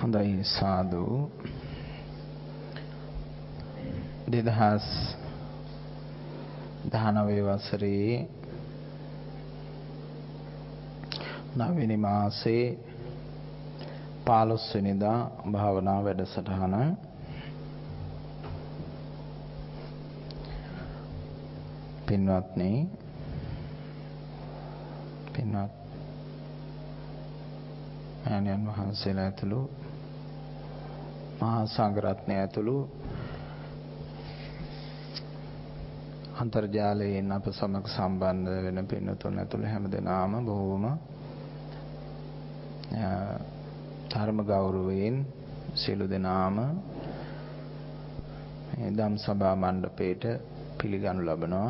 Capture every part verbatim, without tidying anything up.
හොඳයි සාදු දෙදහස් දහනවය වසරේ නවවෙනි මාසේ පහළොස් වෙනිදා භාවනා වැඩසටහන පින්වත්නි පින්වත් මෑණියන් වහන්සේලා ඇතුළු මහා සංඝරත්නය ඇතුළු අන්තර්ජාලයෙන් අප සමග සම්බන්ධ වෙන පින්වතුන් ඇතුළු හැම දෙනාම බොහෝම ධර්ම ගෞරවයෙන් සියලු දෙනාම මේ ධම් සභා මණ්ඩපයට පිළිගනු ලබනවා.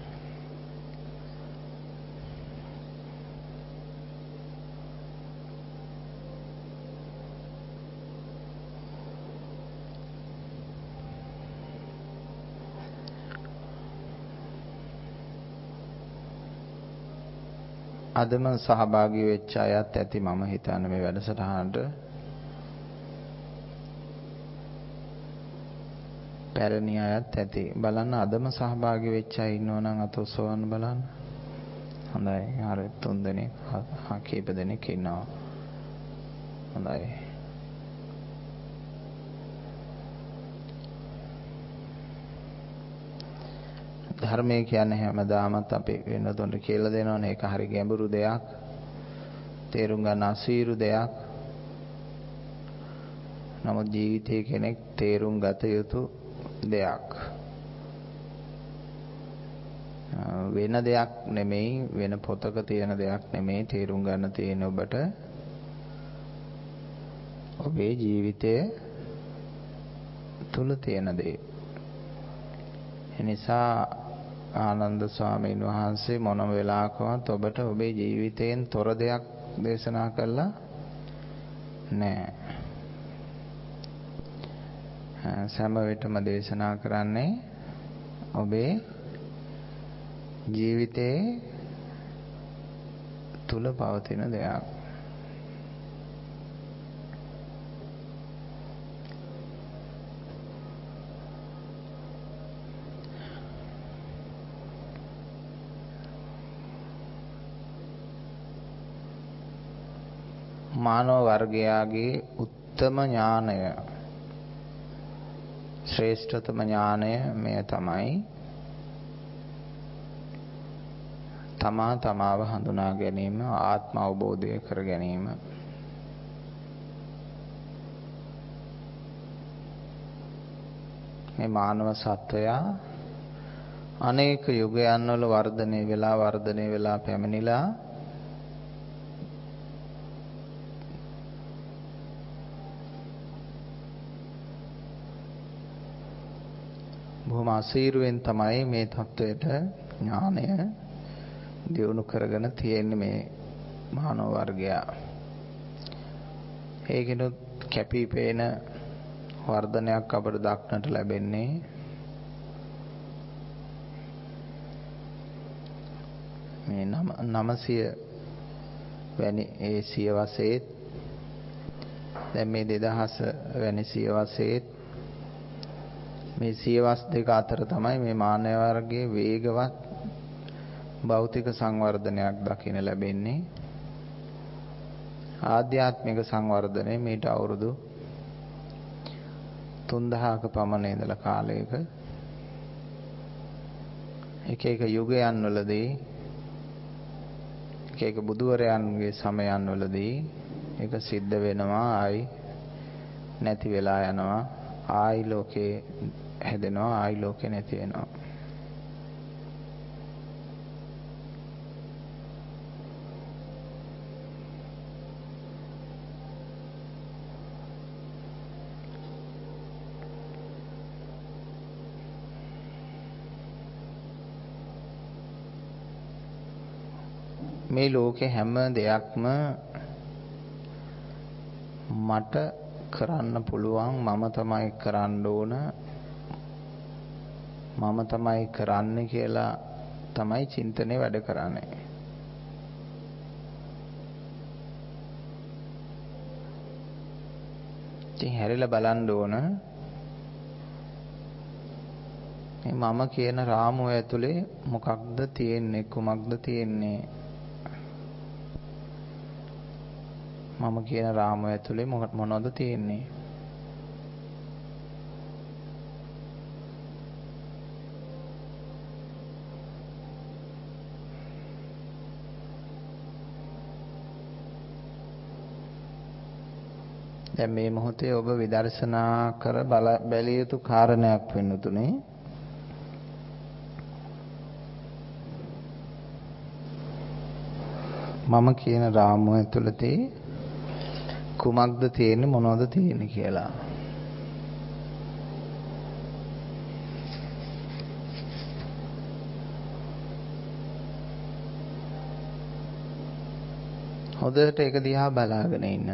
අදම සහභාගී වෙච්ච අයත් ඇති මම හිතන්නේ මේ වැඩසටහනට පැරණි අයත් ඇති බලන්න අදම සහභාගී වෙච්ච අය ඉන්නව නම් අත ඔසවන්න බලන්න. හොඳයි. අර තුන් දෙනෙක් හා කීප දෙනෙක් ඉන්නවා. හොඳයි. ධර්මය කියන්නේ හැමදාමත් අපි වෙනදොන්ට කියලා දෙනවනේ. ඒක හරි ගැඹුරු දෙයක්. තේරුම් ගන්න අසීරු දෙයක්. නමුත් ජීවිතයේ කෙනෙක් තේරුම් ගත යුතු දෙයක්. වෙන දෙයක් නෙමෙයි, වෙන පොතක තියෙන දෙයක් නෙමෙයි තේරුම් ගන්න තියෙන ඔබට ඔබේ ජීවිතයේ තුල තියෙන දේ. එනිසා ආනන්ද ස්වාමීන් වහන්සේ මොනම වෙලාවකවත් ඔබට ඔබේ ජීවිතයෙන් තොර දෙයක් දේශනා කළා නෑ. සෑම විටම දේශනා කරන්නේ ඔබේ ජීවිතයේ තුල පවතින දෙයක්. මානව වර්ගයාගේ උත්තම ඥානය, ශ්‍රේෂ්ඨතම ඥානය මෙය තමයි තමා තමාව හඳුනා ගැනීම, ආත්ම අවබෝධය කර ගැනීම. මේ මානව සත්වයා අනේක යුගයන් වල වර්ධනය වෙලා වර්ධනය වෙලා පැමිණිලා බොහොම අසීරුවෙන් තමයි මේ தത്വයට ඥානය දියුණු කරගෙන තියෙන්නේ මේ මානව වර්ගයා. ඒකිනුත් කැපිපේන වර්ධනයක් අපට දක්නට ලැබෙන්නේ මේ නවසිය වැනි ඒ සියවසේ, දැන් මේ දෙදහස වැනි සියවසේ, මේ සියවස් දෙක අතර තමයි මේ මානව වර්ගයේ වේගවත් භෞතික සංවර්ධනයක් දකින්න ලැබෙන්නේ. ආධ්‍යාත්මික සංවර්ධනය මීට අවුරුදු තුන්දහක පමණ ඉඳලා කාලයක එක එක යුගයන් වලදී එක එක බුදුවරයන්ගේ සමයන් වලදී ඒක සිද්ධ වෙනවා, ආයි නැති වෙලා යනවා, ආයි ලෝකේ හැදෙනවා, ආයි ලෝකේ නැති වෙනවා. මේ ලෝකේ හැම දෙයක්ම මට කරන්න පුළුවන්, මම තමයි කරන්න ඕන, මම තමයි කරන්නේ කියලා තමයි චින්තනය වැඩ කරන්නේ. ඉතින් හැරිලා බලන්න ඕන මේ මම කියන රාමුව ඇතුලේ මොකක්ද තියෙන්නේ කුමක්ද තියෙන්නේ මම කියන රාමුව ඇතුලේ මොනවද තියෙන්නේ දැන් මේ මොහොතේ ඔබ විදර්ශනා කර බල බැලිය යුතු කාරණයක් වෙනුතුනේ මම කියන රාමුව ඇතුළතේ කුමක්ද තියෙන්නේ මොනවද තියෙන්නේ කියලා. හොඳට ඒක දිහා බලාගෙන ඉන්න.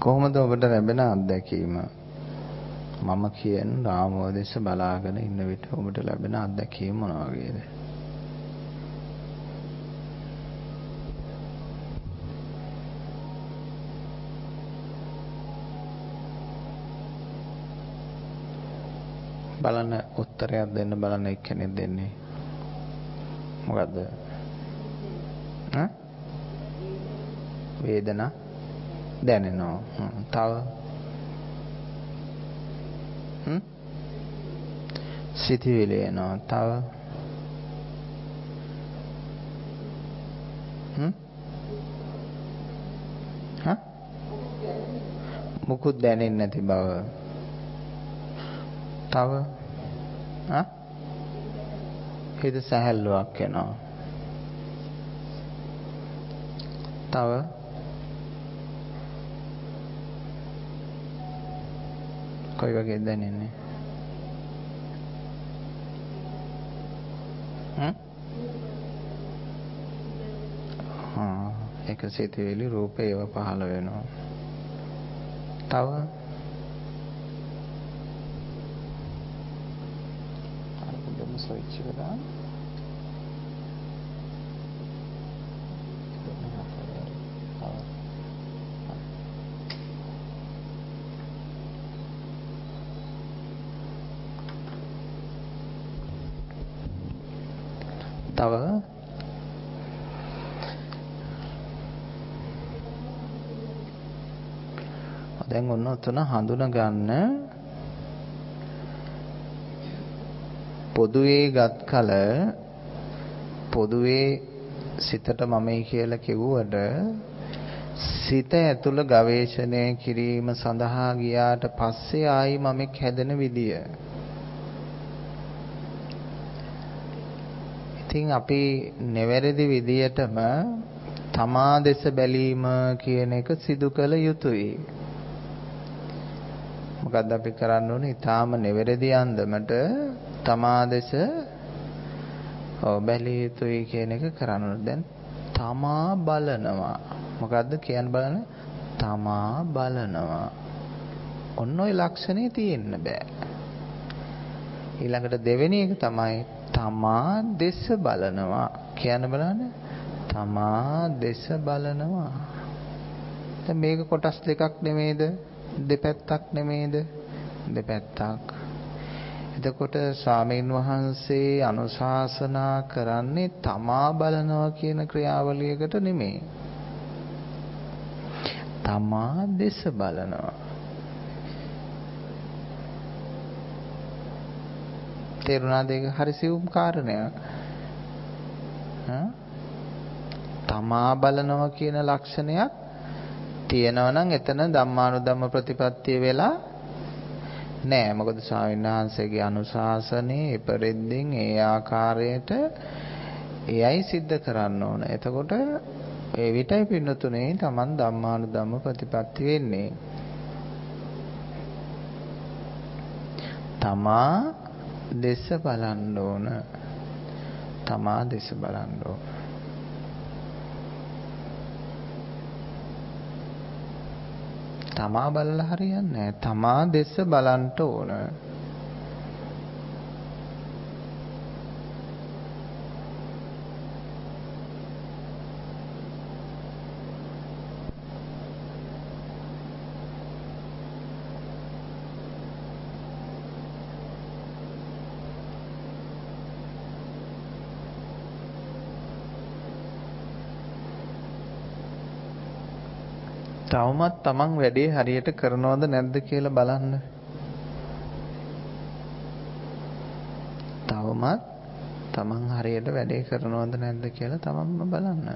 කොහොමද ඔබට ලැබෙන අත්දැකීම? මම කියන රාමුව දෙස බලාගෙන ඉන්න විට ඔබට ලැබෙන අත්දැකීම මොන වගේද? බලන්න උත්තරයක් දෙන්න බලන්න එක්කෙනෙක් දෙන්නේ. මොකද්ද? ඈ? වේදනා දැනෙනවා. තව හ්ම්? සිතවිලි එනවා. තව හ්ම්? හා? මුකුත් දැනෙන්නේ නැති බව. තව ආ? හිත සැහැල්ලුවක් එනවා. තව කොයි වගේ දැනෙන්නේ? හ්ම්? ආ ඒක සිතුවිලි රූප ඒව පහළ වෙනවා. තව අරගෙන ස්විච් එක දාන්න. තව දැන් ඔන්න ඔතන හඳුනා ගන්න පොදුවේ ගත් කල පොදුවේ සිතට මමයි කියලා කිව්වට සිත ඇතුළ ගවේෂණය කිරීම සඳහා ගියාට පස්සේ ආයි මමෙක් හැදෙන විදිය. ඉතින් අපි නෙවැරදි විදියටම තමා දෙස බැලීම කියන එක සිදු කළ යුතුයි. මොකද්ද අපි කරන්න ඕනේ? ඊටාම නෙවැරදි අන්දමට තමා දෙස ඔව් බැලිය යුතුයි කියන එක කරන්න ඕනේ. දැන් තමා බලනවා. මොකද්ද කියන්න බලන්න? තමා බලනවා. ඔන්න ඔය ලක්ෂණේ තියෙන්න බෑ. ඊළඟට දෙවෙනි එක තමයි තමා දෙස බලනවා. කියන්න බලන්න. තමා දෙස බලනවා. දැන් මේක කොටස් දෙකක් නෙමේද? දෙපැත්තක් නෙමේද? දෙපැත්තක්. එතකොට ස්වාමීන් වහන්සේ අනුශාසනා කරන්නේ තමා බලනවා කියන ක්‍රියාවලියකට නෙමෙයි. තමා දෙස බලනවා. තේරුණාද? ඒක හරි සියුම් කාරණයක්. තමා බලනවා කියන ලක්ෂණයක් තියෙනවා නම් එතන ධම්මානුධම්ම ප්‍රතිපත්තිය වෙලා නෑ. මොකද ස්වාමීන් වහන්සේගේ අනුශාසනයේ ඉපරෙද්දින් ඒ ආකාරයට එයයි සිද්ධ කරන්න ඕන. එතකොට ඒ විටයි පින්නතුනේ Taman ධම්මානුධම්ම ප්‍රතිපත්ති වෙන්නේ. තමා දෙස බලන්න ඕන. තමා දෙස බලන්න ඕන. තමා බලලා හරියන්නේ නැහැ. තමා දෙස බලන්න ඕන. තවමත් තමන් වැඩේ හරියට කරනවද නැද්ද කියලා බලන්න. තවමත් තමන් හරියට වැඩේ කරනවද නැද්ද කියලා තමන්ම බලන්න.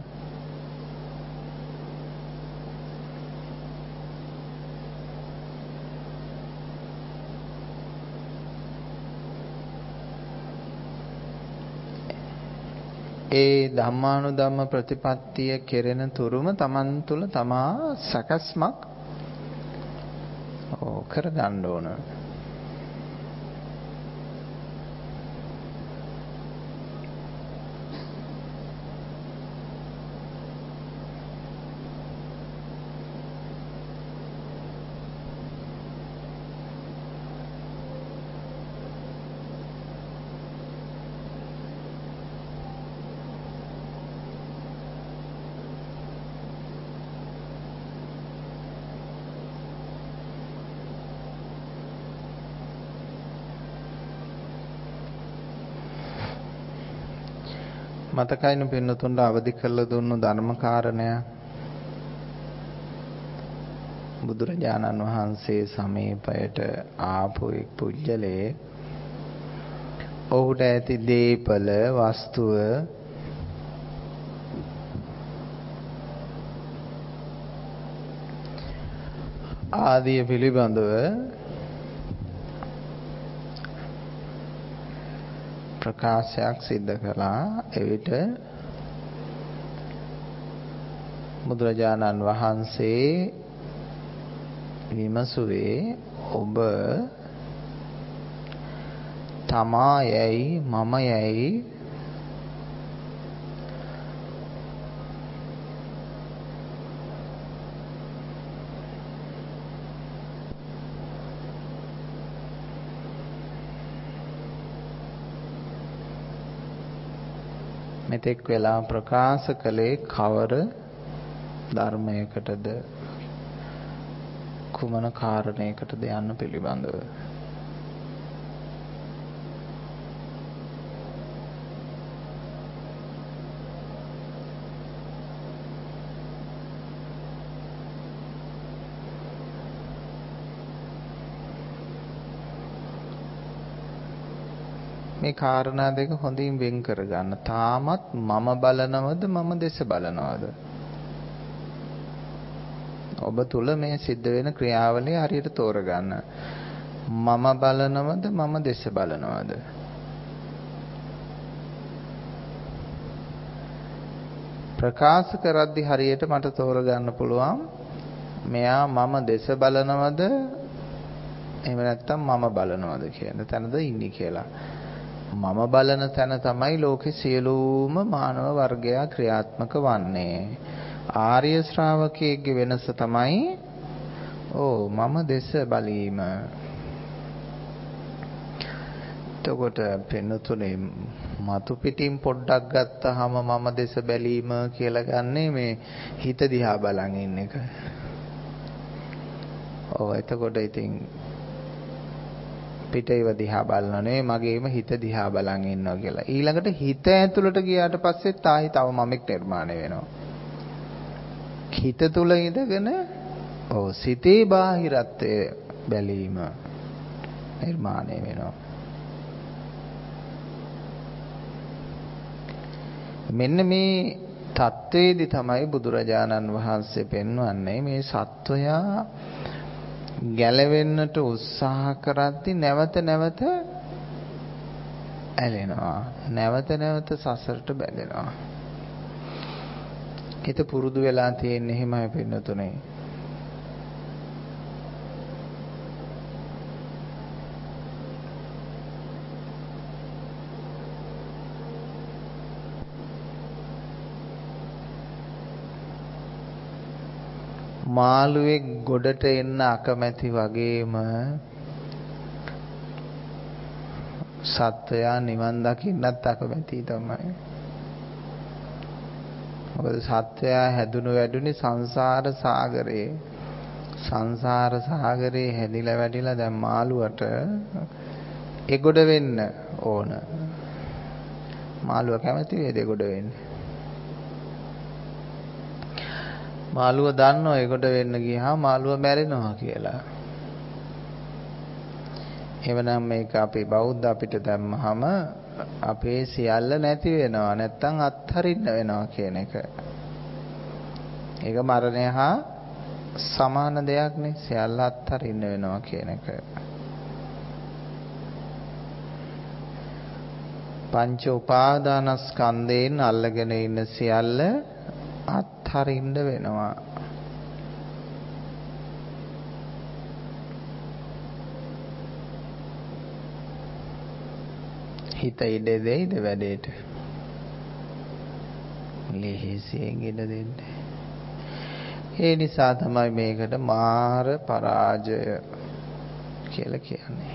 ඒ ධම්මානුධම්ම ප්‍රතිපත්තිය කෙරෙන තුරුම තමන් තුළ තමා සකස්මක් කරගන්න ඕන. මතකයින පින්නතුන්ට අවදි කරලා දුන්නු ධර්ම කාරණය බුදුරජාණන් වහන්සේ සමීපයට ආපු එක් පුජ්‍යලේ ඔහුට ඇති දීපල වස්තුව ආදිය පිළිබඳව ප්‍රකාශයක් සිද්ධ කළා. එවිට බුදුරජාණන් වහන්සේ විමසුවේ ඔබ තමා යැයි මම යැයි මෙතෙක් වෙලා ප්‍රකාශ කළේ කවර ධර්මයකටද කුමන කාරණයකටද යන්න පිළිබඳව. මේ කාරණා දෙක හොඳින් වෙන් කරගන්න. තාමත් මම බලනවද මම දෙස බලනවද? ඔබ තුල මේ සිද්ධ වෙන ක්‍රියාවලිය හරියට තෝරගන්න. මම බලනවද මම දෙස බලනවද? ප්‍රකාශ කරද්දී හරියට මට තෝරගන්න පුළුවන් මෙයා මම දෙස බලනවද එහෙම නැත්නම් මම බලනවද කියන තැනද ඉන්නේ කියලා. මම බලන තැන තමයි ලෝකේ සියලුම මානව වර්ගයා ක්‍රියාත්මක වන්නේ. ආර්ය ශ්‍රාවකයෙක්ගේ වෙනස තමයි ඕ මම දෙස බලීම. එතකොට පෙනුතුනේ මතු පිටින් පොඩ්ඩක් ගත්තාම මම දෙස බැලීම කියලා ගන්නේ මේ හිත දිහා බලන් ඉන්න එක. ඔව් එතකොට ඉතින් පිටේව දිහා බලනවා නේ මගේම හිත දිහා බලන් ඉන්නවා කියලා. ඊළඟට හිත ඇතුළට ගියාට පස්සේ තායි තව මමෙක් නිර්මාණය වෙනවා. හිත තුල ඉඳගෙන ඔව් සිතේ බාහිරත්වය බැලීම නිර්මාණය වෙනවා. මෙන්න මේ தത്വෙදි තමයි බුදුරජාණන් වහන්සේ පෙන්වන්නේ මේ සත්වයා ගැලවෙන්නට උත්සාහ කරද්දී නැවත නැවත ඇලෙනවා. නැවත නැවත සසරට බැඳෙනවා. හිත පුරුදු වෙලා තියෙන්නේ එහෙමයි පින්නතුනේ. මාළුවෙක් ගොඩට එන්න අකමැති වගේම සත්වයා නිවන් දකින්නත් අකමැති තමයි. මොකද සත්වයා හැදුණු වැඩුණේ සංසාර සාගරේ. සංසාර සාගරේ හැදිලා වැඩිලා දැන් මාළුවට එගොඩ වෙන්න ඕන. මාළුව කැමති වේද එගොඩ වෙන්න? මාළුව දන්නවා ඒකට වෙන්න ගියාම මාළුව මැරෙනවා කියලා. එවනම් මේක අපේ බෞද්ධ අපිට දැම්මහම අපේ සියල්ල නැති වෙනවා නැත්තම් අත්හරින්න වෙනවා කියන එක. ඒක මරණය හා සමාන දෙයක් නේ. සියල්ල අත්හරින්න වෙනවා කියන එක. පංච උපාදානස්කන්ධයෙන් අල්ලගෙන ඉන්න සියල්ල අත්හරින්න වෙනවා. හිත ඉඩ දෙයිද වැඩේට? ලෙහෙසියෙන් ඉඩ දෙන්නේ. ඒ නිසා තමයි මේකට මාර පරාජය කියලා කියන්නේ.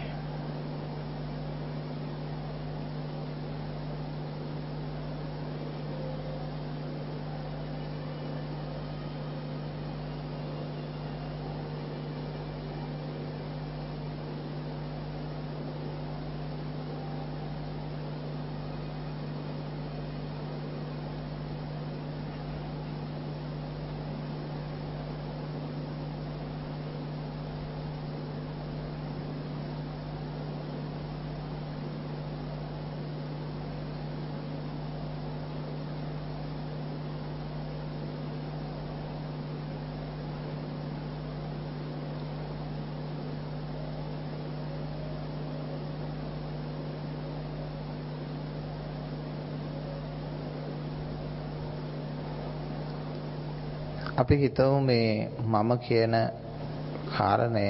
අපි හිතමු මේ මම කියන කාරණය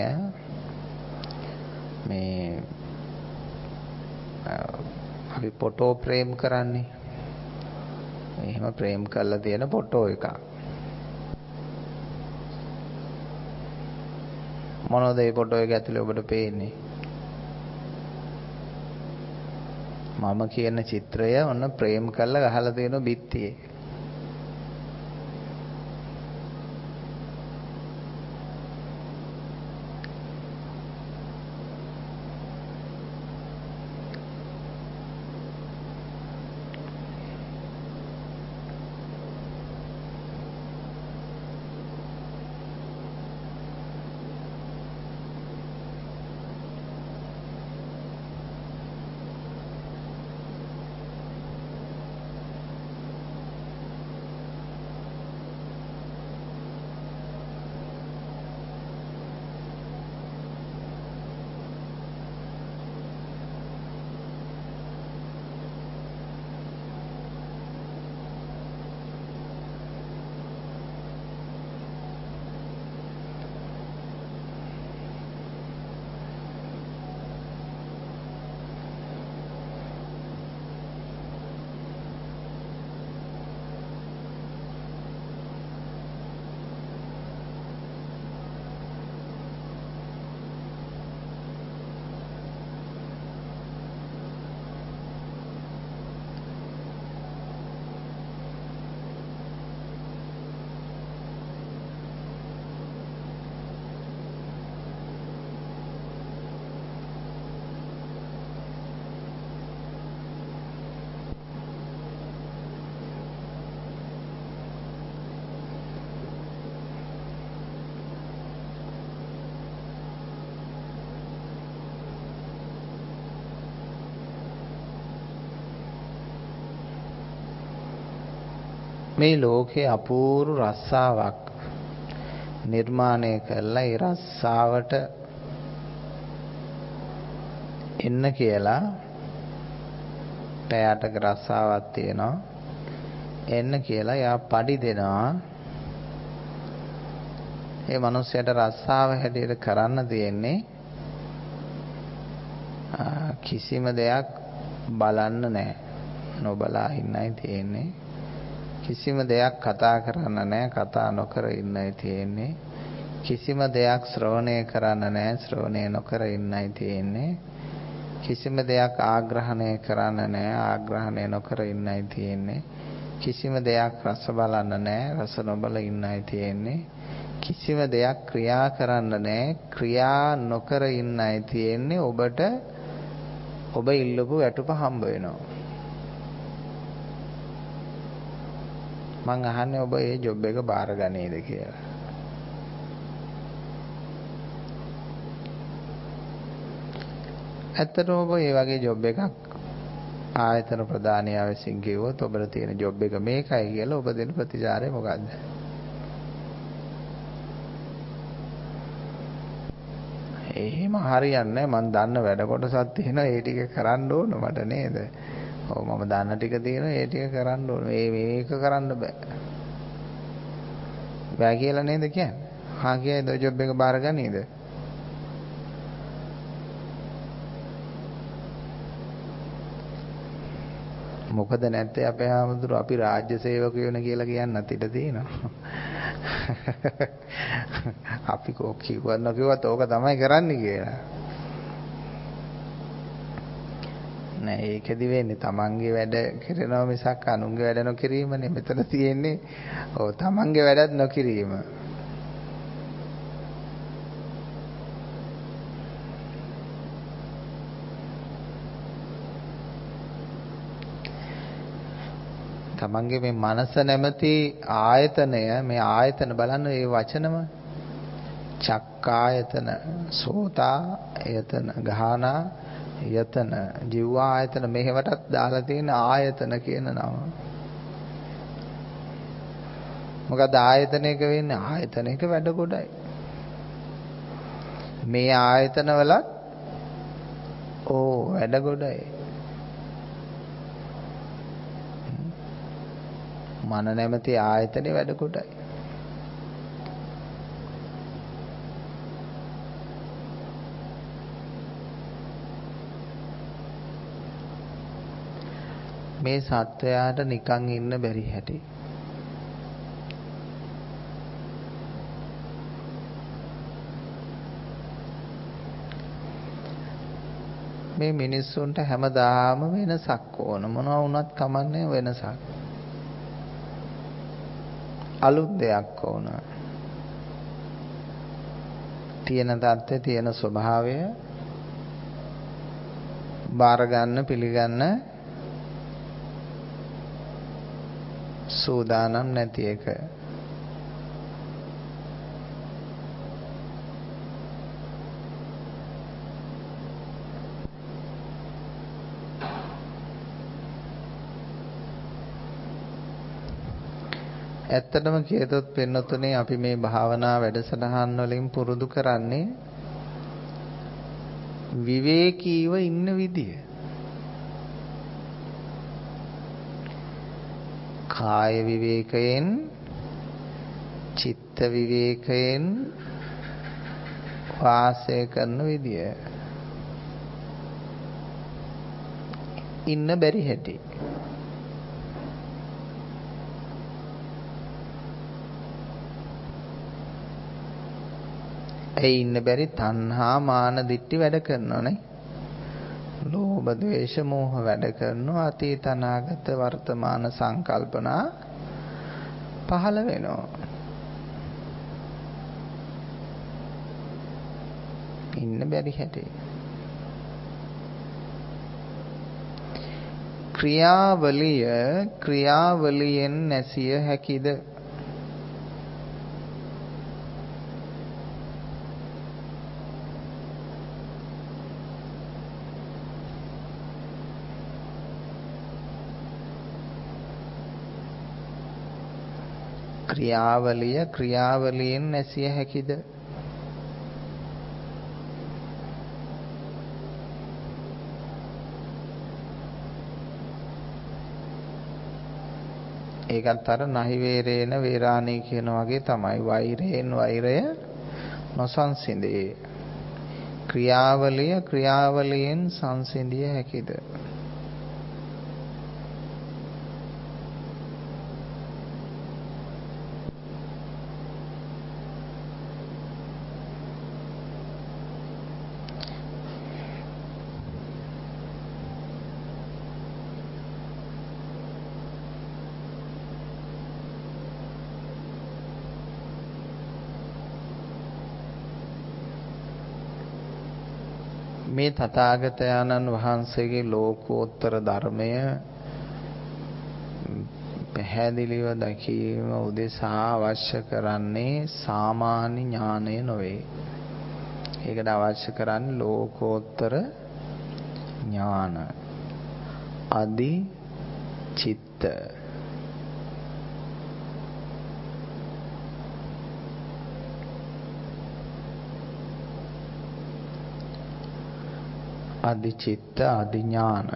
මේ අපි ෆොටෝ ප්‍රේම් කරන්නේ. එහෙම ප්‍රේම් කරලා තියෙන ෆොටෝ එකක්. මොනවද මේ ෆොටෝ එක ඇතුලේ ඔබට පේන්නේ? මම කියන චිත්‍රය ඔන්න ප්‍රේම් කරලා ගහලා තියෙන බිත්තියේ. මේ ලෝකේ අපූර්ව රස්සාවක් නිර්මාණය කරලා ඒ රස්සාවට එන්න කියලා පැයටක රස්සාවක් තියෙනවා. එන්න කියලා යා පඩි දෙනවා. ඒ මිනිස්සයාට රස්සාව හැටියට කරන්න තියෙන්නේ කිසිම දෙයක් බලන්න නැහැ. නොබලා ඉන්නයි තියෙන්නේ. කිසිම දෙයක් කතා කරන්න නැහැ. කතා නොකර ඉන්නයි තියෙන්නේ. කිසිම දෙයක් ශ්‍රවණය කරන්න නැහැ. ශ්‍රවණය නොකර ඉන්නයි තියෙන්නේ. කිසිම දෙයක් ආග්‍රහණය කරන්න නැහැ. ආග්‍රහණය නොකර ඉන්නයි තියෙන්නේ. කිසිම දෙයක් රස බලන්න නැහැ. රස නොබල ඉන්නයි තියෙන්නේ. කිසිම දෙයක් ක්‍රියා කරන්න නැහැ. ක්‍රියා නොකර ඉන්නයි තියෙන්නේ. ඔබට ඔබ ඉල්ලපු වැටුප හම්බ වෙනවා. මං අහන්නේ ඔබ ඒ ජොබ් එක බාර ගන්නේද කියලා. ඇත්තටම ඔබ මේ වගේ ජොබ් එකක් ආයතන ප්‍රධානියා විසින් කිව්වොත් ඔබට තියෙන ජොබ් එක මේකයි කියලා ඔබ දෙන ප්‍රතිචාරය මොකද්ද? එහෙම හරියන්නේ නැහැ. මං දන්න වැඩ කොටසක් තියෙනවා. ඒ ටික කරන්න ඕන මට නේද? ඔව් මම දන්න ටික තියෙනවා. ඒ ටික කරන්න ඕන. මේ මේක කරන්න බෑ. බෑ කියලා නේද කියන්නේ? හා කියයිද ජොබ් එක බාර ගන්නේද? මොකද නැත්තේ අපේ ආමතුරු අපි රාජ්‍ය සේවකයෝ නේ කියලා කියන්නත් ඉඩ තියෙනවා. අපි කෝ කිව්වත් නොකිව්වත් ඕක තමයි කරන්නේ කියලා. නෑ ඒකෙදි වෙන්නේ තමන්ගේ වැඩ කරනවා මිසක් අනුන්ගේ වැඩ නොකිරීමනේ මෙතන තියෙන්නේ. ඔව් තමන්ගේ වැඩත් නොකිරීම. තමන්ගේ මේ මනස නැමැති ආයතනය මේ ආයතන බලන්න මේ වචනම චක්කායතන සෝතායතන ගාහනා යතන ජීවා ආයතන මෙහෙවටත් දාලා තියෙන ආයතන කියන නම. මොකද ආයතනයක වෙන්නේ ආයතනයක වැඩ කොටයි. මේ ආයතන වලත් ඕ වැඩ කොටයි. මන නැමැති ආයතනේ වැඩ කොටයි. මේ සත්වයාට නිකන් ඉන්න බැරි හැටි. මේ මිනිස්සුන්ට හැමදාම වෙනසක් ඕන. මොනවා වුණත් කමන්නේ වෙනසක්. අලුත් දෙයක් ඕන. තියෙන தත්ත්වය තියෙන ස්වභාවය බාර ගන්න පිළිගන්න සූදානම් නැති එක. ඇත්තටම කියතොත් පින්නතුනේ අපි මේ භාවනා වැඩසටහන් වලින් පුරුදු කරන්නේ විවේකීව ඉන්න විදිය. කාය විවේකයෙන්, චිත්ත විවේකයෙන් වාසය කරන විදිය. ඉන්න බැරි හැටි. ඒ ඉන්න බැරි තණ්හා මාන දිට්ටි වැඩ කරනවනේ. ලෝභ ද්වේෂ මෝහ වැඩ කරනවා. අතීත අනාගත වර්තමාන සංකල්පනා පහළ වෙනවා. ඉන්න බැරි හැටි. ක්‍රියාවලිය ක්‍රියාවලියෙන් නැසිය හැකිද? ක්‍රියාවලිය ක්‍රියාවලියෙන් නැසිය හැකිද? ඒකත් අර නහි වේරේන වේරාණී කියන වගේ තමයි. වෛරයෙන් වෛරය නොසංසිඳේ. ක්‍රියාවලිය ක්‍රියාවලියෙන් සංසිඳිය හැකිද? මේ තථාගතයන්න් වහන්සේගේ ලෝකෝත්තර ධර්මය පැහැදිලිව දැකීම උදෙසා අවශ්‍ය කරන්නේ සාමාන්‍ය ඥානය නොවේ. ඒකට අවශ්‍ය කරන්නේ ලෝකෝත්තර ඥාන. අදි චිත්ත. අදි චිත්ත අදි ඥාන.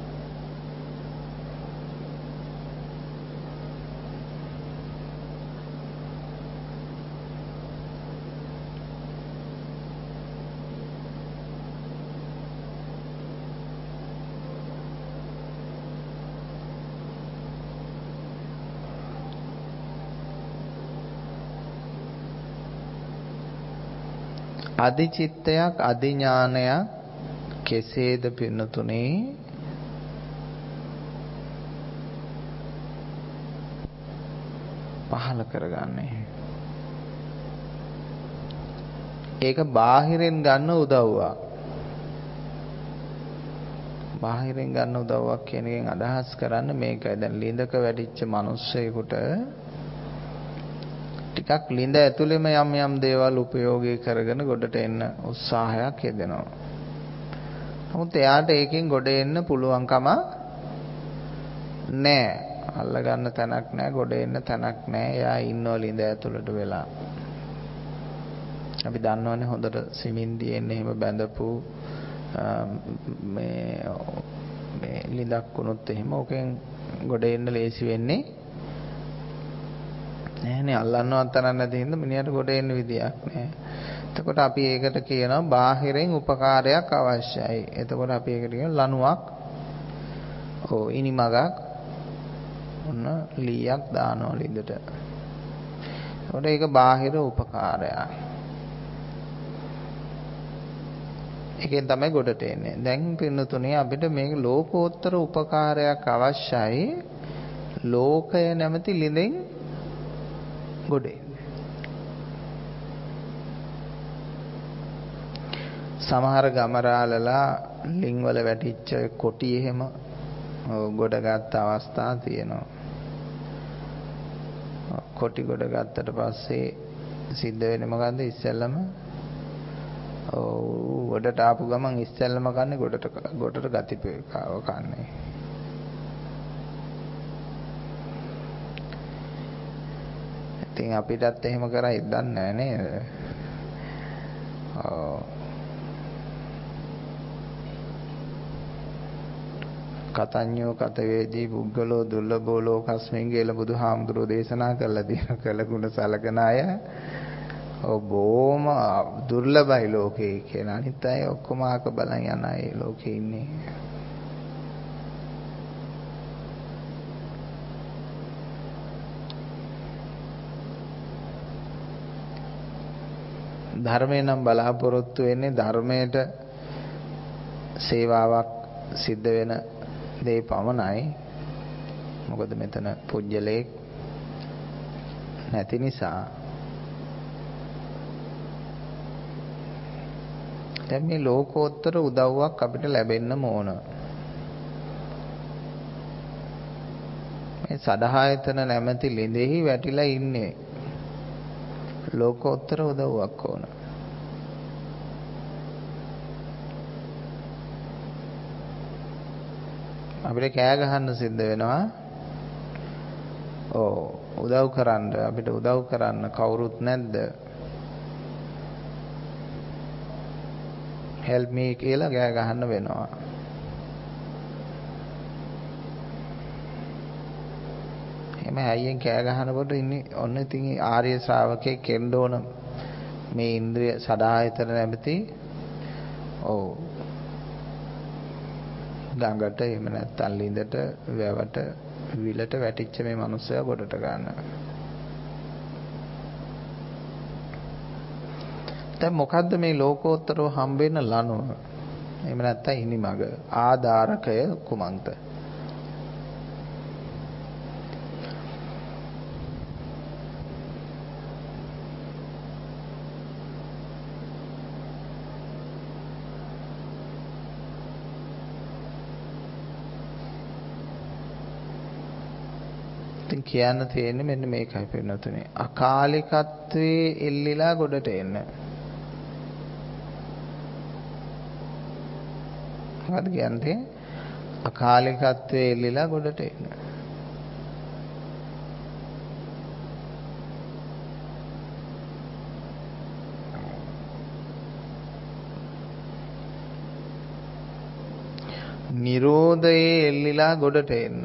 අදි චිත්තයක් අදි ඥානයක් කෙසේද පින්නතුනේ පහල කරගන්නේ? ඒක බාහිරින් ගන්න උදව්වක්. බාහිරින් ගන්න උදව්වක් කියන එකෙන් අදහස් කරන්නේ මේකයි. දැන් ලිඳක වැඩිච්ච මිනිස්සෙකුට ටිකක් ලිඳ ඇතුළෙම යම් යම් දේවල් උපයෝගී කරගෙන ගොඩට එන්න උත්සාහයක් යෙදෙනවා. නමුත් එයාට ඒකෙන් ගොඩ එන්න පුළුවන්කම නැහැ. අල්ල ගන්න තැනක් නැහැ, ගොඩ එන්න තැනක් නැහැ. එයා ඉන්නව ලිඳ ඇතුළට වෙලා. අපි දන්නවනේ හොඳට සිමින්දියෙන් එහෙම බැඳපු මේ මේ ලිඳක් වුණොත් එහෙම ඕකෙන් ගොඩ එන්න ලේසි වෙන්නේ නැහැනේ. අල්ලන්නවත් තරම් නැති හින්දා මිනිහට ගොඩ එන්න විදියක් නැහැ. එතකොට අපි ඒකට කියනවා බාහිරින් උපකාරයක් අවශ්‍යයි. එතකොට අපි ඒකට කියනවා ලණුවක් ඔව් ඉනි මගක් ඔන්න ලීයක් දානවා ලිඳට. ඒකට ඒක බාහිර උපකාරයක්. ඒකෙන් තමයි ගොඩට එන්නේ. දැන් පින්නතුනේ අපිට මේක ලෝකෝත්තර උපකාරයක් අවශ්‍යයි. ලෝකය නැමැති ලිඳෙන් ගොඩ එන්න. සමහර ගමරාලලා ලිං වල වැටිච්ච කොටි එහෙම ගොඩ ගත්ත අවස්ථා තියෙනවා. කොටි ගොඩ ගත්තට පස්සේ සිද්ධ වෙන්නේ මොකද්ද? ඉස්සෙල්ලම ඔව් ගොඩට ආපු ගමන් ඉස්සෙල්ලම කන්නේ ගොඩට ගොඩට ගතිපේකාව කන්නේ. ඉතින් අපිටත් එහෙම කරයිද දන්නේ නැහැ නේද? ඔව් කතඤ්ඤෝ කතවේදී පුද්ගලෝ දුර්ලභෝ ලෝකස්මින් කියලා බුදුහාමුදුරෝ දේශනා කළා තියෙන කළගුණ සලකන අය ඔව් බොහොම දුර්ලභයි ලෝකේ කියන අනිත් අය ඔක්කොම ආක බලන් යන අය ලෝකේ ඉන්නේ. ධර්මයෙන් නම් බලාපොරොත්තු වෙන්නේ ධර්මයට සේවාවක් සිද්ධ වෙන දේ පමණයි. මොකද මෙතන පුජ්‍යලේ නැති නිසා. දැන් මේ ලෝකෝත්තර උදව්වක් අපිට ලැබෙන්න ඕන. මේ සදහායතන නැමැති ළිඳෙහි වැටිලා ඉන්නේ. ලෝකෝත්තර උදව්වක් ඕන. අපිට කෑ ගහන්න සිද්ධ වෙනවා. ඔව් උදව් කරන්න අපිට උදව් කරන්න කවුරුත් නැද්ද? help me කියලා කෑ ගහන්න වෙනවා. එහෙම හැයියෙන් කෑ ගහනකොට ඉන්නේ ඔන්න ඉතින් ආර්ය ශ්‍රාවකේ කෙන්න ඕන මේ ඉන්ද්‍රිය සදායතන නැමැති ඔව් ගඟට එහෙම නැත්නම් ළිඳට වැවට විලට වැටිච්ච මේ මිනිස්සයා ගොඩට ගන්න. දැන් මොකද්ද මේ ලෝකෝත්තරව හම්බෙන්න ලනුව? එහෙම නැත්නම් ඉනිමග ආධාරකය කුමක්ද? කියන්න තියෙන්නේ මෙන්න මේකයි පින්නතුනේ. අකාලිකත්වයේ එල්ලිලා ගොඩට එන්න. මොකද කියන්නේ? අකාලිකත්වයේ එල්ලිලා ගොඩට එන්න. නිරෝධයේ එල්ලිලා ගොඩට එන්න.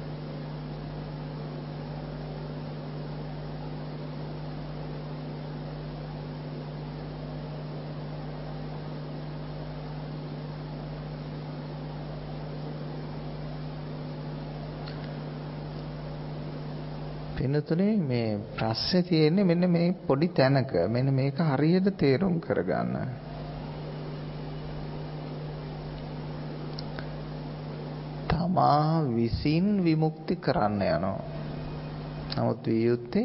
පින්නතුනේ මේ ප්‍රශ්නේ තියෙන්නේ මෙන්න මේ පොඩි තැනක. මෙන්න මේක හරියට තේරුම් කරගන්න. තමා විසින් විමුක්ති කරන්න යනවා. නමුත් විය යුත්තේ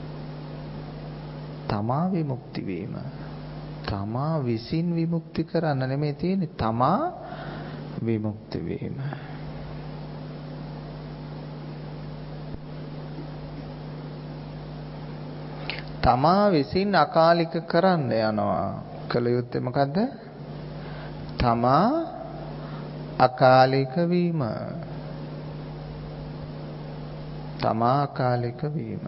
තමා විමුක්ති වීම. තමා විසින් විමුක්ති කරන්න නෙමෙයි තියෙන්නේ. තමා විමුක්ති වීම. තමා විසින් අකාලික කරන්න යනවා. කළ යුත්තේ මොකද්ද? තමා අකාලික වීම. තමා අකාලික වීම.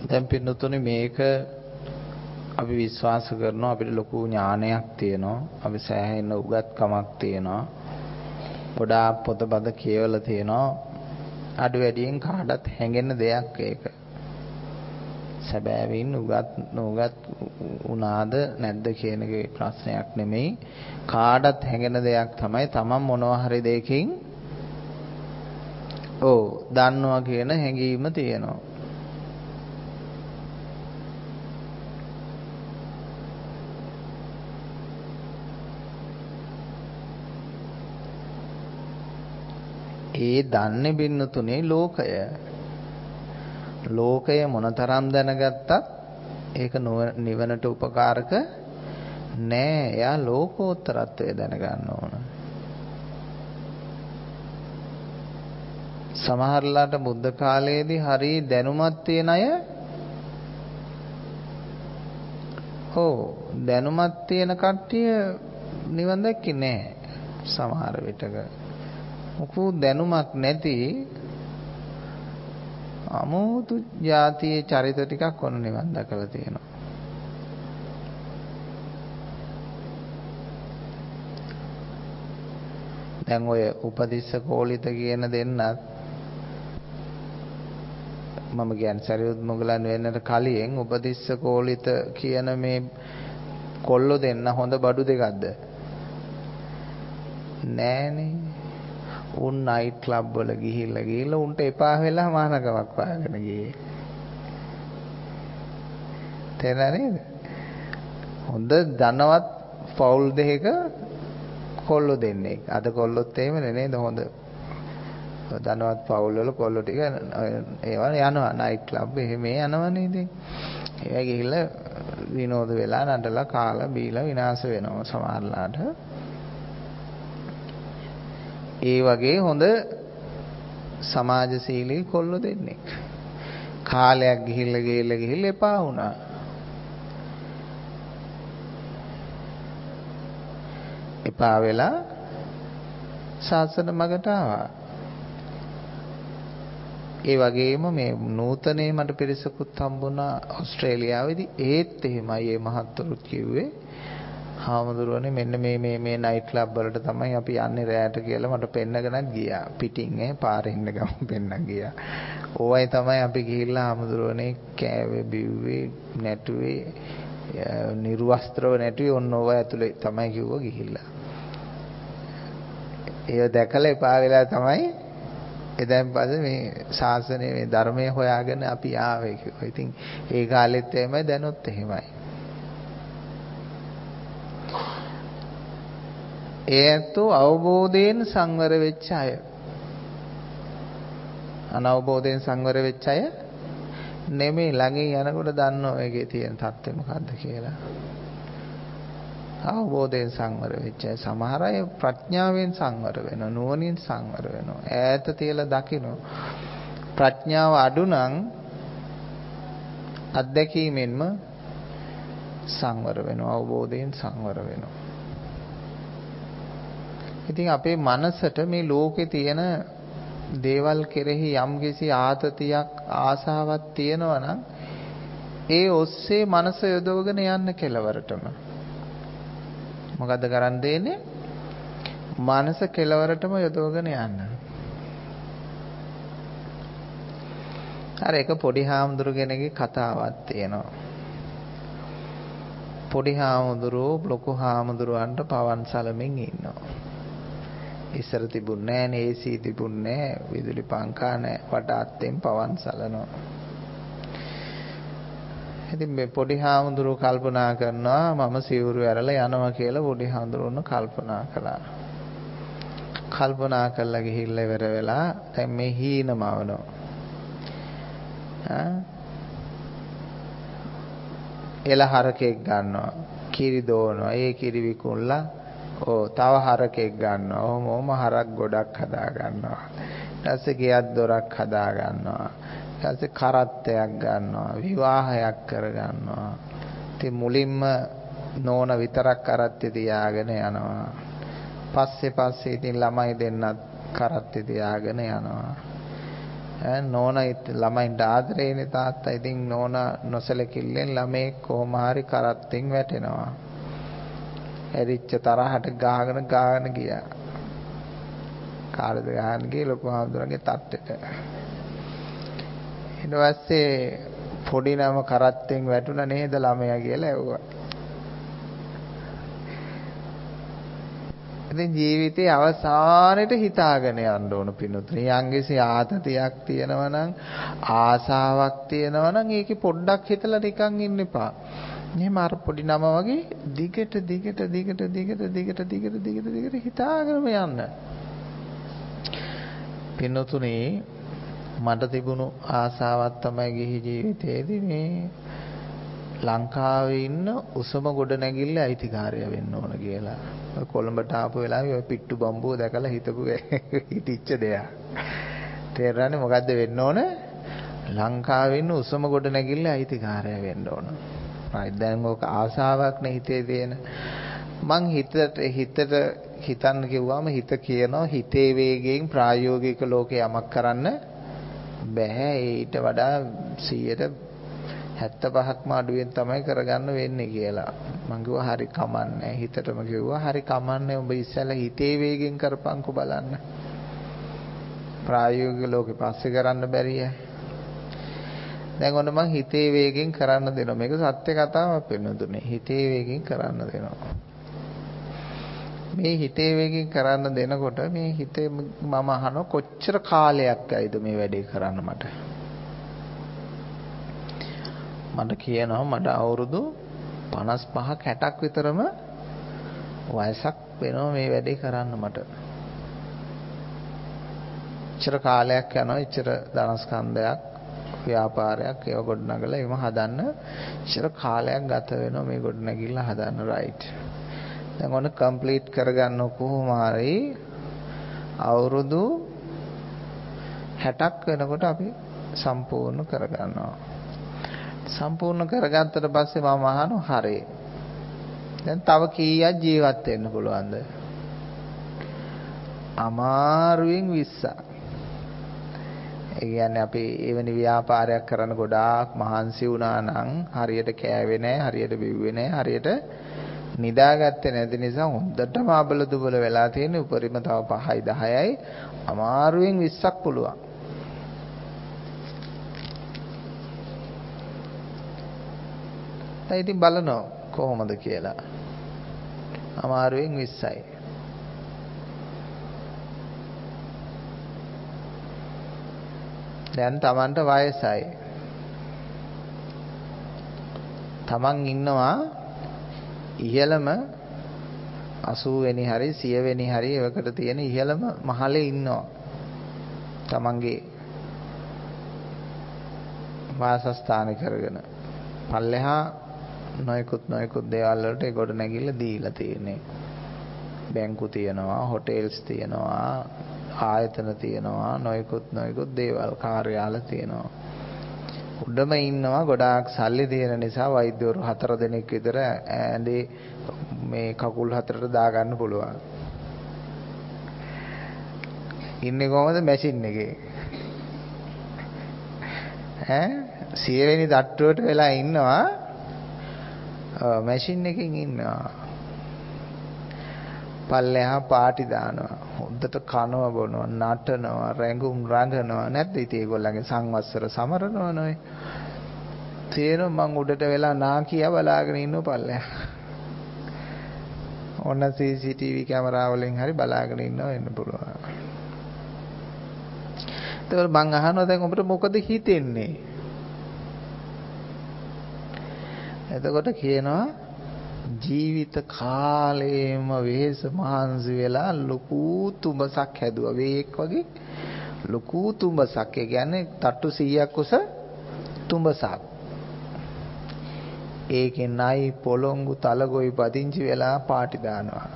දැන් පින්නතුනේ මේක අපි විශ්වාස කරනවා අපිට ලොකු ඥානයක් තියෙනවා. අපි සෑහෙන උගත්කමක් තියෙනවා. ගොඩාක් පොතපත කියවලා තියෙනවා. අඩු වැඩියෙන් කාටත් හැඟෙන දෙයක් ඒක. සැබෑවින් උගත් නොඋගත් උනාද නැද්ද කියන එකේ ප්‍රශ්නයක් නෙමෙයි. කාටත් හැඟෙන දෙයක් තමයි තමන් මොනවා හරි දෙයකින් ඔව් දන්නවා කියන හැඟීම තියෙනවා. ඒ දන්නේ බින්නතුනේ ලෝකය. ලෝකය මොනතරම් දැනගත්තත් ඒක නිවනට උපකාරක නෑ. එයා ලෝකෝත්තරත්වය දැනගන්න ඕන. සමහරලාට බුද්ධ කාලයේදී හරි දැනුමක් තියෙන අය ඔව් දැනුමක් තියෙන කට්ටිය නිවන් දැක්කේ නෑ. සමහර විටක මොකෝ දැනුමක් නැති අමෝතු જાතියේ චරිත ටිකක් ඔන්න නිවන් දැකලා තියෙනවා. දැන් ඔය උපදිස්ස කෝලිත කියන දෙන්නත් මම කියන්නේ සරියුත් මොගලන් වෙන්නට කලින් උපදිස්ස කෝලිත කියන මේ කොල්ලෝ දෙන්න හොඳ බඩු දෙකක්ද නෑනේ. උන් නයිට් ක්ලබ් වල ගිහිල්ලා ගිහිල්ලා උන්ට එපා වෙලා මානකමක් වාගෙන ගියේ. තේරෙනවද? හොඳ ධනවත් පවුල් දෙක කොල්ලෝ දෙන්නේ. අද කොල්ලොත් එහෙමනේ නේද? හොඳ ධනවත් පවුල් වල කොල්ලෝ ටික ඒවා යනවා නයිට් ක්ලබ් එහෙම යනවනේ ඉතින්. ඒවා ගිහිල්ලා විනෝද වෙලා නටලා කාලා බීලා විනාශ වෙනවා සමහරලාට. ඒ වගේ හොඳ සමාජශීලී කොල්ලෝ දෙන්නෙක් කාලයක් ගිහිල්ලා ගිහිල්ලා ගිහිල්ලා එපා වුණා. එපා වෙලා ශාසන මගට ආවා. ඒ වගේම මේ නූතනේ මට පිරිසකුත් හම්බුණා ඕස්ට්‍රේලියාවේදී. ඒත් එහෙමයි මේ මහත්තුරුත් කිව්වේ හාමුදුරුවනේ මෙන්න මේ මේ මේ නයිට් ක්ලබ් වලට තමයි අපි යන්නේ රැයට කියලා මට පෙන්නගෙනත් ගියා. පිටින් ඈ පාරේ ඉන්න ගම පෙන්නන් ගියා. ඕවයි තමයි අපි ගිහිල්ලා හාමුදුරුවනේ කෑවේ බිව්වේ නැටුවේ නිර්වස්ත්‍රව නැටුවේ ඔන්න ඕව ඇතුලේ තමයි කිව්වා ගිහිල්ලා. ඒව දැකලා එපා වෙලා තමයි එදන් පස්සේ මේ ශාසනය මේ ධර්මය හොයාගෙන අපි ආවේ කිව්වා. ඉතින් ඒ කාලෙත් එහෙමයි දැනුත් එහෙමයි. ඒතෝ අවබෝධයෙන් සංවර වෙච්ච අය. අනවබෝධයෙන් සංවර වෙච්ච අය නෙමෙයි. ළඟින් යනකොට දන්නෝ ඒකේ තියෙන தත්ත්වය මොකද්ද කියලා. අවබෝධයෙන් සංවර වෙච්ච අය. සමහර අය ප්‍රඥාවෙන් සංවර වෙනවා. නුවණින් සංවර වෙනවා. ඈත තියලා දකිනවා. ප්‍රඥාව අඩු නම් අත්දැකීමෙන්ම සංවර වෙනවා. අවබෝධයෙන් සංවර වෙනවා. ඉතින් අපේ මනසට මේ ලෝකේ තියෙන දේවල් කෙරෙහි යම්කිසි ආතතියක් ආසාවක් තියෙනවා නම් ඒ ඔස්සේ මනස යොදවගෙන යන්න කෙලවරටම. මොකද්ද කරන් දෙන්නේ? මනස කෙලවරටම යොදවගෙන යන්න. අර එක පොඩි හාමුදුරු කෙනෙක්ගේ කතාවක් තියෙනවා. පොඩි හාමුදුරුවෝ ලොකු හාමුදුරුවන්ට පවන් සලමින් ඉන්නවා. ඉස්සර තිබුණේ නැහැ නේ ඒ සී තිබුණේ නැහැ. විදුලි පංකා නැහැ. වට අත්තෙන් පවන් සලනවා. ඉතින් මේ පොඩි හාමුදුරුවෝ කල්පනා කරනවා මම සිවුරු ඇරලා යනවා කියලා පොඩි හාමුදුරුවෝ කල්පනා කළා. කල්පනා කරලා ගිහිල්ලා ඉවර වෙලා දැන් මේ හීනමවනවා. ආ එළ හරකෙක් ගන්නවා. කිරි දෝනවා. ඒ කිරි විකුණලා ඕ තව හරකෙක් ගන්නවා. ඔහොම ඔහොම හරක් ගොඩක් හදා ගන්නවා. ඊට පස්සේ ගෙයක් දොරක් හදා ගන්නවා. ඊට පස්සේ කරත්තයක් ගන්නවා. විවාහයක් කර ගන්නවා. ඉතින් මුලින්ම නෝන විතරක් කරත්තේ තියාගෙන යනවා. පස්සේ පස්සේ ඉතින් ළමයි දෙන්නත් කරත්තේ තියාගෙන යනවා. ඈ නෝනා ළමයින්ට ආදරේනේ තාත්තා. ඉතින් නෝනා නොසලකිල්ලෙන් ළමේ කොහොම හරි කරත්තෙන් වැටෙනවා. ඇරිච්ච තරහට ගාගෙන ගාගෙන ගියා. කාටද ගහන්න ගියේ? ලොකු හාමුදුරන්ගේ තට්ටෙට. ඊට පස්සේ පොඩි නම කරත්තෙන් වැටුණා නේද ළමයා කියලා ඇහුවා. ඉතින් ජීවිතයේ අවසානෙට හිතාගෙන යන්න ඕන පින්වතුනි. යම්කිසි ආතතියක් තියෙනවා නම් ආසාවක් තියෙනවා නම් ඒකේ පොඩ්ඩක් හිතලා නිකන් ඉන්න එපා. එහෙම අර පොඩි නම වගේ දිගට දිගට දිගට දිගට දිගට දිගට දිගට දිගට හිතාගෙනම යන්න. පින්වතුනි මට තිබුණු ආසාවක් තමයි ගිහි ජීවිතයේදී මේ ලංකාවේ ඉන්න උසම ගොඩනැගිල්ල අයිතිකාරය වෙන්න ඕන කියලා. කොළඹට ආපු වෙලාවේ ඔය පිට්ටු බම්බුව දැකලා හිතපු හිටිච්ච දෙයක්. තේරෙන්නේ මොකද්ද වෙන්න ඕන? ලංකාවේ ඉන්න උසම ගොඩනැගිල්ල අයිතිකාරය වෙන්න ඕන. right දැන් ඔක ආසාවක් නේ හිතේ තියෙන. මං හිතට හිතට හිතන්න කිව්වම හිත කියනවා හිතේ වේගයෙන් ප්‍රායෝගික ලෝකේ යමක් කරන්න බෑ. ඊට වඩා සීයට හැත්තෑ පහක්ම අඩුවෙන් තමයි කරගන්න වෙන්නේ කියලා. මං කිව්වා හරි කමන්නේ. හිතටම කිව්වා හරි කමන්නේ. ඔබ ඉස්සෙල්ලා හිතේ වේගෙන් කරපන්කෝ බලන්න. ප්‍රායෝගික ලෝකේ පස්සේ කරන්න බැරිය. දැන් ඔන්න මං හිතේ වේගෙන් කරන්න දෙනවා. මේක සත්‍ය කතාවක් වෙනුදුනේ. හිතේ වේගෙන් කරන්න දෙනවා. මේ හිතේ වේගෙන් කරන්න දෙනකොට මේ හිතේ මම අහනවා කොච්චර කාලයක් ඇයිද මේ වැඩේ කරන්න මට? මට කියනවා මට අවුරුදු පනස් පහක් හැටක් විතරම වයසක් වෙනවා මේ වැඩේ කරන්න මට. ඉච්චර කාලයක් යනවා, ඉච්චර ධනස්කන්ධයක්, ව්‍යාපාරයක් ඒව ගොඩනගලා එම හදන්න ඉච්චර කාලයක් ගත වෙනවා මේ ගොඩනැගිල්ල හදන්න. රයිට්. දැන් ඔන්න කම්ප්ලීට් කරගන්න කොහොම හරි අවුරුදු හැටක් වෙනකොට අපි සම්පූර්ණ කරගන්නවා. සම්පූර්ණ කරගත්තට පස්සේ මම අහනවා හරි. දැන් තව කීයක් ජීවත් වෙන්න පුළුවන්ද? අමාරුවෙන් විස්සක්. ඒ කියන්නේ අපි එවැනි ව්‍යාපාරයක් කරන්න ගොඩාක් මහන්සි වුණා නම් හරියට කෑවේ නැහැ, හරියට බිව්වේ නැහැ, හරියට නිදාගත්තේ නැති නිසා හොඳටම අබල දුබල වෙලා තියෙන උපරිම තව පහයි දහයයි අමාරුවෙන් විස්සක් පුළුවන්. දැන් ඉතින් බලනවා කොහොමද කියලා. අමාරුවෙන් විස්සයි. දැන් Tamanට වයසයි. Taman ඉන්නවා ඉහළම අසූ වෙනි හරි සිය වෙනි හරි එවකට තියෙන ඉහළම මහලේ ඉන්නවා. Tamanගේ වාසස්ථාන කරගෙන පල්ලෙහා නොයෙකුත් නොයෙකුත් දේවල් වලට ඒ ගොඩ නැගිල්ල දීලා තියෙන්නේ. බැංකු තියෙනවා, හොටෙල්ස් තියෙනවා, ආයතන තියෙනවා, නොයෙකුත් නොයෙකුත් දේවල් කාර්යාල තියෙනවා. උඩම ඉන්නවා ගොඩාක් සල්ලි තියෙන නිසා වෛද්‍යවරු හතර දෙනෙක් විතර ඇඳේ මේ කකුල් හතරට දාගන්න පුළුවන්. ඉන්නේ කොහමද? මැෂින් එකේ. ඈ සිය වෙනි තට්ටුවට වෙලා ඉන්නවා. මැෂින් එකකින් ඉන්නවා. පල්ලෙහා පාටි දානවා. හොඳට කනවා බොනවා, නටනවා, රැඟුම් රඟනවා. නැත්නම් ඉතින් ඒගොල්ලන්ගේ සංවත්සර සමරනවා නෝයි. තේරෙනවා මං උඩට වෙලා නාකියා බලාගෙන ඉන්නව පල්ලෙහා. ඔන්න සී සී ටී වී කැමරා වලින් හරි බලාගෙන ඉන්නව වෙන්න පුළුවන්. ඒතකොට මං අහනවා දැන් ඔබට මොකද හිතෙන්නේ? එතකොට කියනවා ජීවිත කාලේම වෙහෙස මහන්සි වෙලා ලොකු තුඹසක් හැදුවා. වේක් වගේ ලොකු තුඹසක්. ඒ කියන්නේ තට්ටු සීයක් උස තුඹසක්. ඒකේ නයි පොළොංගු තලගොයි පදිංචි වෙලා පාටි දානවා.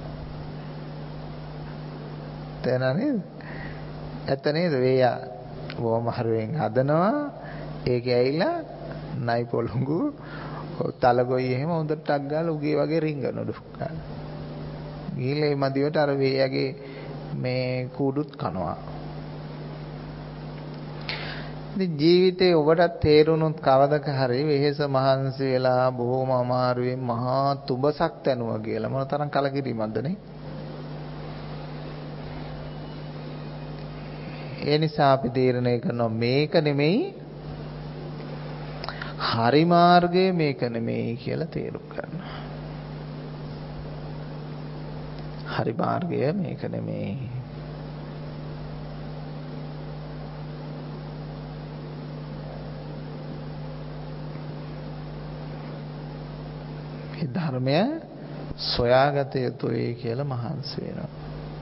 තේරෙනවද? ඇත්ත නේද? වේයා බොහොම හරුවෙන් හදනවා. ඒකේ ඇවිල්ලා නයි පොළොංගු තලගොයි එහෙම හොඳට ටක් ගාලා උගේ වගේ රිංගන දුක්කා. ගිහලා මේ මදිවට අර වේයාගේ මේ කූඩුත් කනවා. ඉතින් ජීවිතේ ඔබට තේරුණොත් කවදක හරි වෙහෙස මහන්සි වෙලා බොහොම අමාරුවෙන් මහා තුඹසක් තැනුවා කියලා මොන තරම් කලකිරීමක්ද නේ? ඒ නිසා අපි තීරණය කරනවා මේක නෙමෙයි හරි මාර්ගය මේක නෙමෙයි කියලා තේරුම් ගන්නවා. හරි මාර්ගය මේක නෙමෙයි. මේ ධර්මය සොයාගත යුතුයි කියලා මහන්සි වෙනවා.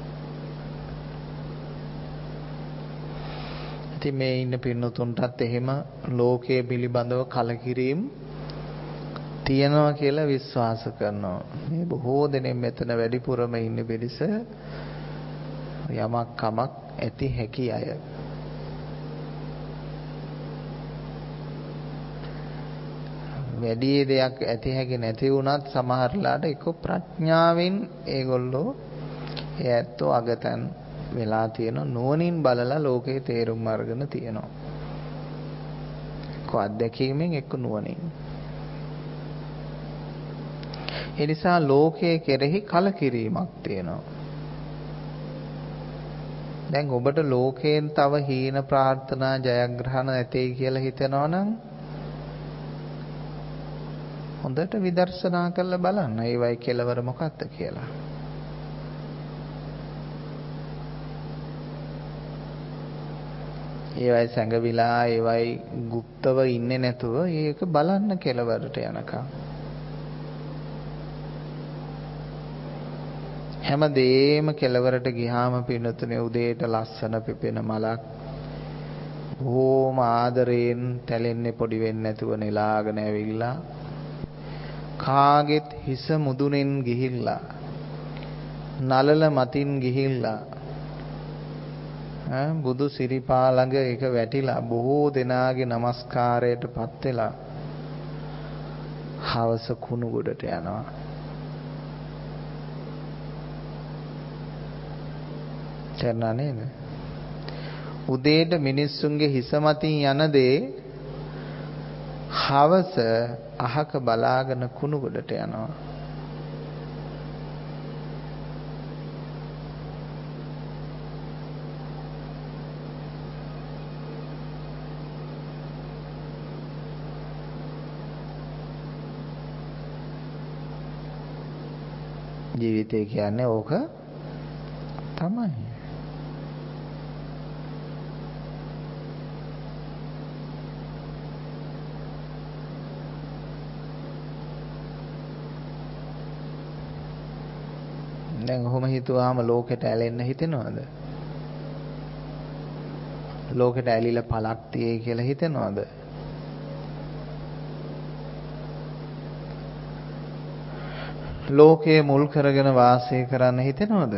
ඉතින් මේ ඉන්න පින්නතුන්ටත් එහෙම ලෝකයේ පිළිබඳව කලකිරීම තියෙනවා කියලා විශ්වාස කරනවා. මේ බොහෝ දෙනෙක් මෙතන වැඩිපුරම ඉන්න පිරිස යමක් කමක් ඇති හැකි අය. වැඩි දෙයක් ඇති හැකි නැති වුණත් සමහරලාට එක්ක ප්‍රඥාවෙන් ඒගොල්ලෝ ඒ ඇත්තෝ අගතන් වෙලා තියෙන නුවණින් බලලා ලෝකේ තේරුම් අරගෙන තියෙනවා. එක්ක අත්දැකීමෙන් එක්ක නුවණින්. ඒ නිසා ලෝකයේ කෙරෙහි කලකිරීමක් තියෙනවා. දැන් ඔබට ලෝකයෙන් තව හීන ප්‍රාර්ථනා ජයග්‍රහණ ඇතේ කියලා හිතනවා නම් හොඳට විදර්ශනා කරලා බලන්න ඒවයි කෙලවර මොකක්ද කියලා. ඒවයි සැඟවිලා ඒවයි গুপ্তව ඉන්නේ නැතුව ඒක බලන්න කෙලවරට යනකම්. හැමදේම කෙලවරට ගියාම පින්නතුනේ උදේට ලස්සන පිපෙන මලක් බොහොම ආදරයෙන් තැලෙන්නේ පොඩි වෙන්නේ නැතුව නෙලාගෙන ඇවිල්ලා කාගෙත් හිස මුදුනෙන් ගිහිල්ලා නලල මතින් ගිහිල්ලා ඈ බුදු සිරිපා ළඟ ඒක වැටිලා බොහෝ දෙනාගේ নমස්කාරයට පත් වෙලා හවස කුණු ගොඩට යනවා. තේරුණා නේද? උදේට මිනිස්සුන්ගේ හිස මතින් යන දේ හවස අහක බලාගෙන කුණු ගොඩට යනවා. ජීවිතය කියන්නේ ඕක තමයි. දැන් ඔහොම හිතුවාම ලෝකෙට ඇලෙන්න හිතෙනවද? ලෝකෙට ඇලිලා පළක් තියේ කියලා හිතෙනවද? ලෝකයේ මුල් කරගෙන වාසය කරන්න හිතෙනවද?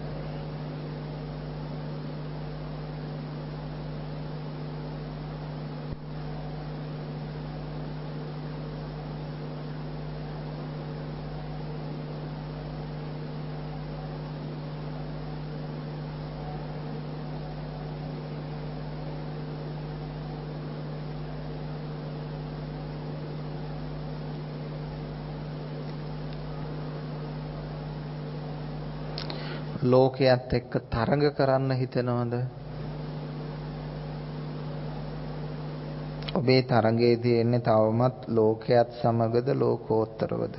ලෝකයේත් එක්ක තරඟ කරන්න හිතෙනවද? ඔබේ තරඟයේ තියෙන්නේ තවමත් ලෝකයේත් සමගද ලෝකෝත්තරවද?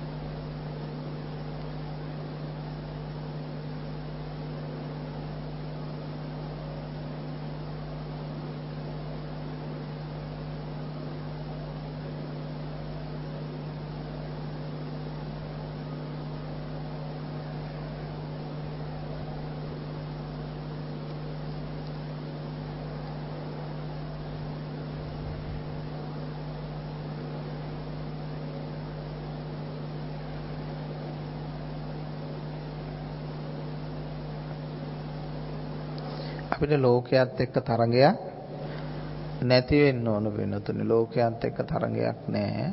අපිට ලෝකයේත් එක්ක තරඟයක් නැති වෙන්න ඕන වෙනතුනේ. ලෝකයේත් එක්ක තරඟයක් නැහැ.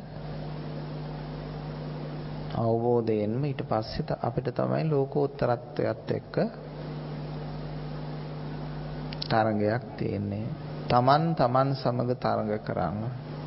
අවබෝධයෙන්ම ඊට පස්සේ අපිට තමයි ලෝකෝත්තරත්වයට එක්ක තරඟයක් තියෙන්නේ. තමන් තමන් සමග තරඟ කරන්න.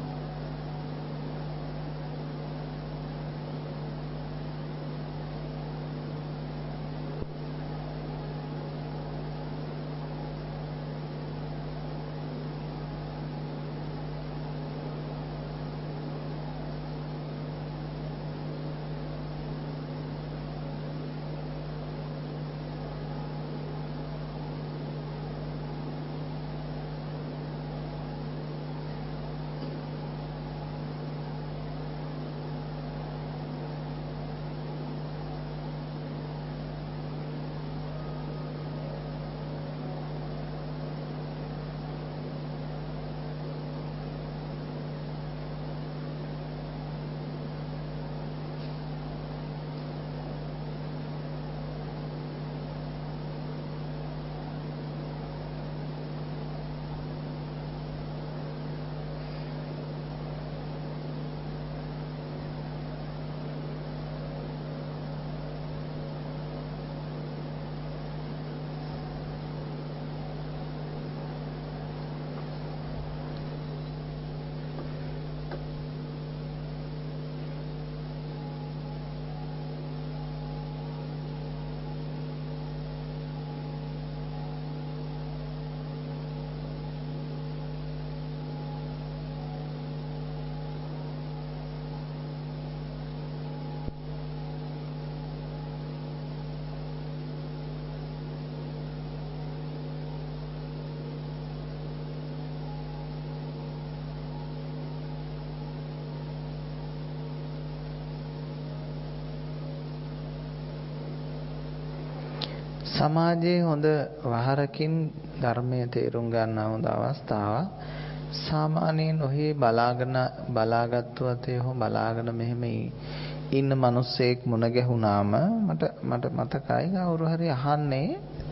සමාජයේ හොඳ වහරකින් ධර්මයේ තේරුම් ගන්න හොඳ අවස්ථාවක්. සාමාන්‍යයෙන් ඔහි බලාගෙන බලාගත්තු අතේ හෝ බලාගෙන මෙහෙම ඉන්න මිනිස්සෙක් මුණ ගැහුණාම මට මට මතකයි කවුරු හරි අහන්නේ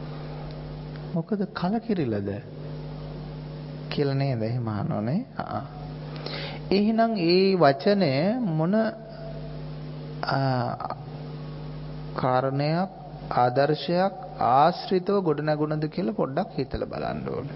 මොකද කලකිරිලාද කියලා නේද? එහෙම අහනෝනේ. ආ. එහෙනම් ඒ වචනය මොන කාරණයක් ආදර්ශයක් ආශ්‍රිතව ගොඩනගුණද කියලා පොඩ්ඩක් හිතලා බලන්න ඕනේ.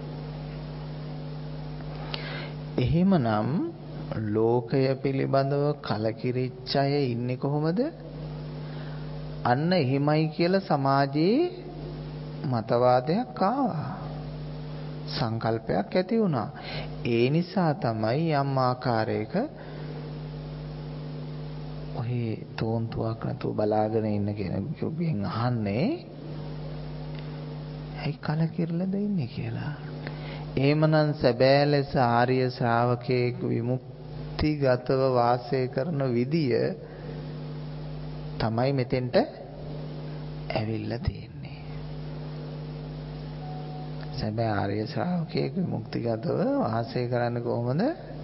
එහෙමනම් ලෝකය පිළිබඳව කලකිරිච්ච අය ඉන්නේ කොහොමද? අන්න එහිමයි කියලා සමාජයේ මතවාදයක් ආවා. සංකල්පයක් ඇති වුණා. ඒ නිසා තමයි යම් ආකාරයක ඔහි තෝන්තුවක් නැතුව බලාගෙන ඉන්න කෙනෙකුගෙන් අහන්නේ ඇයි කලකිරලද ඉන්නේ කියලා. එහෙමනම් සැබෑ ලෙස ආර්ය ශ්‍රාවකයෙක් විමුක්තිගතව වාසය කරන විදිය තමයි මෙතෙන්ට ඇවිල්ලා තියෙන්නේ. සැබෑ ආර්ය ශ්‍රාවකයෙක් විමුක්තිගතව වාසය කරන්නේ කොහොමද?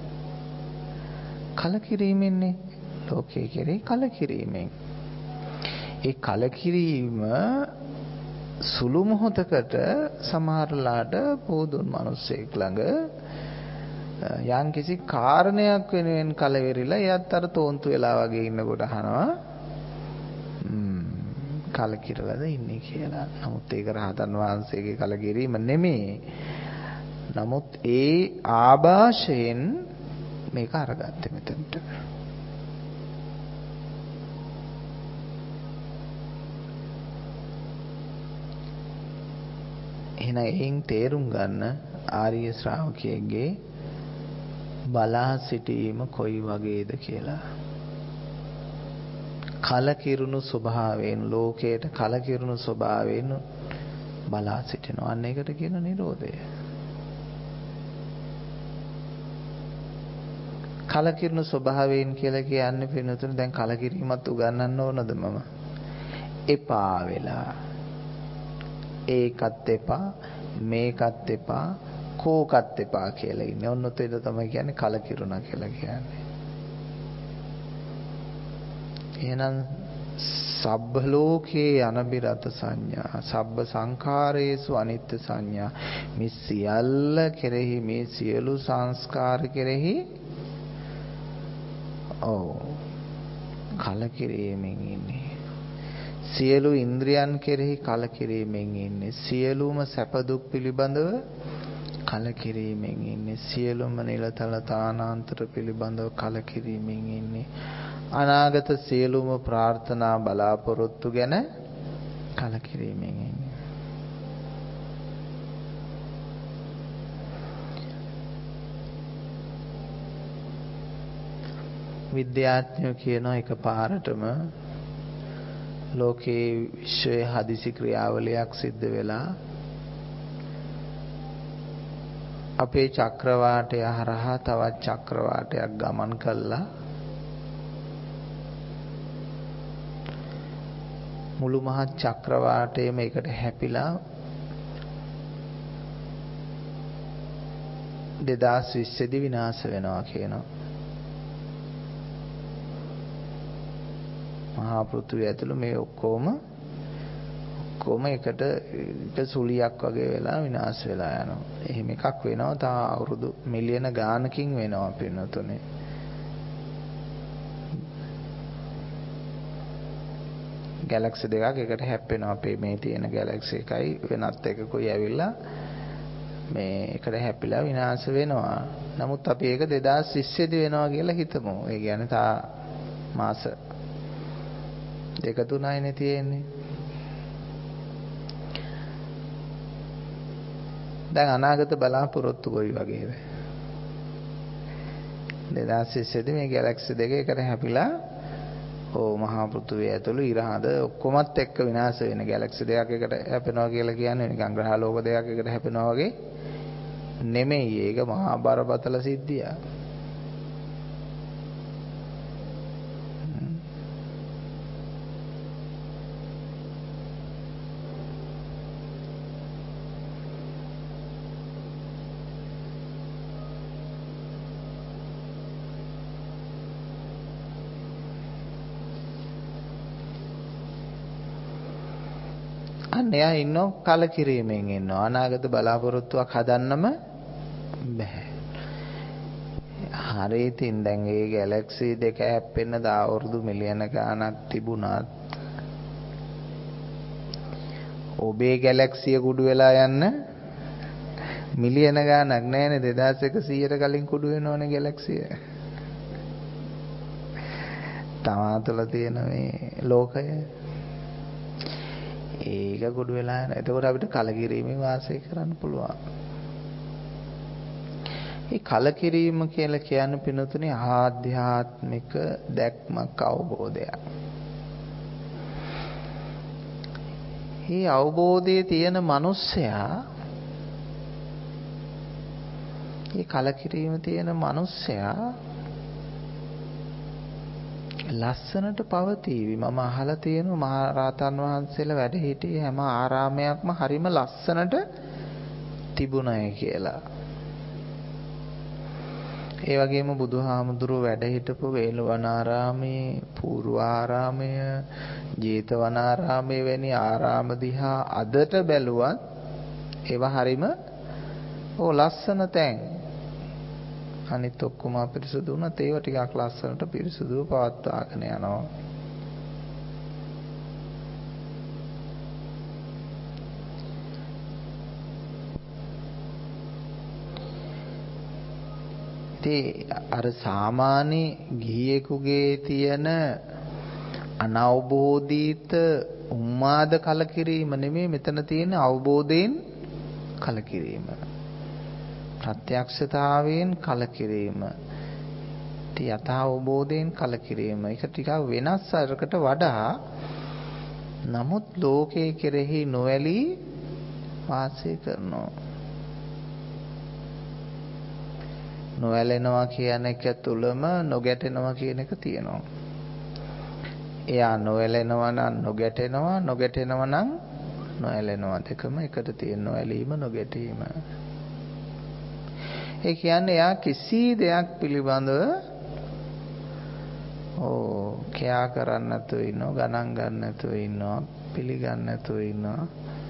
කලකිරීමෙන්නේ. ලෝකයේ කෙරෙහි කලකිරීමෙන්. ඒ කලකිරීම සුළු මොහොතකට සමහරලාට පොදුන් මිනිස්සෙක් ළඟ යම් කිසි කාරණයක් වෙනුවෙන් කලවෙරිලා එයත් අර තෝන්තු වෙලා වගේ ඉන්නකොට අහනවා කලකිරලාද ඉන්නේ කියලා. නමුත් ඒක රහතන් වහන්සේගේ කලකිරීම නෙමෙයි. නමුත් ඒ ආభాෂයෙන් මේක අරගත්තේ මෙතනට. එහෙනම් එයින් තේරුම් ගන්න ආර්ය ශ්‍රාවකයෙක්ගේ බලා සිටීම කොයි වගේද කියලා. කලකිරුණු ස්වභාවයෙන් ලෝකයට කලකිරුණු ස්වභාවයෙන් බලා සිටිනවා. අන්න ඒකට කියන නිරෝධය. කලකිරුණු ස්වභාවයෙන් කියලා කියන්නේ පින්නතුනේ දැන් කලකිරීමත් උගන්වන්න ඕනද මම? එපා වෙලා. ඒකත් එපා මේකත් එපා කෝකත් එපා කියලා ඉන්නේ. ඔන්න ඔතන තමයි කියන්නේ කලකිරුණා කියලා කියන්නේ. එහෙනම් සබ්බ ලෝකේ අනබිරත සංඥා සබ්බ සංඛාරේසු අනිත්‍ය සංඥා මේ සියල්ල කෙරෙහි මේ සියලු සංස්කාර කෙරෙහි ඔව් කලකිරීමෙන් ඉන්නේ. සියලු ඉන්ද්‍රියන් කෙරෙහි කලකිරීමෙන් ඉන්නේ. සියලුම සැප දුක් පිළිබඳව කලකිරීමෙන් ඉන්නේ. සියලුම නිලතල තානාන්තර පිළිබඳව කලකිරීමෙන් ඉන්නේ. අනාගත සියලුම ප්‍රාර්ථනා බලාපොරොත්තු ගැන කලකිරීමෙන් ඉන්නේ. විද්‍යාඥයෝ කියනවා එකපාරටම ලෝකේ විශ්වයේ හදිසි ක්‍රියාවලියක් සිද්ධ වෙලා අපේ චක්‍රවාටය හරහා තවත් චක්‍රවාටයක් ගමන් කළා මුළු මහත් චක්‍රවාටයම එකට හැපිලා දෙදාස් විස්ස දී විනාශ වෙනවා කියනවා. මහා පෘථිවිය ඇතුළු මේ ඔක්කොම ඔක්කොම එකට එක සුලියක් වගේ වෙලා විනාශ වෙලා යනවා. එහෙම එකක් වෙනවා තා අවුරුදු මිලියන ගානකින් වෙනවා පින්නතුනේ. ගැලැක්සි දෙකක් එකට හැප්පෙනවා. අපේ මේ තියෙන ගැලැක්සි එකයි වෙනත් එකකුයි ඇවිල්ලා මේ එකට හැපිලා විනාශ වෙනවා. නමුත් අපි ඒක දෙදාස් විස්ස දී වෙනවා කියලා හිතමු. ඒ කියන්නේ තා මාස දෙක තුනයිනේ තියෙන්නේ. දැන් අනාගත බලාපොරොත්තු කොයි වගේද? දෙදාස් විස්ස දී මේ ගැලැක්සි දෙක එකට හැපිලා ඕ මහා පෘථිවිය ඇතුළු ඉරහඳ ඔක්කොමත් එක්ක විනාශ වෙන ගැලැක්සි දෙකක් එකට හැපෙනවා කියලා කියන්නේ නිකන් ග්‍රහලෝක දෙකක් එකට හැපෙනවා වගේ නෙමෙයි. ඒක මහා බරපතල සිද්ධියක්. එයා ඉන්නෝ කලකිරීමෙන් ඉන්නවා. අනාගත බලාපොරොත්තුවක් හදන්නම බෑ. හරි ඉතින් දැන් මේ ගැලැක්සි දෙක හැප්පෙන්න දා අවුරුදු මිලියන ගාණක් තිබුණත් ඔබේ ගැලැක්සිය කුඩු වෙලා යන්න මිලියන ගාණක් නැහැනේ. දෙදාස් එකසීයට කලින් කුඩු වෙනවනේ ගැලැක්සිය. තමා තුළ තියෙන මේ ලෝකය ඒක කුඩු වෙලා යන. එතකොට අපිට කලකිරීමෙන් වාසය කරන්න පුළුවන්. මේ කලකිරීම කියලා කියන්නේ පිනතුනේ ආධ්‍යාත්මික දැක්මක් අවබෝධයක්. මේ අවබෝධයේ තියෙන මිනිස්සයා මේ කලකිරීම තියෙන මිනිස්සයා ලස්සනට පවතිවි. මම අහලා තියෙනවා මහා රහතන් වහන්සේලා වැඩ හිටියේ හැම ආරාමයක්ම හරිම ලස්සනට තිබුණයි කියලා. ඒ වගේම බුදුහාමුදුරුවෝ වැඩ හිටපු වේළුවනාරාමේ, පූර්වාරාමය, ජේතවනාරාමේ වැනි ආරාම දිහා අදට බැලුවත් ඒවා හරිම ඕ ලස්සන තැන්. අනිත් ඔක්කොම අපිරිසුදු වුණත් ඒව ටිකක් ලස්සනට පිරිසුදුව පවත්වාගෙන යනවා. ඉතින් අර සාමාන්‍ය ගිහියෙකුගේ තියෙන අනවබෝධීත උන්මාද කලකිරීම නෙමෙයි මෙතන තියෙන අවබෝධයෙන් කලකිරීම. ප්‍රත්‍යක්ෂතාවයෙන් කලකිරීම. යථා අවබෝධයෙන් කලකිරීම. ඒක ටිකක් වෙනස් අරකට වඩා. නමුත් ලෝකයේ කෙරෙහි නොඇලී වාසය කරනවා. නොඇලෙනවා කියන එක තුලම නොගැටෙනවා කියන එක තියෙනවා. එයා නොඇලෙනවා නම් නොගැටෙනවා, නොගැටෙනවා නම් නොඇලෙනවා. දෙකම එකට තියෙන නොඇලීම නොගැටීම. ඒ කියන්නේ එයා කිසි දෙයක් පිළිබඳව ඕ කෑ කරන්න නැතුව ඉන්නවා, ගණන් ගන්න නැතුව ඉන්නවා, පිළිගන්න නැතුව ඉන්නවා.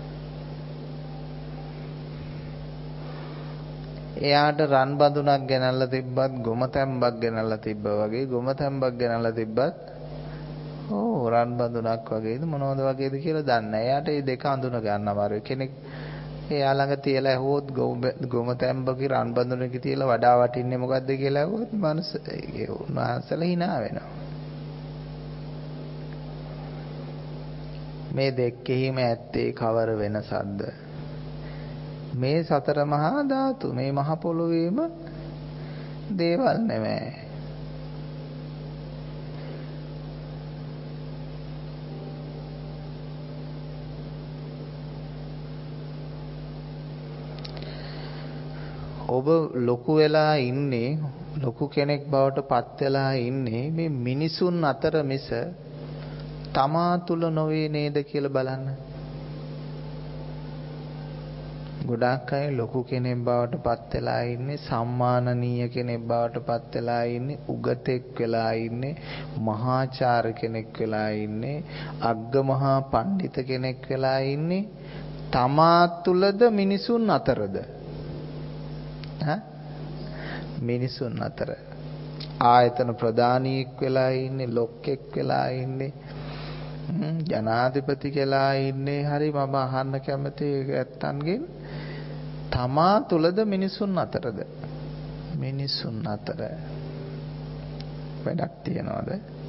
එයාට රන් බඳුනක් ගෙනල්ලා තිබ්බත්, ගොම තැම්බක් ගෙනල්ලා තිබ්බා වගේ, ගොම තැම්බක් ගෙනල්ලා තිබ්බත් ඕ රන් බඳුනක් වගේද මොනවද වගේද කියලා දන්නේ නැහැ. එයාට මේ දෙක අඳුන ගන්න අමාරුයි. කෙනෙක් එයා ළඟ තියලා ඇහුවොත් ගොම තැම්බකි රන් බඳුනක තියලා වඩා වටින්නේ මොකද්ද කියලා ඇහුවොත් මනස ඒ උන්වහන්සේලා hina වෙනවා. මේ දෙකෙහිම ඇත්තේ කවර වෙනසක්ද? මේ සතර මහා ධාතු මේ මහ පොළොවේම දේවල් නෙමෙයි. ඔබ ලොකු වෙලා ඉන්නේ ලොකු කෙනෙක් බවට පත් වෙලා ඉන්නේ මේ මිනිසුන් අතර මිස තමා තුල නොවේ නේද කියලා බලන්න. ගොඩාක් අය ලොකු කෙනෙක් බවට පත් වෙලා ඉන්නේ සම්මානනීය කෙනෙක් බවට පත් වෙලා ඉන්නේ උගතෙක් වෙලා ඉන්නේ මහාචාර්ය කෙනෙක් වෙලා ඉන්නේ අග්ගමහා පඬිත කෙනෙක් වෙලා ඉන්නේ තමා තුලද මිනිසුන් අතරද? මිනිසුන් අතර ආයතන ප්‍රධානීෙක් වෙලා ඉන්නේ ලොක්ෙක් වෙලා ඉන්නේ ජනාධිපති කියලා ඉන්නේ හරි මම අහන්න කැමති ඇත්තන්ගෙන් තමා තුලද මිනිසුන් අතරද? මිනිසුන් අතර වැඩක් තියනවද?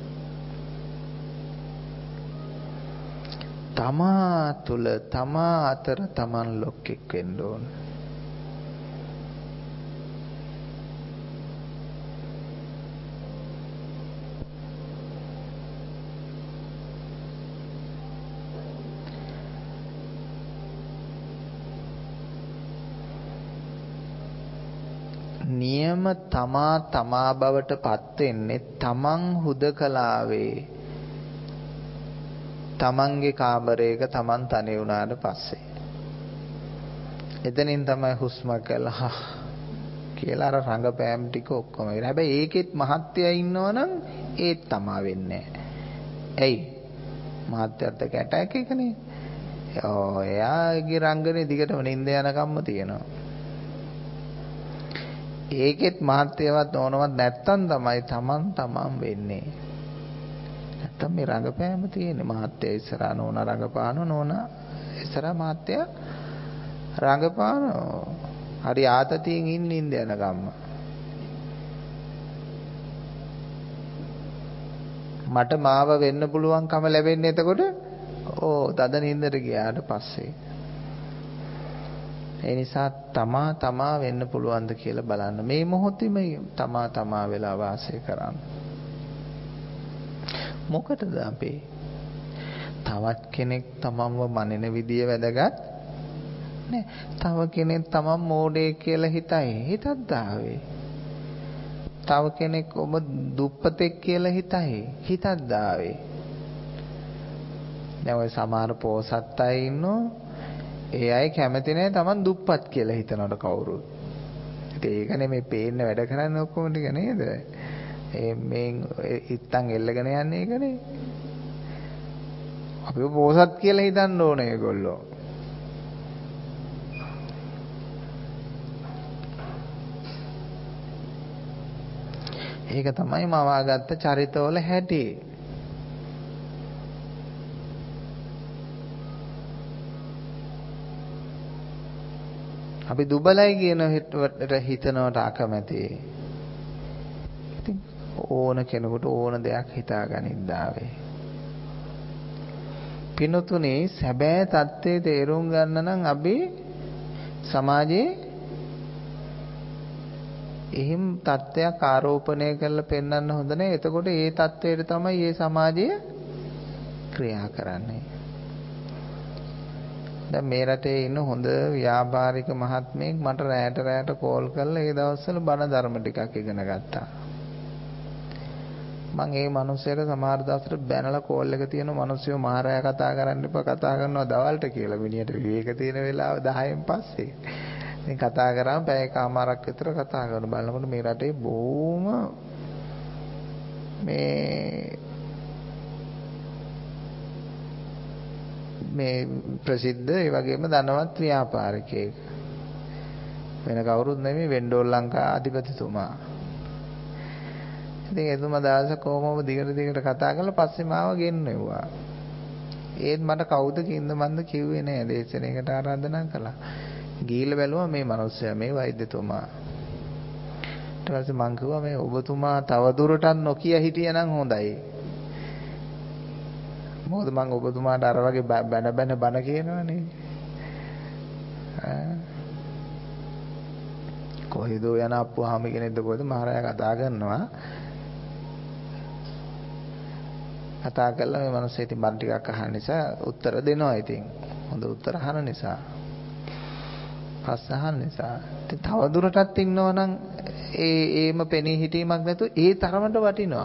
තමා තුල තමා අතර තමන් ලොක්ෙක් වෙන්න ඕන. නියම තමා තමා බවට පත් වෙන්නේ තමන් හුදකලාවේ තමන්ගේ කාමරයක තමන් තනි වුණාට පස්සේ. එතනින් තමයි හුස්ම කළා කියලා අර රංගපෑම් ටික ඔක්කොම ඉවර. හැබැයි ඒකෙත් මහත්යයා ඉන්නවනම් ඒත් තමා වෙන්නේ නැහැ. එයි මහත්යත් එක්ක ඇටැක් එකනේ. ඔව් එයාගේ රංගනේ දිගටම නිින්ද යනකම්ම තියෙනවා. ඒකෙත් මහත්යවත් ඕනවත් නැත්තම් තමයි තමන් තමන් වෙන්නේ. නැත්තම් මේ රංගපෑම තියෙන්නේ මහත්ය ඉස්සරහා නෝන රංගපාන නෝන ඉස්සරහා මහත්ය රංගපාන. හරි ආතතියෙන් ඉන්න ඉඳ යනකම්ම. මට මාව වෙන්න පුළුවන්කම ලැබෙන්නේ එතකොට ඕ තද නින්දට ගියාට පස්සේ. ඒ නිසා තමා තමා වෙන්න පුළුවන්ද කියලා බලන්න. මේ මොහොතේම තමා තමා වෙලා වාසය කරන්න. මොකටද අපි? තවත් කෙනෙක් තමන්ව මනින විදිය වැදගත් නෑ. තව කෙනෙක් තමන් මෝඩයෙක් කියලා හිතයි. හිතත් දාවේ. තව කෙනෙක් ඔබ දුප්පතෙක් කියලා හිතයි. හිතත් දාවේ. දැන් ඔය සමහර පොසත් අය ඉන්නෝ ඒ අය කැමති නැහැ Taman දුප්පත් කියලා හිතනවට කවුරුත්. ඉතින් ඒකනේ මේ පේන්න වැඩ කරන්නේ ඔක්කොම ටික නේද? ඒ මේ ඉත්තන් එල්ලගෙන යන්නේ ඒකනේ. අපිව පොසත් කියලා හිතන්න ඕනේ ඒගොල්ලෝ. ඒක තමයි මවාගත්ත චරිතවල හැටි. අපි දුබලයි කියන හිතනවට අකමැති. ඉතින් ඕන කෙනෙකුට ඕන දෙයක් හිතාගනින්දාවේ. පිනතුනේ සැබෑ தත්ත්වයේ තේරුම් ගන්න නම් අපි සමාජයේ එහෙම தත්ත්වයක් ආරෝපණය කරලා පෙන්වන්න හොඳ නැහැ. එතකොට ඒ தත්ත්වයට තමයි මේ සමාජය ක්‍රියා කරන්නේ. දැන් මේ රටේ ඉන්න හොඳ ව්‍යාපාරික මහත්මයෙක් මට රැයට රැයට කෝල් කරලා ඒ දවස්වල බණ ධර්ම ටිකක් ඉගෙන ගත්තා. මම ඒ මිනිස්සයාට සමහර දවසට බැනලා කෝල් එක තියෙන මිනිස්සුયો මහරයා කතා කරන්න එපා කතා කරනවා දවල්ට කියලා. මිනිහට විවේක තියෙන වෙලාව දහයෙන් පස්සේ. ඉතින් කතා කරාම පැය කමාරක් විතර කතා කරන බලනකොට මේ රටේ බොහොම මේ මේ ප්‍රසිද්ධ ඒ වගේම ධනවත් ව්‍යාපාරිකයෙක්. වෙන කවුරුත් නෙමෙයි වෙන්ඩෝල් ලංකා අධිපතිතුමා. ඉතින් එතුමා දවසක් කොහොමම දිගට දිගට කතා කරලා පස්සේ මාව ගෙන්නෙව්වා. ඒත් මට කවුද කින්ද මන්ද කිව්වේ නෑ දේශනයකට ආරාධනා කළා. ගිහිල්ලා බැලුවා මේ මිනිස්සයා මේ වෛද්‍යතුමා. ඊට පස්සේ මං කිව්වා මේ ඔබතුමා තව දුරටත් නොකිය හිටියනම් හොඳයි. මොකද මං ඔබතුමාට අර වගේ බැන බැන බන කියනවනේ. කොහෙද යන අප්පුහාමි කෙනෙක්ද කොහෙද මහරයා කතා කරනවා. කතා කළා මේ මිනිස්සේ ඉතින් බණ ටිකක් අහන නිසා උත්තර දෙනවා ඉතින්. හොඳ උත්තර අහන නිසා. පස්ස අහන නිසා. ඉතින් තව දුරටත් ඉන්නවනම් ඒ ඒම පෙනී හිටීමක් නැතුව ඒ තරමට වටිනවා.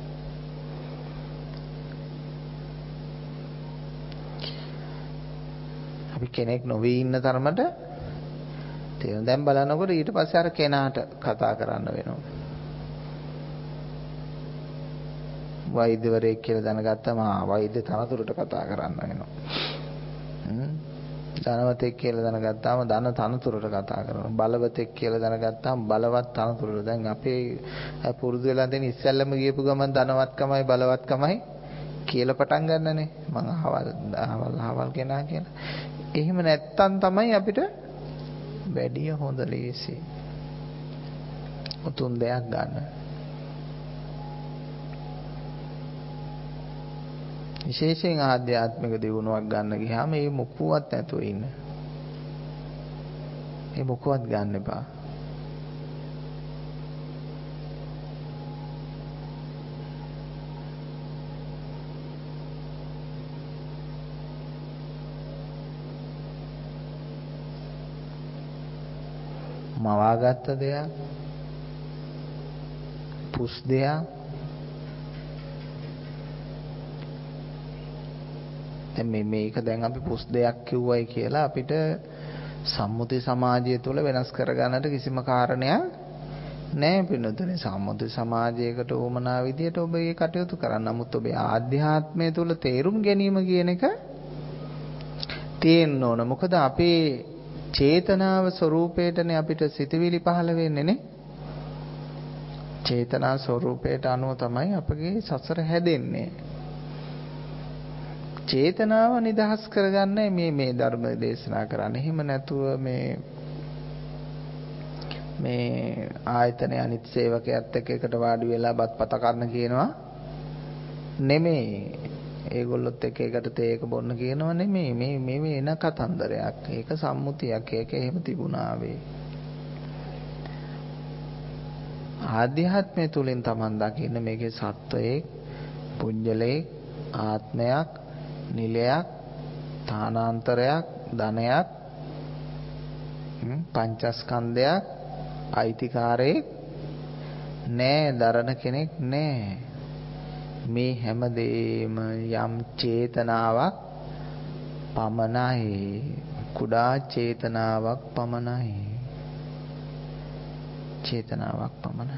අපි කෙනෙක් නොවී ඉන්න තරමට තේරෙන දැන් බලනකොට ඊට පස්සේ අර කෙනාට කතා කරන්න වෙනවා. වෛද්‍යවරයෙක් කියලා දැනගත්තම ආ වෛද්‍ය තනතුරට කතා කරන්න වෙනවා. හ්ම්. ධනවතෙක් කියලා දැනගත්තාම ධන තනතුරට කතා කරනවා. බලවතෙක් කියලා දැනගත්තාම බලවත් තනතුරට. දැන් අපේ පුරුදු වෙලා තියෙන ඉස්සෙල්ලම ගියපු ගමන් ධනවත්කමයි බලවත්කමයි කියලා පටන් ගන්නනේ. මං අහවල් අහවල් අහවල් කෙනා කියලා. එහෙම නැත්තම් තමයි අපිට වැඩිය හොඳ ලේසි. උතුම් දෙයක් ගන්න. විශේෂයෙන් ආධ්‍යාත්මික දියුණුවක් ගන්න ගියාම මේ මොකුවත් නැතුව ඉන්න. මේ මොකුවත් ගන්න එපා. මවාගත්ත දෙයක්, පුස් දෙයක්, දැන් මේ මේක දැන් අපි පුස් දෙයක් කිව්වයි කියලා අපිට සම්මුති සමාජය තුළ වෙනස් කරගන්නට කිසිම කාරණයක් නැහැ පින්නතුනේ. සම්මුති සමාජයකට උවමනා විදියට ඔබ ඒ කටයුතු කරන්න. නමුත් ඔබේ ආධ්‍යාත්මය තුළ තේරුම් ගැනීම කියන එක තියෙන්න ඕන. මොකද අපේ චේතනාව ස්වરૂපයටනේ අපිට සිතවිලි පහළ වෙන්නේ නේ. චේතනා ස්වરૂපයට අනුව තමයි අපගේ සසර හැදෙන්නේ. චේතනාව නිදහස් කරගන්න මේ මේ ධර්ම දේශනා කරන්නේ. එහෙම නැතුව මේ මේ ආයතන අනිත් සේවකයාත් එක්ක එකට වාඩි වෙලා බත්පත කරන්න කියනවා නෙමෙයි. ඒගොල්ලොත් එක්ක එකට තේක බොන්න කියනවා නෙමෙයි. මේ මේ මේ එන කතන්දරයක්. ඒක සම්මුතියක්. ඒක එහෙම තිබුණා වේ. ආධ්‍යාත්මය තුලින් Taman දකින්න මේකේ සත්වයේ පුඤ්ජලයේ ආත්මයක් නිලයක් තානාන්තරයක් ධනයක් පංචස්කන්ධයක් අයිතිකාරයෙක් නෑ, දරණ කෙනෙක් නෑ. මේ හැමදේම යම් චේතනාවක් පමණයි. කුඩා චේතනාවක් පමණයි. චේතනාවක් පමණයි.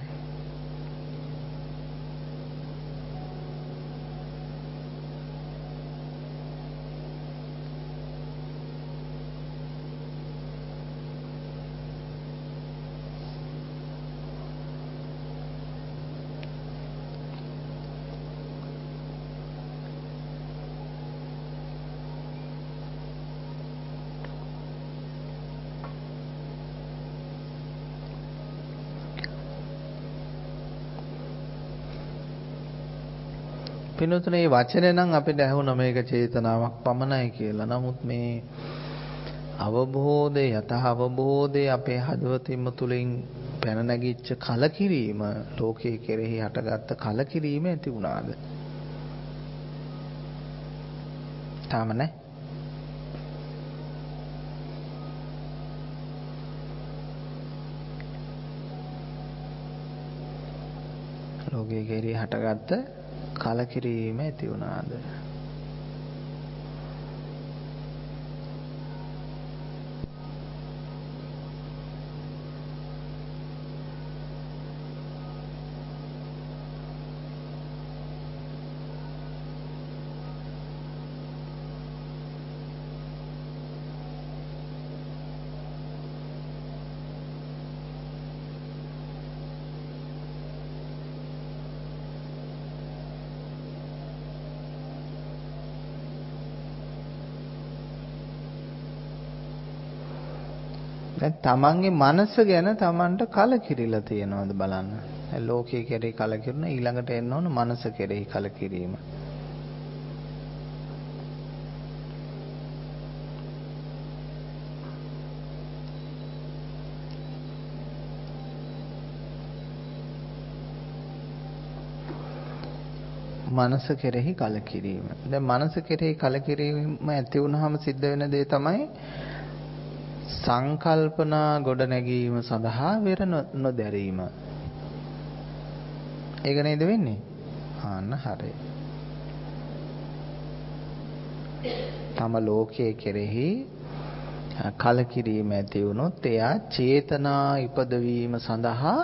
පින්නතුනේ මේ වචනේ නම් අපිට ඇහුණා මේක චේතනාවක් පමණයි කියලා. නමුත් මේ අවබෝධය යත අවබෝධය අපේ හදවතින්ම තුලින් පැන නැගිච්ච කලකිරීම, ලෝකයේ කෙරෙහි හටගත්ත කලකිරීම ඇති වුණාද? තාම නැහැ. ලෝකයේ කෙරෙහි හටගත්ත කලකිරීම ඇති වුණාද? දැන් තමන්ගේ මනස ගැන තමන්ට කලකිරිලා තියෙනවද බලන්න. ලෝකයේ කෙරෙහි කලකිරුණ ඊළඟට එන්න ඕන මනස කෙරෙහි කලකිරීම. මනස කෙරෙහි කලකිරීම. දැන් මනස කෙරෙහි කලකිරීම ඇති වුනහම සිද්ධ වෙන දේ තමයි සංකල්පනා ගොඩ නැගීම සඳහා වෙර නොදැරීම. ඒක නේද වෙන්නේ? ආන්න හරි. තම ලෝකයේ කෙරෙහි කලකිරීම ඇති වුණොත් එයා චේතනා ඉපදවීම සඳහා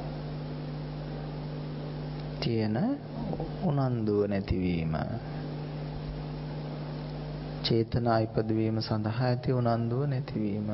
තියෙන උනන්දුව නැතිවීම. චේතනා ඉපදවීම සඳහා ඇති උනන්දුව නැතිවීම.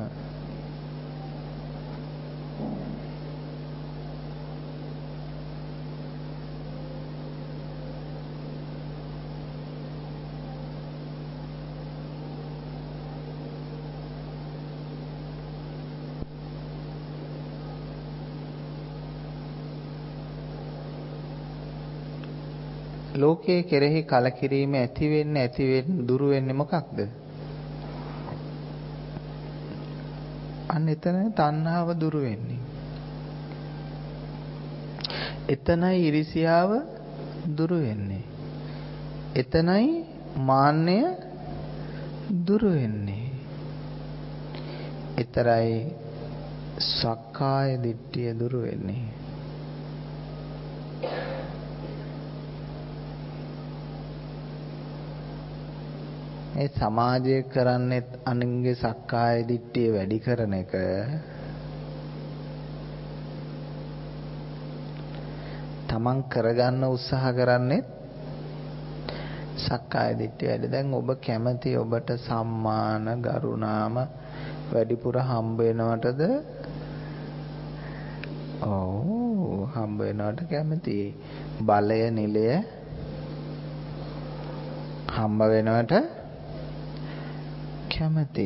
ලෝකයේ කෙරෙහි කලකිරීම ඇති වෙන්නේ ඇති වෙන්නේ දුරු වෙන්නේ මොකක්ද? අන්න එතන තණ්හාව දුරු වෙන්නේ. එතනයි iriසියාව දුරු වෙන්නේ. එතනයි මාන්නය දුරු වෙන්නේ. එතරයි සක්කාය දිට්ඨිය දුරු වෙන්නේ. ඒ සමාජය කරන්නේ අනුන්ගේ සක්කාය දිට්ඨිය වැඩි කරන එක. තමන් කරගන්න උත්සාහ කරන්නේ සක්කාය දිට්ඨිය වැඩි. දැන් ඔබ කැමති ඔබට සම්මාන ගරුණාම වැඩිපුර හම්බ වෙනවටද? ඔව් හම්බ වෙනවට කැමති. බලය නිලය හම්බ වෙනවට කැමති.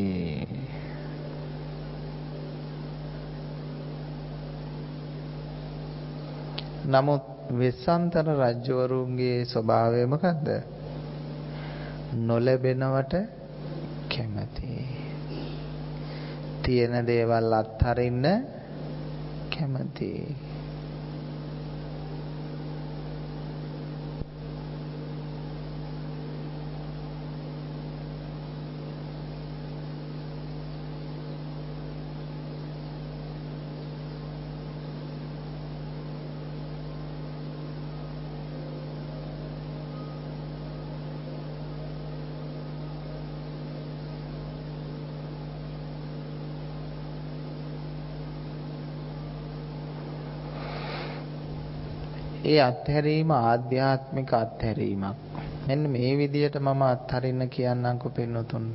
නමුත් වෙස්සන්තර රජවරුන්ගේ ස්වභාවය මොකද්ද? නොලැබෙනවට කැමති. තියෙන දේවල් අත්හරින්න කැමති. ඒ අත්හැරීම ආධ්‍යාත්මික අත්හැරීමක්. මෙන්න මේ විදියට මම අත්හරින්න කියන්නම්කො පින්නතුන්ට.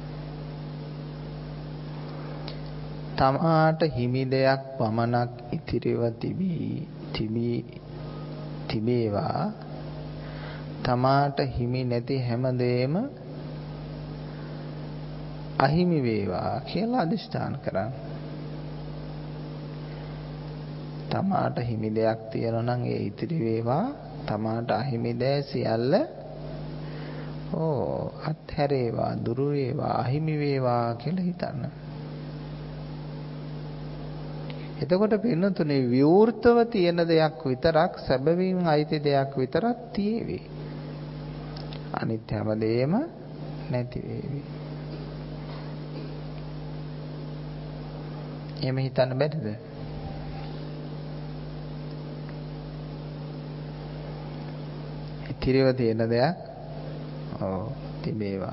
තමාට හිමි දෙයක් පමණක් ඉතිරිව තිබී තිබී තිබේවා. තමාට හිමි නැති හැමදේම අහිමි වේවා කියලා අදිෂ්ඨාන කරන්න. තමාට හිමි දෙයක් තියෙනවා නම් ඒ ඉතිරි වේවා. තමාට අහිමි දෑ සියල්ල ඕ අත්හැරේවා, දුරු වේවා, අහිමි වේවා කියලා හිතන්න. එතකොට පින්නතුනේ විවෘතව තියෙන දෙයක් විතරක්, සැබවින් අයිති දෙයක් විතරක් තියේවි. අනිත් හැමදේම නැති වේවි. එහෙම හිතන්න බැරිද? ඉතිරිව තියෙන දෙයක් ඔව් තිබේවා.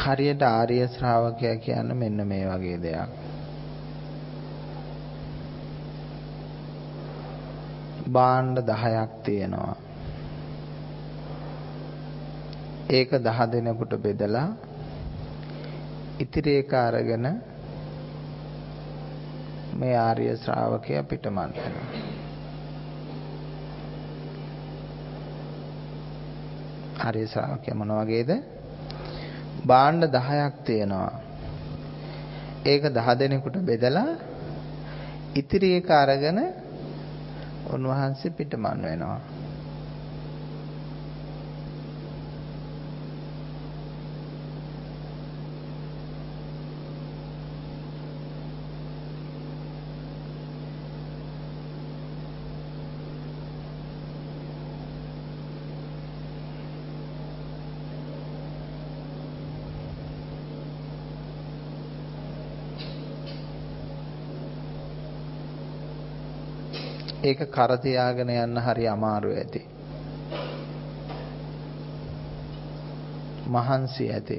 හරියට ආර්ය ශ්‍රාවකයා කියන්නේ මෙන්න මේ වගේ දෙයක්. භාණ්ඩ දහයක් තියෙනවා. ඒක දහ දෙනෙකුට බෙදලා ඉතිරි එක අරගෙන මේ ආර්ය ශ්‍රාවකයා පිටමන් වෙනවා. ආර්ය ශ්‍රාවකයා මොන වගේද? භාණ්ඩ දහයක් තියෙනවා. ඒක දහ දෙනෙකුට බෙදලා ඉතිරි එක අරගෙන උන්වහන්සේ පිටමන් වෙනවා. ඒක කර තියාගෙන යන්න හරි අමාරු ඇති. මහන්සි ඇති.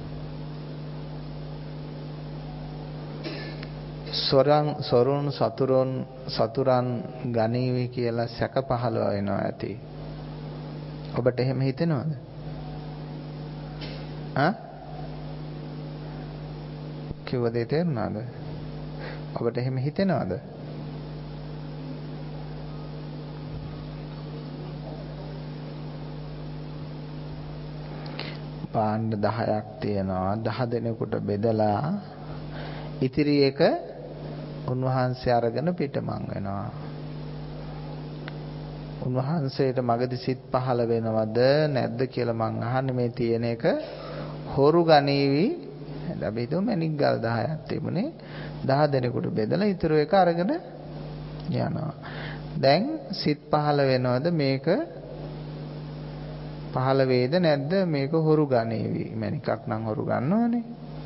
සොරන් සොරුන් සතුරුන් සතුරන් ගනීවි කියලා සැක පහළ වෙනවා ඇති. ඔබට එහෙම හිතෙනවද? ආ? කිව්ව දේ තේරුණාද? ඔබට එහෙම හිතෙනවද? භාණ්ඩ දහයක් තියෙනවා. දහ දෙනෙකුට බෙදලා ඉතිරි එක උන්වහන්සේ අරගෙන පිටමං වෙනවා. උන්වහන්සේට මගදී සිත් පහළ වෙනවද නැද්ද කියලා මං අහන්නේ. මේ තියෙන එක හොරු ගනීවි. අපි හිතුව මණික් ගල් දහයක් තිබුණේ. දහ දෙනෙකුට බෙදලා ඉතුරු එක අරගෙන යනවා. දැන් සිත් පහළ වෙනවද මේක පහළ වේද නැද්ද මේක හොරු ගනේවි. මණිකක් නම් හොරු ගන්නවනේ.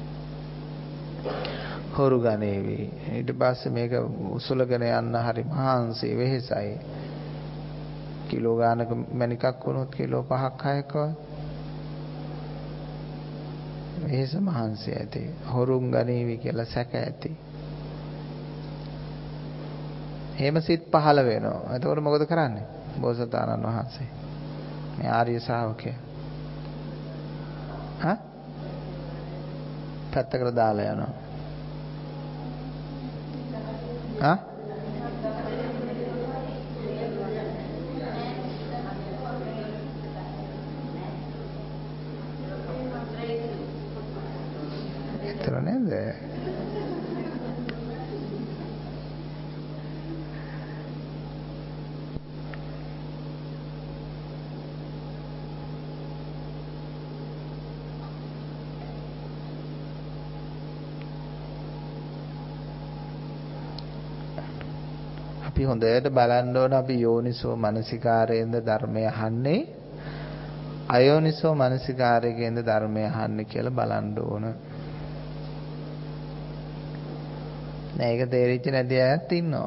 හොරු ගනේවි. ඊට පස්සේ මේක උසුලගෙන යන්න හරි මහන්සි වෙහෙසයි. කිලෝ ගානක මණිකක් වුණොත් කිලෝ පහක් හයක වෙහෙස මහන්සි ඇති. හොරුන් ගනේවි කියලා සැක ඇති. එහෙම සිත් පහළ වෙනවා. එතකොට මොකද කරන්නේ? බෝසතාණන් වහන්සේ මේ ආර්ය ශ්‍රාවකයා හා පැත්තකට දාලා යනවා. හා ඒතර නේද? අපි හොඳට බලන්න ඕන අපි යෝනිසෝ මනසිකාරයෙන්ද ධර්මය අහන්නේ අයෝනිසෝ මනසිකාරයෙන්ද ධර්මය අහන්නේ කියලා බලන්න ඕන. නෑ ඒක තේරිච්ච නැති අයත් ඉන්නවා.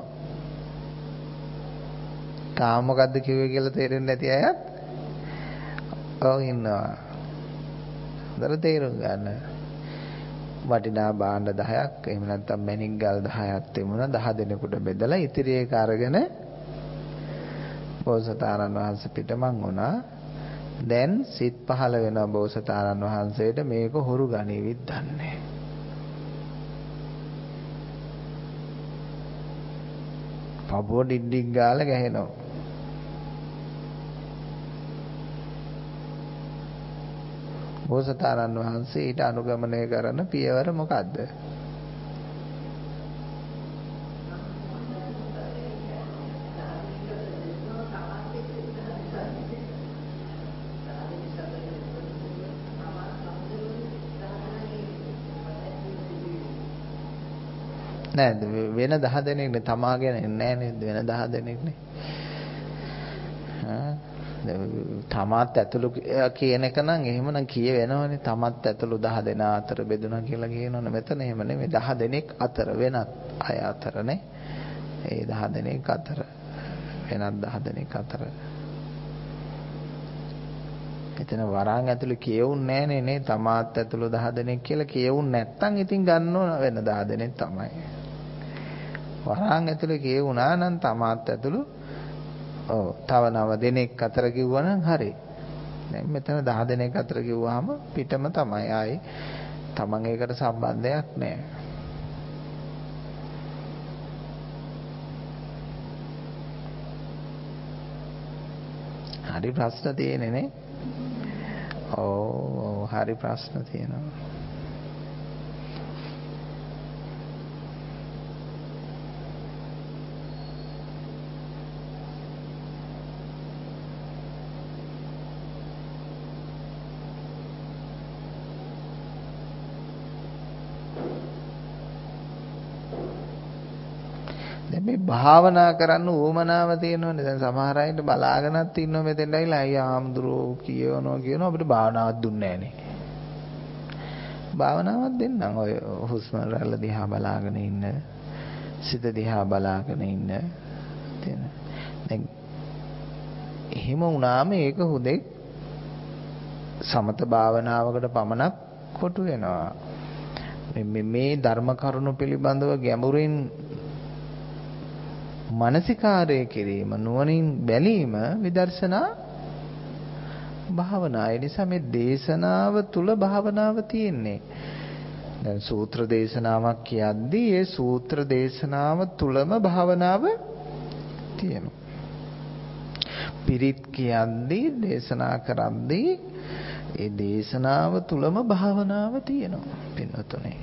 තාම මොකද්ද කිව්වේ කියලා තේරෙන්නේ නැති අයත් ඔව් ඉන්නවා. හොඳට තේරුම් ගන්න. වටිනා භාණ්ඩ දහයක් එහෙම නැත්නම් මණික් ගල් දහයක් තිබුණා. දහ දෙනෙකුට බෙදලා ඉතිරි එක අරගෙන බෝසතාණන් වහන්සේ පිටමං වුණා. දැන් සිත් පහළ වෙනවා බෝසතාණන් වහන්සේට මේක හොරු ගනීවිත් දන්නේ. පපුව ඩිඩ්ඩික් ගාලා ගහනවා. බෝසතාණන් වහන්සේ ඊට අනුගමනය කරන පියවර මොකද්ද? නෑ වෙන දහ දෙනෙක්නේ තමා ගැන නෑ නේද? වෙන දහ දෙනෙක්නේ. හා තමත් ඇතුළු කියන එක නම් එහෙමනම් කිය වෙනවනේ. තමත් ඇතුළු දහ දෙනා අතර බෙදුණා කියලා කියනවනේ. මෙතන එහෙම නෙමෙයි. දහ දෙනෙක් අතර වෙනත් අය අතරනේ. ඒ දහ දෙනෙක් අතර වෙනත් දහ දෙනෙක් අතර. එතන වරාන් ඇතුළේ කියවුන්නේ නැහනේ නේ තමාත් ඇතුළේ දහ දෙනෙක් කියලා කියවුන්නේ නැත්තම් ඉතින් ගන්න ඕන වෙන දහ දෙනෙක් තමයි. වරාන් ඇතුළේ කියවුණා නම් තමාත් ඇතුළේ ඔව් තව නව දෙනෙක් අතර කිව්වනම් හරි. දැන් මෙතන දහ දෙනෙක් අතර කිව්වහම පිටම තමයි. ආයේ තමන් ඒකට සම්බන්ධයක් නැහැ. හරි ප්‍රශ්න තියෙන්නේ නේ. ඔව් හරි ප්‍රශ්න තියෙනවා. මේ භාවනා කරන්න උවමනාව තියෙනවනේ. දැන් සමහර අයට බලාගෙනත් ඉන්නව මෙතෙන්ට ඇවිල්ලා අයියා ආම්දුරෝ කියවනවා කියනවා අපිට භාවනාවක් දුන්නේ නැහනේ. භාවනාවක් දෙන්නම්. ඔය හුස්ම රැල්ල දිහා බලාගෙන ඉන්න. සිත දිහා බලාගෙන ඉන්න. දැන් එහෙම වුණාම ඒක හුදෙක් සමත භාවනාවකට පමණක් කොටු වෙනවා. මේ මේ ධර්ම කරුණු පිළිබඳව ගැඹුරින් මානසිකාරය කිරීම නුවණින් බැලීම විදර්ශනා භාවනා. ඒ නිසා මේ දේශනාව තුල භාවනාව තියෙන්නේ. දැන් සූත්‍ර දේශනාවක් කියද්දී ඒ සූත්‍ර දේශනාව තුලම භාවනාව තියෙනවා. පිරිත් කියද්දී දේශනා කරද්දී ඒ දේශනාව තුලම භාවනාව තියෙනවා. පින්වතුනි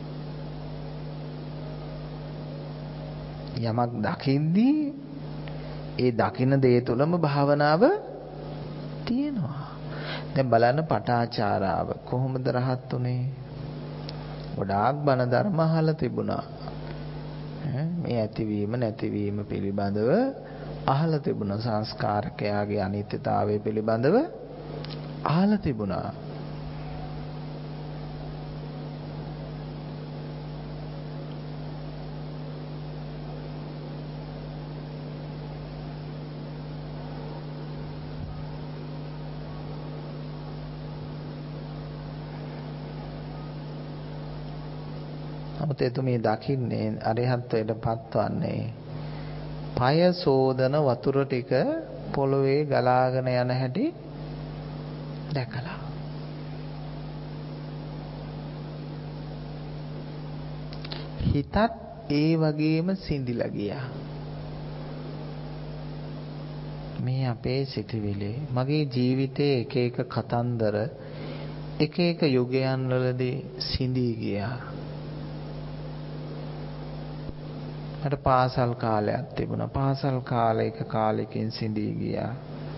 යමක් දකින්දී ඒ දකින්න දේ තුළම භාවනාව තියෙනවා. දැන් බලන්න පටාචාරාව කොහොමද රහත් උනේ? ගොඩාක් බණ ධර්ම අහලා තිබුණා. මේ ඇතිවීම නැතිවීම පිළිබඳව අහලා තිබුණා. සංස්කාරකයාගේ අනිත්‍යතාවය පිළිබඳව අහලා තිබුණා. නමුත් එතුමී දකින්නේ අරිහත්ත්වයට පත්වන්නේ පය සෝදන වතුර ටික පොළොවේ ගලාගෙන යන හැටි දැකලා. හිතත් ඒ වගේම සිඳිලා ගියා. මේ අපේ සිටිවිලි මගේ ජීවිතයේ එක එක කතන්දර එක එක යුගයන් වලදී සිඳී ගියා. මට පාසල් කාලයක් තිබුණා. පාසල් කාලයක කාලෙකින් සිඳී ගියා.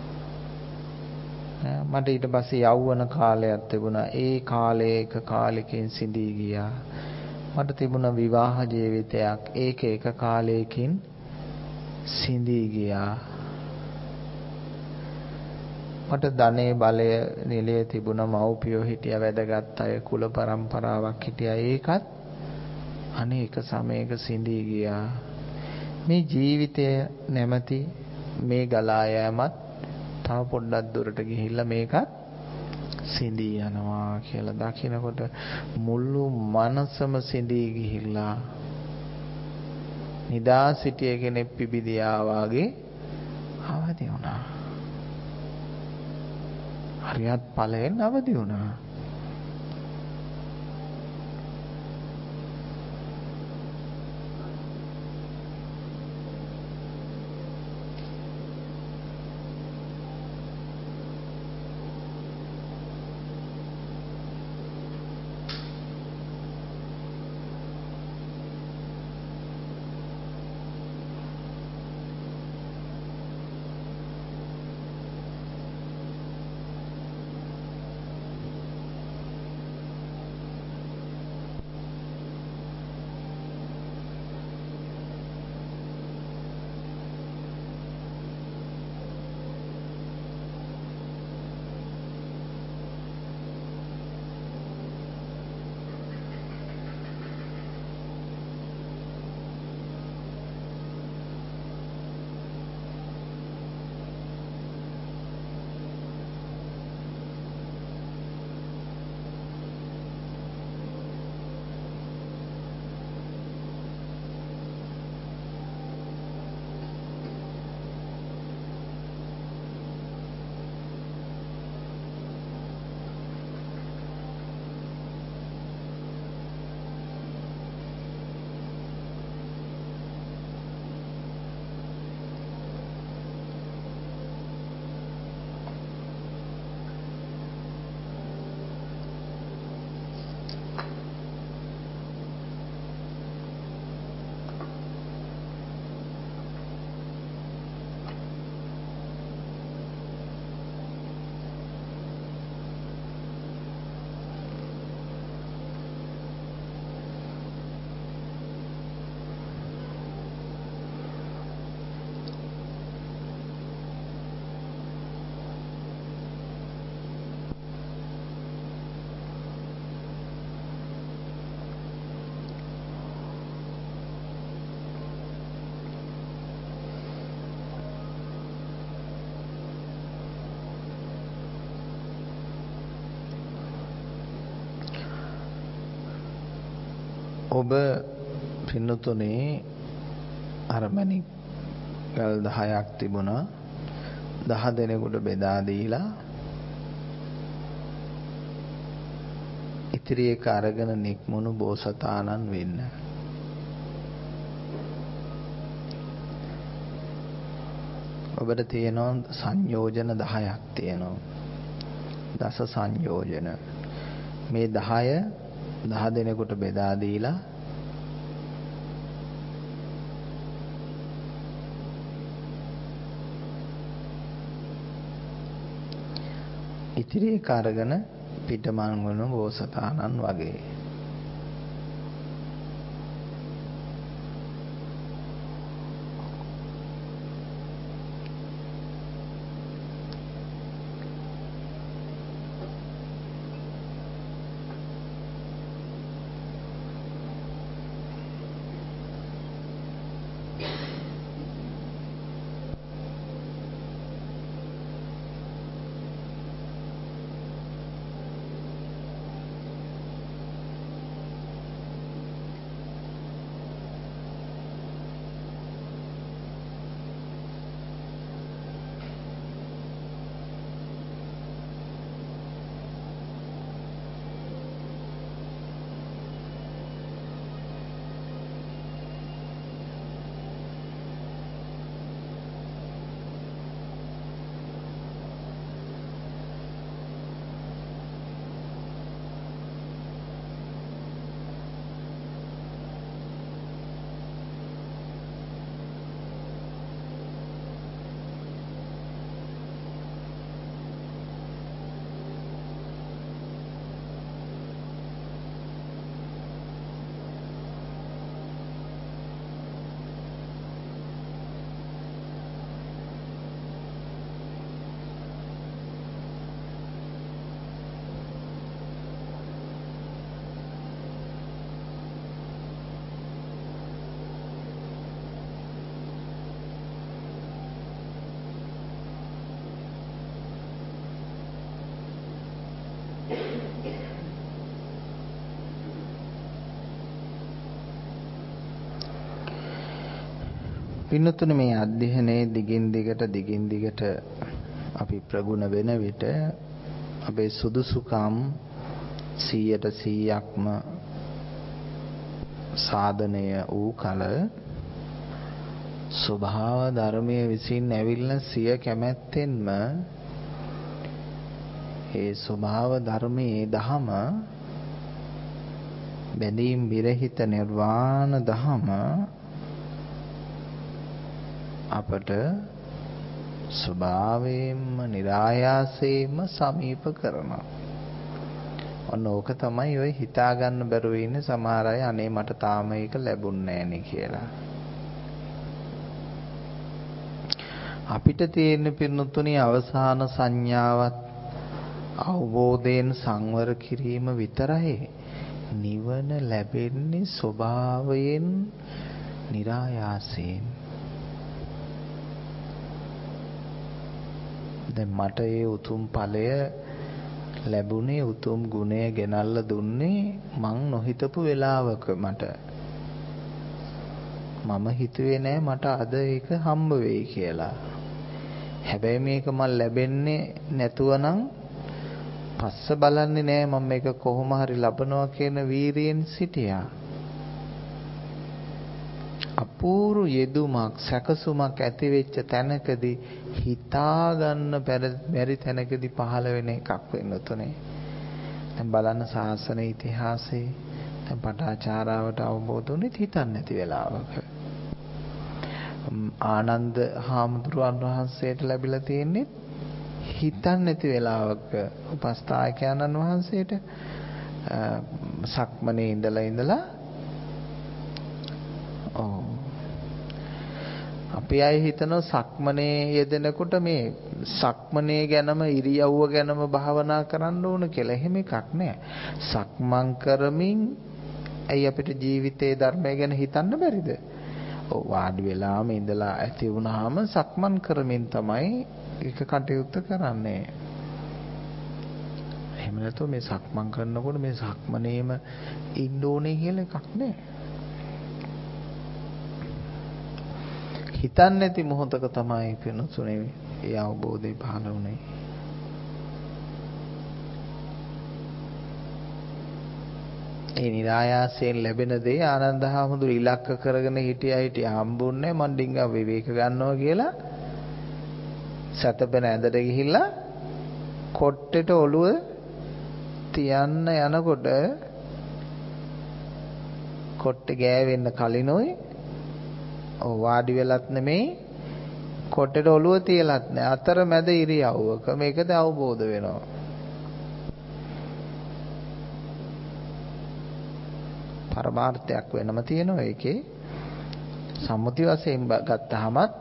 මට ඊට පස්සේ යෞවන කාලයක් තිබුණා. ඒ කාලයක කාලෙකින් සිඳී ගියා. මට තිබුණා විවාහ ජීවිතයක්. ඒක එක කාලයකින් සිඳී ගියා. මට ධනේ බලය නිලයේ තිබුණා. මව්පියෝ හිටියා, වැදගත් අය, කුල પરම්පරාවක් හිටියා. ඒකත් අනේක සමයක සිඳී ගියා. මේ ජීවිතය නැමැති මේ ගලා යෑමත් තව පොඩ්ඩක් දුරට ගිහිල්ලා මේකත් සිඳී යනවා කියලා දකිනකොට මුළු මනසම සිඳී ගිහිල්ලා නිදා සිටිය කෙනෙක් පිබිදියා වාගේ අවදි වුණා. හරියත් ඵලයෙන් අවදි වුණා. ඔබ පින්නතුනේ අරමණික් ගල් දහයක් තිබුණා. දහ දෙනෙකුට බෙදා දීලා ඉතිරි එක අරගෙන නික්මුණු බෝසතාණන් වෙන්න. ඔබට තියෙනවා සංයෝජන දහයක් තියෙනවා. දස සංයෝජන. මේ දහය දහ දෙනෙකුට බෙදා දීලා ඉතිරි එක අරගෙන පිටමන් වුණු බෝසතාණන් වගේ. පින්නතුනේ මේ අධ්‍යයනයේ දිගින් දිගට දිගින් දිගට අපි ප්‍රගුණ වෙන විට අපේ සුදුසුකම් සීයට සීයක්ම සාධනය වූ කල ස්වභාව ධර්මයේ විසින් ඇවිල්ලා සිය කැමැත්තෙන්ම ඒ ස්වභාව ධර්මයේ දහම බැඳීම් විරහිත නිර්වාණ දහම අපට ස්වභාවයෙන්ම નિરાයාසයෙන්ම සමීප කරනවා. ඔන්න ඕක තමයි ඔය හිතා ගන්න බැරුව ඉන්නේ සමහර අය අනේ මට තාම ඒක ලැබුන්නේ නැණි කියලා. අපිට තියෙන පින්නතුණි අවසාන සංඥාවත් අවබෝධයෙන් සංවර කිරීම විතරයි. නිවන ලැබෙන්නේ ස්වභාවයෙන් નિરાයාසයෙන්. දැන් මට ඒ උතුම් ඵලය ලැබුණේ උතුම් ගුණය ගෙනල්ලා දුන්නේ මං නොහිතපු වෙලාවක මට. මම හිතුවේ නෑ මට අද ඒක හම්බ වෙයි කියලා. හැබැයි මේක මම ලැබෙන්නේ නැතුව නම් පස්ස බලන්නේ නෑ මම මේක කොහොම හරි ලබනවා කියන වීරියෙන් සිටියා. අපූර්ව යෙදුමක් සැකසුමක් ඇති වෙච්ච තැනකදී හිතා ගන්න බැරි තැනකදී පහළ වෙන එකක් වෙන්න තුනේ. දැන් බලන්න ශාසන ඉතිහාසයේ දැන් පටාචාරාවට අවබෝධ වුණේ හිතන්නේ නැති වෙලාවක. ආනන්ද හාමුදුරුවන් වහන්සේට ලැබිලා තියෙන්නේ හිතන්නේ නැති වෙලාවක. උපස්ථායකයන්න් වහන්සේට සක්මනේ ඉඳලා ඉඳලා ඔව් අපි අය හිතනවා සක්මනේ යෙදෙනකොට මේ සක්මනේ ගැනම ඉරියව්ව ගැනම භාවනා කරන්න ඕන කියලා. එහෙම එකක් නෑ. සක්මන් කරමින් ඇයි අපිට ජීවිතයේ ධර්මය ගැන හිතන්න බැරිද? ඔව් වාඩි වෙලාම ඉඳලා ඇති වුණාම සක්මන් කරමින් තමයි ඒක කටයුත්ත කරන්නේ. එහෙම නැතුව මේ සක්මන් කරනකොට මේ සක්මනේම ඉන්න ඕනේ කියලා එකක් නෑ. හිතන්නේ නැති මොහොතක තමයි පිනුසුනේ ඒ අවබෝධය පහළ වුනේ. ඒ නිරායාසයෙන් ලැබෙන දේ ආනන්ද හාමුදුරු ඉලක්ක කරගෙන හිටියා හිටියා හම්බුන්නේ මන් ඩිංගා විවේක ගන්නවා කියලා සතපෙන ඇඳට ගිහිල්ලා කොට්ටෙට ඔළුව තියන්න යනකොට කොට්ටේ ගෑවෙන්න කලිනුයි ඔව් වාඩි වෙලත් නෙමෙයි කොට්ටෙට ඔළුව තියලත් නෑ අතර මැද ඉරියව්වක මේකද අවබෝධ වෙනවා. පරමාර්ථයක් වෙනම තියෙනවා ඒකේ සම්මුති වශයෙන් ගත්තාමත්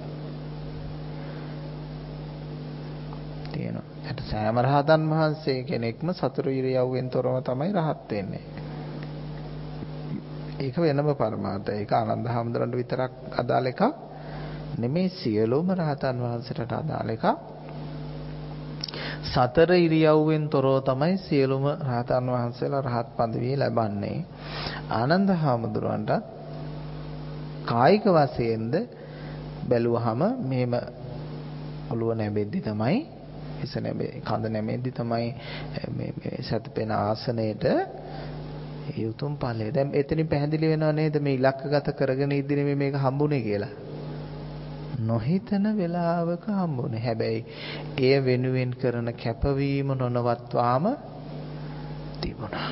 තියෙනවා. ඒත් සෑම රහතන් වහන්සේ කෙනෙක්ම සතර ඉරියව්වෙන් තොරව තමයි රහත් වෙන්නේ. ඒක වෙනම පරමාර්ථය. ඒක ආනන්ද හැමදෙරන්ට විතරක් අදාළ එකක් නෙමෙයි සියලුම රහතන් වහන්සේට අදාළ එකක්. සතර ඉරියව්වෙන් තොරව තමයි සියලුම රහතන් වහන්සේලා රහත් පදවිය ලබන්නේ. ආනන්ද හැමදෙරන්ට කායික වශයෙන්ද බැලුවහම මෙහෙම ඔළුව නැමෙද්දි තමයි හිස නැමෙ කඳ නැමෙද්දි තමයි මේ මේ සතපෙන ආසනයේට ඒ උතුම් ඵලය. දැන් එතනින් පැහැදිලි වෙනව නේද මේ ඉලක්කගත කරගෙන ඉදිරියේ මේක හම්බුනේ කියලා. නොහිතන වෙලාවක හම්බුනේ. හැබැයි එය වෙනුවෙන් කරන කැපවීම නොනවත්වාම තිබුණා.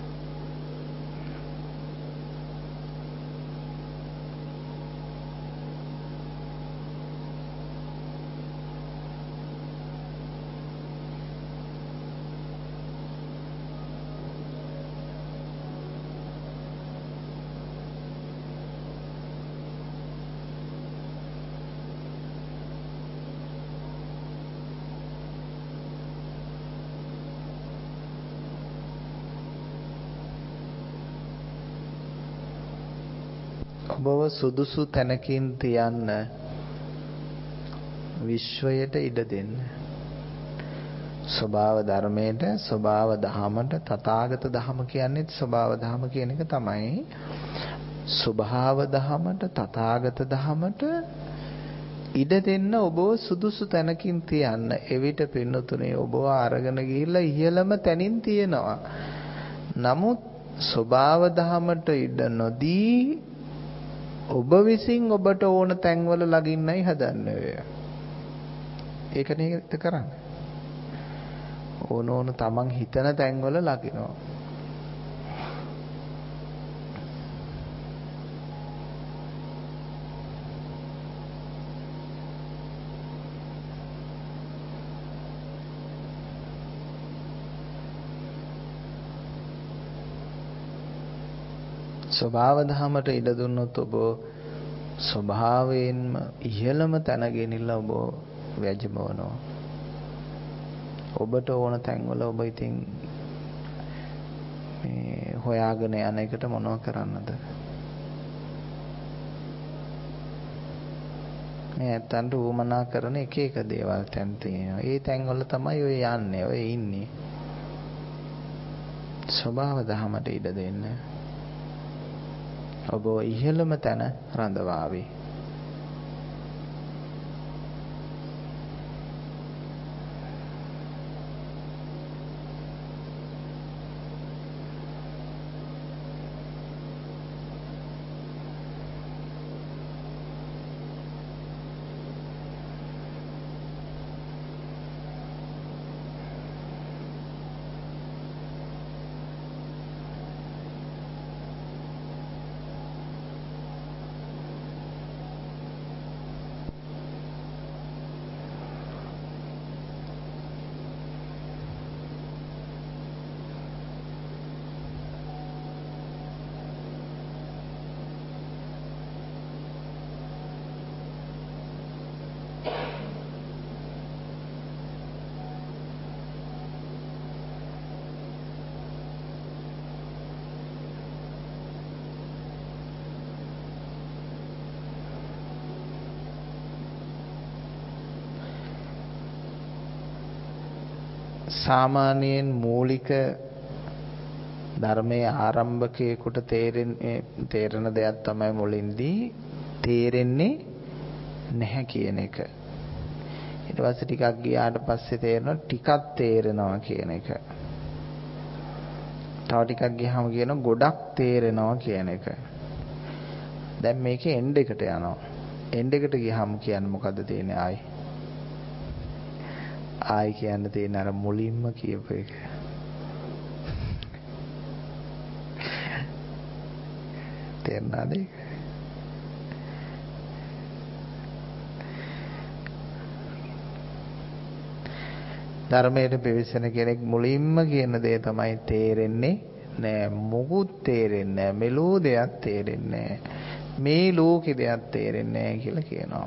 ඔබව සුදුසු තැනකින් තියන්න විශ්වයට ඉඩ දෙන්න. ස්වභාව ධර්මයට ස්වභාව දහමට තථාගත දහම කියන්නේ ස්වභාව දහම කියන එක තමයි. ස්වභාව දහමට තථාගත දහමට ඉඩ දෙන්න ඔබව සුදුසු තැනකින් තියන්න. එවිට පින්නතුනේ ඔබව අරගෙන ගිහිල්ලා ඉහළම තැනින් තියනවා. නමුත් ස්වභාව දහමට ඉඩ නොදී ඔබ විසින් ඔබට ඕන තැන්වල ළඟින්නයි හදන්නේ ඔය. ඒක නේද කරන්නේ. ඕන ඕන තමන් හිතන තැන්වල ළඟිනවා. ස්වභාව දහමට ඉඩ දුන්නොත් ඔබ ස්වභාවයෙන්ම ඉහළම තැන ගෙනිලා ඔබ වැජඹවනවා. ඔබට ඕන තැන්වල ඔබ ඉතින් මේ හොයාගෙන යන එකට මොනව කරන්නද? මේ ඇත්තන්ට උවමනා කරන එක එක දේවල් තැන් තියෙනවා. ඒ තැන්වල තමයි ඔය යන්නේ, ඔය ඉන්නේ. ස්වභාව දහමට ඉඩ දෙන්න. ඔබ ඉහළම තැන රඳවාවි. සාමාන්‍යයෙන් මූලික ධර්මයේ ආරම්භකයෙකුට තේරෙන්නේ තේරෙන දෙයක් තමයි මුලින්දී තේරෙන්නේ නැහැ කියන එක. ඊට පස්සේ ටිකක් ගියාට පස්සේ තේරෙනවා ටිකක් තේරෙනවා කියන එක. තව ටිකක් ගියාම කියන ගොඩක් තේරෙනවා කියන එක. දැන් මේකේ එන්ඩ් එකට යනවා. එන්ඩ් එකට ගියාම කියන්නේ මොකද්ද තියෙන්නේ ආයි? ආයි කියන්න තියෙන අර මුලින්ම කියපු එක. තේරුණාද? ධර්මයට පිවිසෙන කෙනෙක් මුලින්ම කියන දේ තමයි තේරෙන්නේ නෑ. මොකුත් තේරෙන්නේ නෑ. මෙලෝ දෙයක් තේරෙන්නේ නෑ. මේ ලෝකේ දෙයක් තේරෙන්නේ නෑ කියලා කියනවා.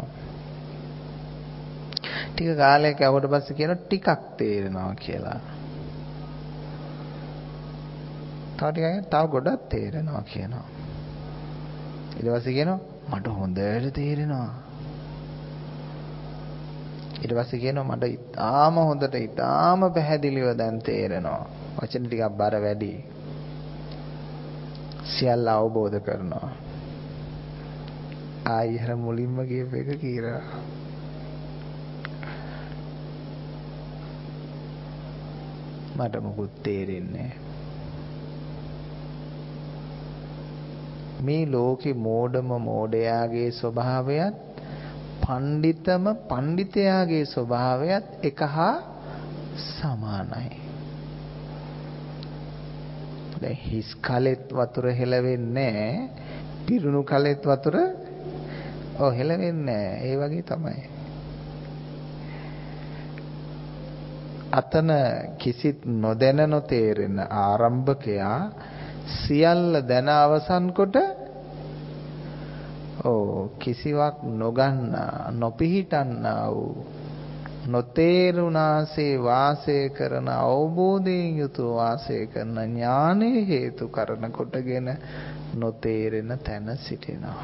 ටික කාලයක් යවුවට පස්සේ කියනවා ටිකක් තේරෙනවා කියලා. තව ටිකක් තව ගොඩක් තේරෙනවා කියනවා. ඊට පස්සේ කියනවා මට හොඳට තේරෙනවා. ඊට පස්සේ කියනවා මට ඉතාම හොඳට ඉතාම පැහැදිලිව දැන් තේරෙනවා. වචන ටිකක් බර වැඩි. සියල්ල අවබෝධ කරනවා. ආයි අර මුලින්ම කියපු එක කීරා. මට මොකුත් තේරෙන්නේ නැහැ. මේ ලෝකේ මෝඩම මෝඩයාගේ ස්වභාවයත් පඬිතම පඬිතයාගේ ස්වභාවයත් එක හා සමානයි. දැන් හිස් කලෙත් වතුර හෙලවෙන්නේ නැහැ. පිරුණු කලෙත් වතුර ඔව් හෙලවෙන්නේ නැහැ. ඒ වගේ තමයි. අතන කිසිත් නොදැන නොතේරෙන ආරම්භකයා සියල්ල දැන අවසන් කොට ඔව් කිසිවක් නොගන්නා නොපිහිටන්නා වූ නොතේරුණාසේ වාසය කරන අවබෝධයෙන් යුතුව වාසය කරන ඥානය හේතු කරන කොටගෙන නොතේරෙන තැන සිටිනවා.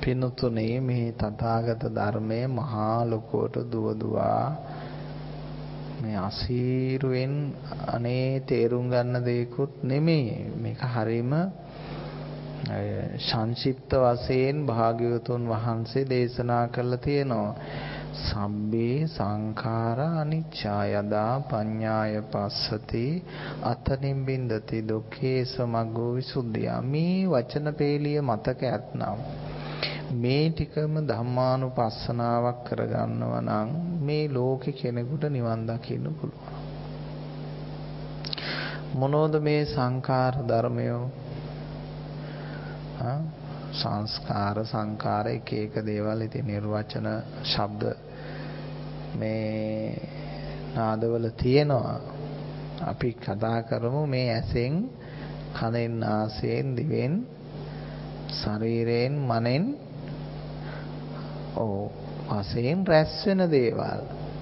පිනුතුනේ මේ තථාගත ධර්මයේ මහා ලොකුවට දුව දුවා මේ අසීරුවෙන් අනේ තේරුම් ගන්න දෙයක්වත් නෙමෙයි. මේක හරීම සංක්ෂිප්ත වශයෙන් භාග්‍යවතුන් වහන්සේ දේශනා කළා තියෙනවා. සබ්බේ සංඛාරා අනිච්චා යදා පඤ්ඤාය පස්සති අතනිම්බින්දති දුක්ඛේ සමග්ගෝ විසුද්ධිය. මේ වචන පේලිය මතක ඇත්නම් මේ ටිකම ධම්මානුපස්සනාවක් කරගන්නවා නම් මේ ලෝකෙ කෙනෙකුට නිවන් දකින්න පුළුවන්. මොනෝද මේ සංඛාර ධර්මයෝ? ආ සංස්කාර සංකාර එක එක දේවල් ඉතින් නිර්වචන ශබ්ද මේ නාදවල තියෙනවා. අපි කතා කරමු මේ ඇසෙන් කනෙන් නාසයෙන් දිවෙන් ශරීරයෙන් මනෙන් ඕ වශයෙන් රැස් වෙන දේවල්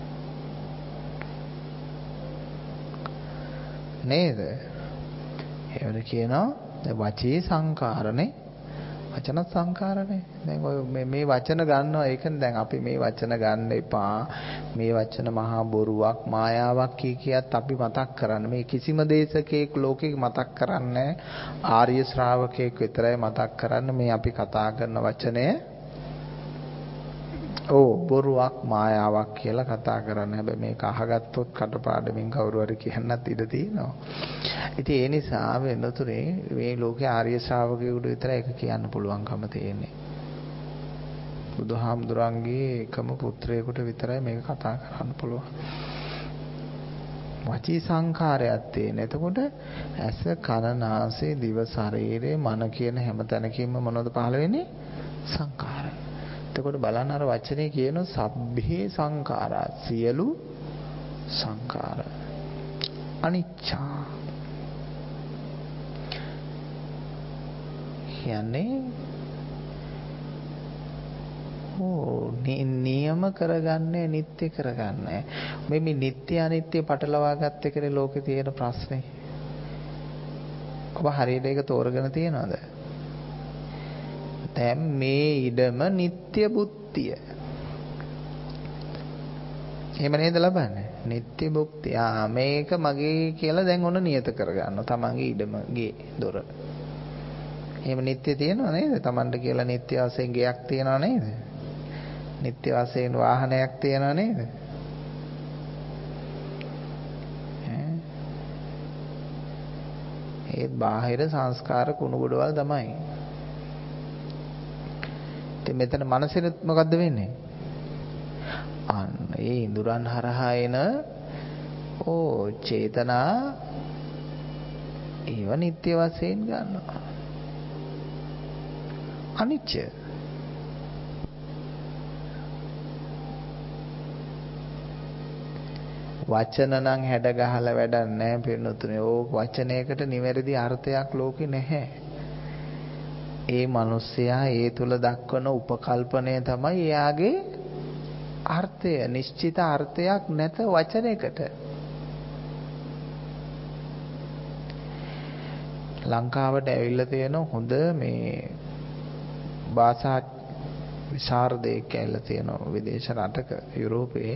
නේද? ඒවල කියනවා වචී සංකාරනේ, වචන සංකාරනේ. දැන් ඔය මේ මේ වචන ගන්නවා. ඒකනේ දැන් අපි මේ වචන ගන්න එපා. මේ වචන මහා බොරුවක් මායාවක් කිය කියත් අපි මතක් කරන්නේ. මේ කිසිම දේශකයෙක් ලෝකෙක මතක් කරන්නේ ආර්ය ශ්‍රාවකයෙක් විතරයි මතක් කරන්නේ. මේ අපි කතා කරන වචනය ඕ බොරුවක් මායාවක් කියලා කතා කරන්නේ. හැබැයි මේක අහගත්තොත් කටපාඩමින් කවුරු හරි කියන්නත් ඉඩ තියෙනවා. ඉතින් ඒ නිසා වෙනතුනේ මේ ලෝකේ ආර්ය ශ්‍රාවකයෙකුට විතරයි ඒක කියන්න පුළුවන්කම තියෙන්නේ. බුදුහාමුදුරන්ගේ එකම පුත්‍රයෙකුට විතරයි මේක කතා කරන්න පුළුවන්. වචී සංඛාරයක් තියෙන. එතකොට ඇස කන නාසය දිව ශරීරය මන කියන හැම තැනකින්ම මොනවද පහළ වෙන්නේ? සංඛාරය. එතකොට බලන්න අර වචනේ කියන සබ්බේ සංඛාරා සියලු සංඛාර අනිච්චා කියන්නේ ඕ නියම කරගන්නේ නිත්‍ය කරගන්නේ. මේ මේ නිත්‍ය අනිත්‍ය පටලවා ගත්ත එකනේ ලෝකේ තියෙන ප්‍රශ්නේ. ඔබ හරියට ඒක තෝරගෙන තියනවද? දැන් මේ ඉඩම නිත්‍ය බුද්ධිය. එහෙම නේද ලබන්නේ? නිත්‍ය භුක්තිය. ආ මේක මගේ කියලා දැන් ඔන්න නියත කරගන්නවා. තමන්ගේ ඉඩමගේ දොර. එහෙම නිත්‍ය තියනව නේද? තමන්ට කියලා නිත්‍ය වශයෙන් ගයක් තියනව නේද? නිත්‍ය වශයෙන් වාහනයක් තියනව නේද? ඒත් බාහිර සංස්කාර කුණු ගොඩවල් තමයි. ඉතින් මෙතන මනසෙත් මොකද්ද වෙන්නේ? අන්න ඒ ඉඳුරන් හරහා එන ඕ චේතනා ඒව නිත්‍ය වශයෙන් ගන්නවා. අනිච්ච. වචන නම් හැඩ ගහලා වැඩක් නැහැ පින්නතුනේ. ඕක වචනයකට නිවැරදි අර්ථයක් ලෝකේ නැහැ. ඒ මිනිස්සයා ඒ තුල දක්වන උපකල්පනය තමයි එයාගේ අර්ථය. නිශ්චිත අර්ථයක් නැත වචනයකට. ලංකාවට ඇවිල්ලා තියෙන හොඳ මේ භාෂා විශාරදයෙක් ඇවිල්ලා තියෙනවා විදේශ රටක යුරෝපයේ.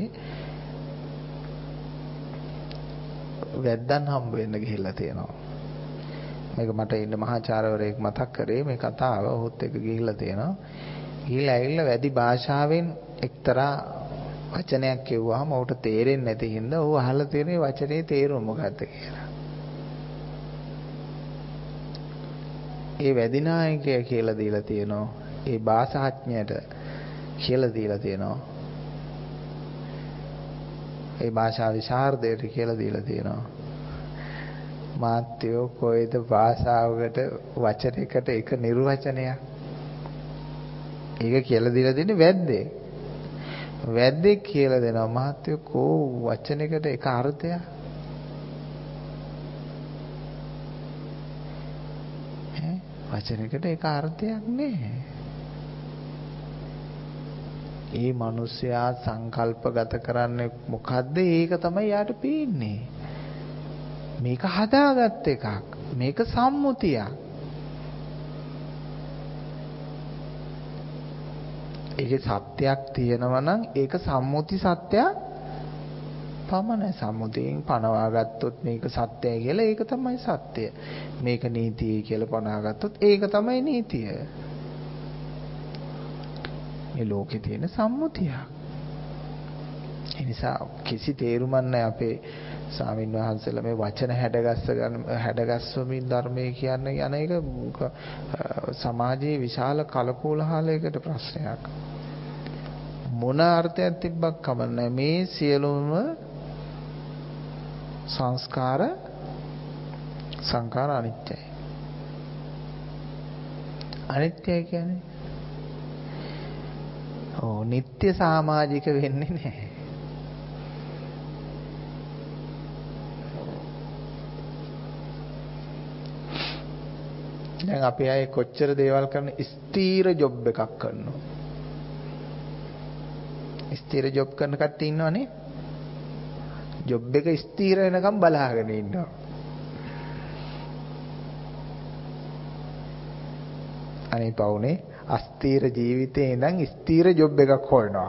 වැද්දන් හම්බ වෙන්න ගිහිල්ලා තියෙනවා. මේක මට ඉන්න මහාචාර්යවරයෙක් මතක් කරේ මේ කතාව. ඔහුත් එක්ක ගිහිල්ලා තියෙනවා. ගිහිල්ලා ඇවිල්ලා වැඩි භාෂාවෙන් එක්තරා වචනයක් කිව්වහම ඔහුට තේරෙන්නේ නැති හින්දා ඔහු අහලා තියෙන වචනේ තේරුම මොකක්ද කියලා. ඒ වැදිනායකයා කියලා දීලා තියෙනවා. ඒ භාෂාඥයට කියලා දීලා තියෙනවා. ඒ භාෂා විශාරදයට කියලා දීලා තියෙනවා. මාත්‍යෝ කොයිද භාෂාවකට වචනයකට එක නිර්වචනයක්. ඒක කියලා දීලා දෙන්නේ වැද්දේ. වැද්දේ කියලා දෙනවා මාත්‍යෝ කෝ වචනයකට එක අර්ථයක්. ඈ වචනයකට එක අර්ථයක් නෑ. ඒ මිනිස්සයා සංකල්පගත කරන්නේ මොකද්ද? ඒක තමයි යාට පේන්නේ. මේක හදාගත් එකක්. මේක සම්මුතියක්. ඒකේ සත්‍යයක් තියෙනවා නම් ඒක සම්මුති සත්‍යයක් පමණයි. සම්මුතියෙන් පනවා ගත්තොත් මේක සත්‍යයි කියලා ඒක තමයි සත්‍ය. මේක නීතියයි කියලා පනවා ගත්තොත් ඒක තමයි නීතිය. මේ ලෝකේ තියෙන සම්මුතියක්. ඒ නිසා කිසි තේරුමක් නැහැ අපේ ස්වාමීන් වහන්සේලා මේ වචන හැඩගස්ස ගන්න හැඩගස්වමින් ධර්මයේ කියන්නේ යන එක සමාජයේ විශාල කලකෝලහලයකට ප්‍රශ්නයක්. මොන අර්ථයක් තිබ්බක් කමන්නේ මේ සියලුම සංස්කාර සංකාර අනිත්‍යයි. අනිත්‍යයි කියන්නේ ඕ නিত্য සමාජික වෙන්නේ නැහැ. දැන් අපි අය කොච්චර දේවල් කරන ස්ථීර ජොබ් එකක් කරනවා. ස්ථීර ජොබ් කරන කට්ටිය ඉන්නවනේ. ජොබ් එක ස්ථීර වෙනකම් බලාගෙන ඉන්නවා. අනේ පවුනේ අස්ථීර ජීවිතේ ඉඳන් ස්ථීර ජොබ් එකක් හොයනවා.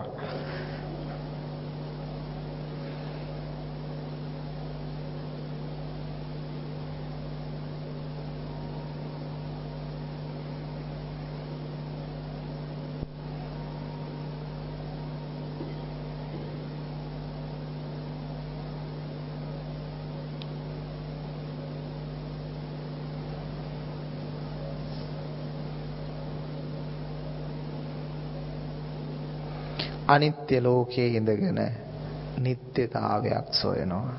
අනිත්‍ය ලෝකයේ ඉඳගෙන නිට්ටයතාවයක් සොයනවා.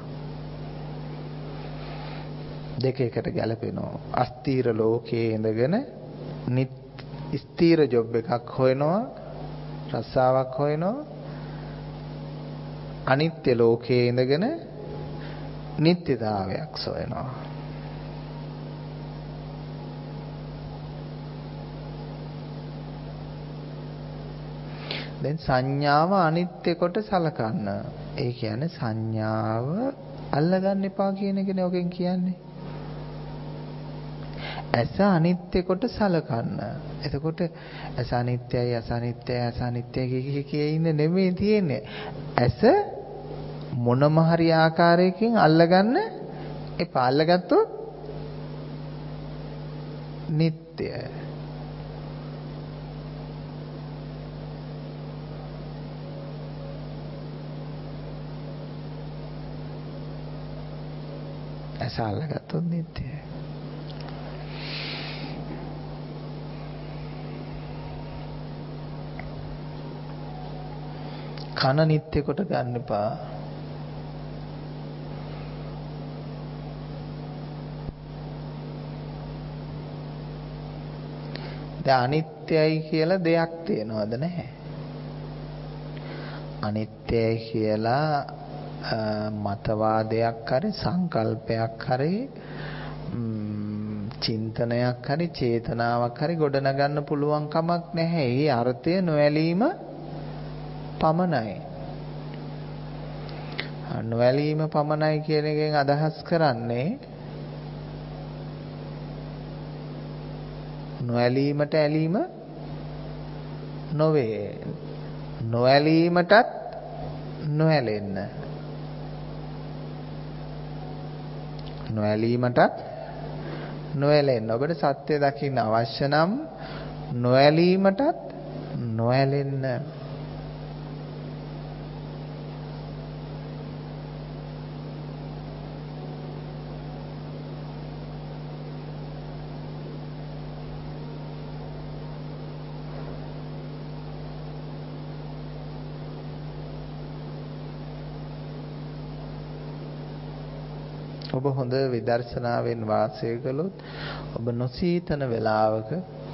දෙක එකට ගැලපෙනවා. අස්ථීර ලෝකයේ ඉඳගෙන ස්ථීර ජොබ් එකක් හොයනවා, රස්සාවක් හොයනවා. අනිත්‍ය ලෝකයේ ඉඳගෙන නිට්ටයතාවයක් සොයනවා. දැන් සංඥාව අනිත්‍ය කොට සලකන්න. ඒ කියන්නේ සංඥාව අල්ලගන්න එපා කියන එකනේ ඔකෙන් කියන්නේ. ඇස අනිත්‍ය කොට සලකන්න. එතකොට ඇස අනිත්‍යයි ඇස අනිත්‍යයි ඇස අනිත්‍යයි කිය ඉන්නේ නෙමෙයි තියෙන්නේ. ඇස මොනම හරි ආකාරයකින් අල්ලගන්න එපා. අල්ලගත්තොත් නිට්ටයයි. ඇස අල්ලගත්තොත් නිට්ටයයි. කන නිට්ටය කොට ගන්න එපා. දැන් අනිත්‍යයි කියලා දෙයක් තියෙනවද නැහැ? අනිත්‍යයි කියලා මතවාදයක් හරි සංකල්පයක් හරි චින්තනයක් හරි චේතනාවක් හරි ගොඩනගන්න පුළුවන් කමක් නැහැ. ඒ අර්ථය නොඇලීම පමණයි. නොඇලීම පමණයි කියන එකෙන් අදහස් කරන්නේ නොඇලීමට ඇලීම නොවේ. නොඇලීමටත් නොඇලෙන්න. නොඇලීමටත් නොඇලෙන්න. ඔබට සත්‍ය දකින්න අවශ්‍ය නම් නොඇලීමටත් නොඇලෙන්න. ඔබ හොඳ විදර්ශනාවෙන් වාසය කළොත් ඔබ නොසීතන වෙලාවක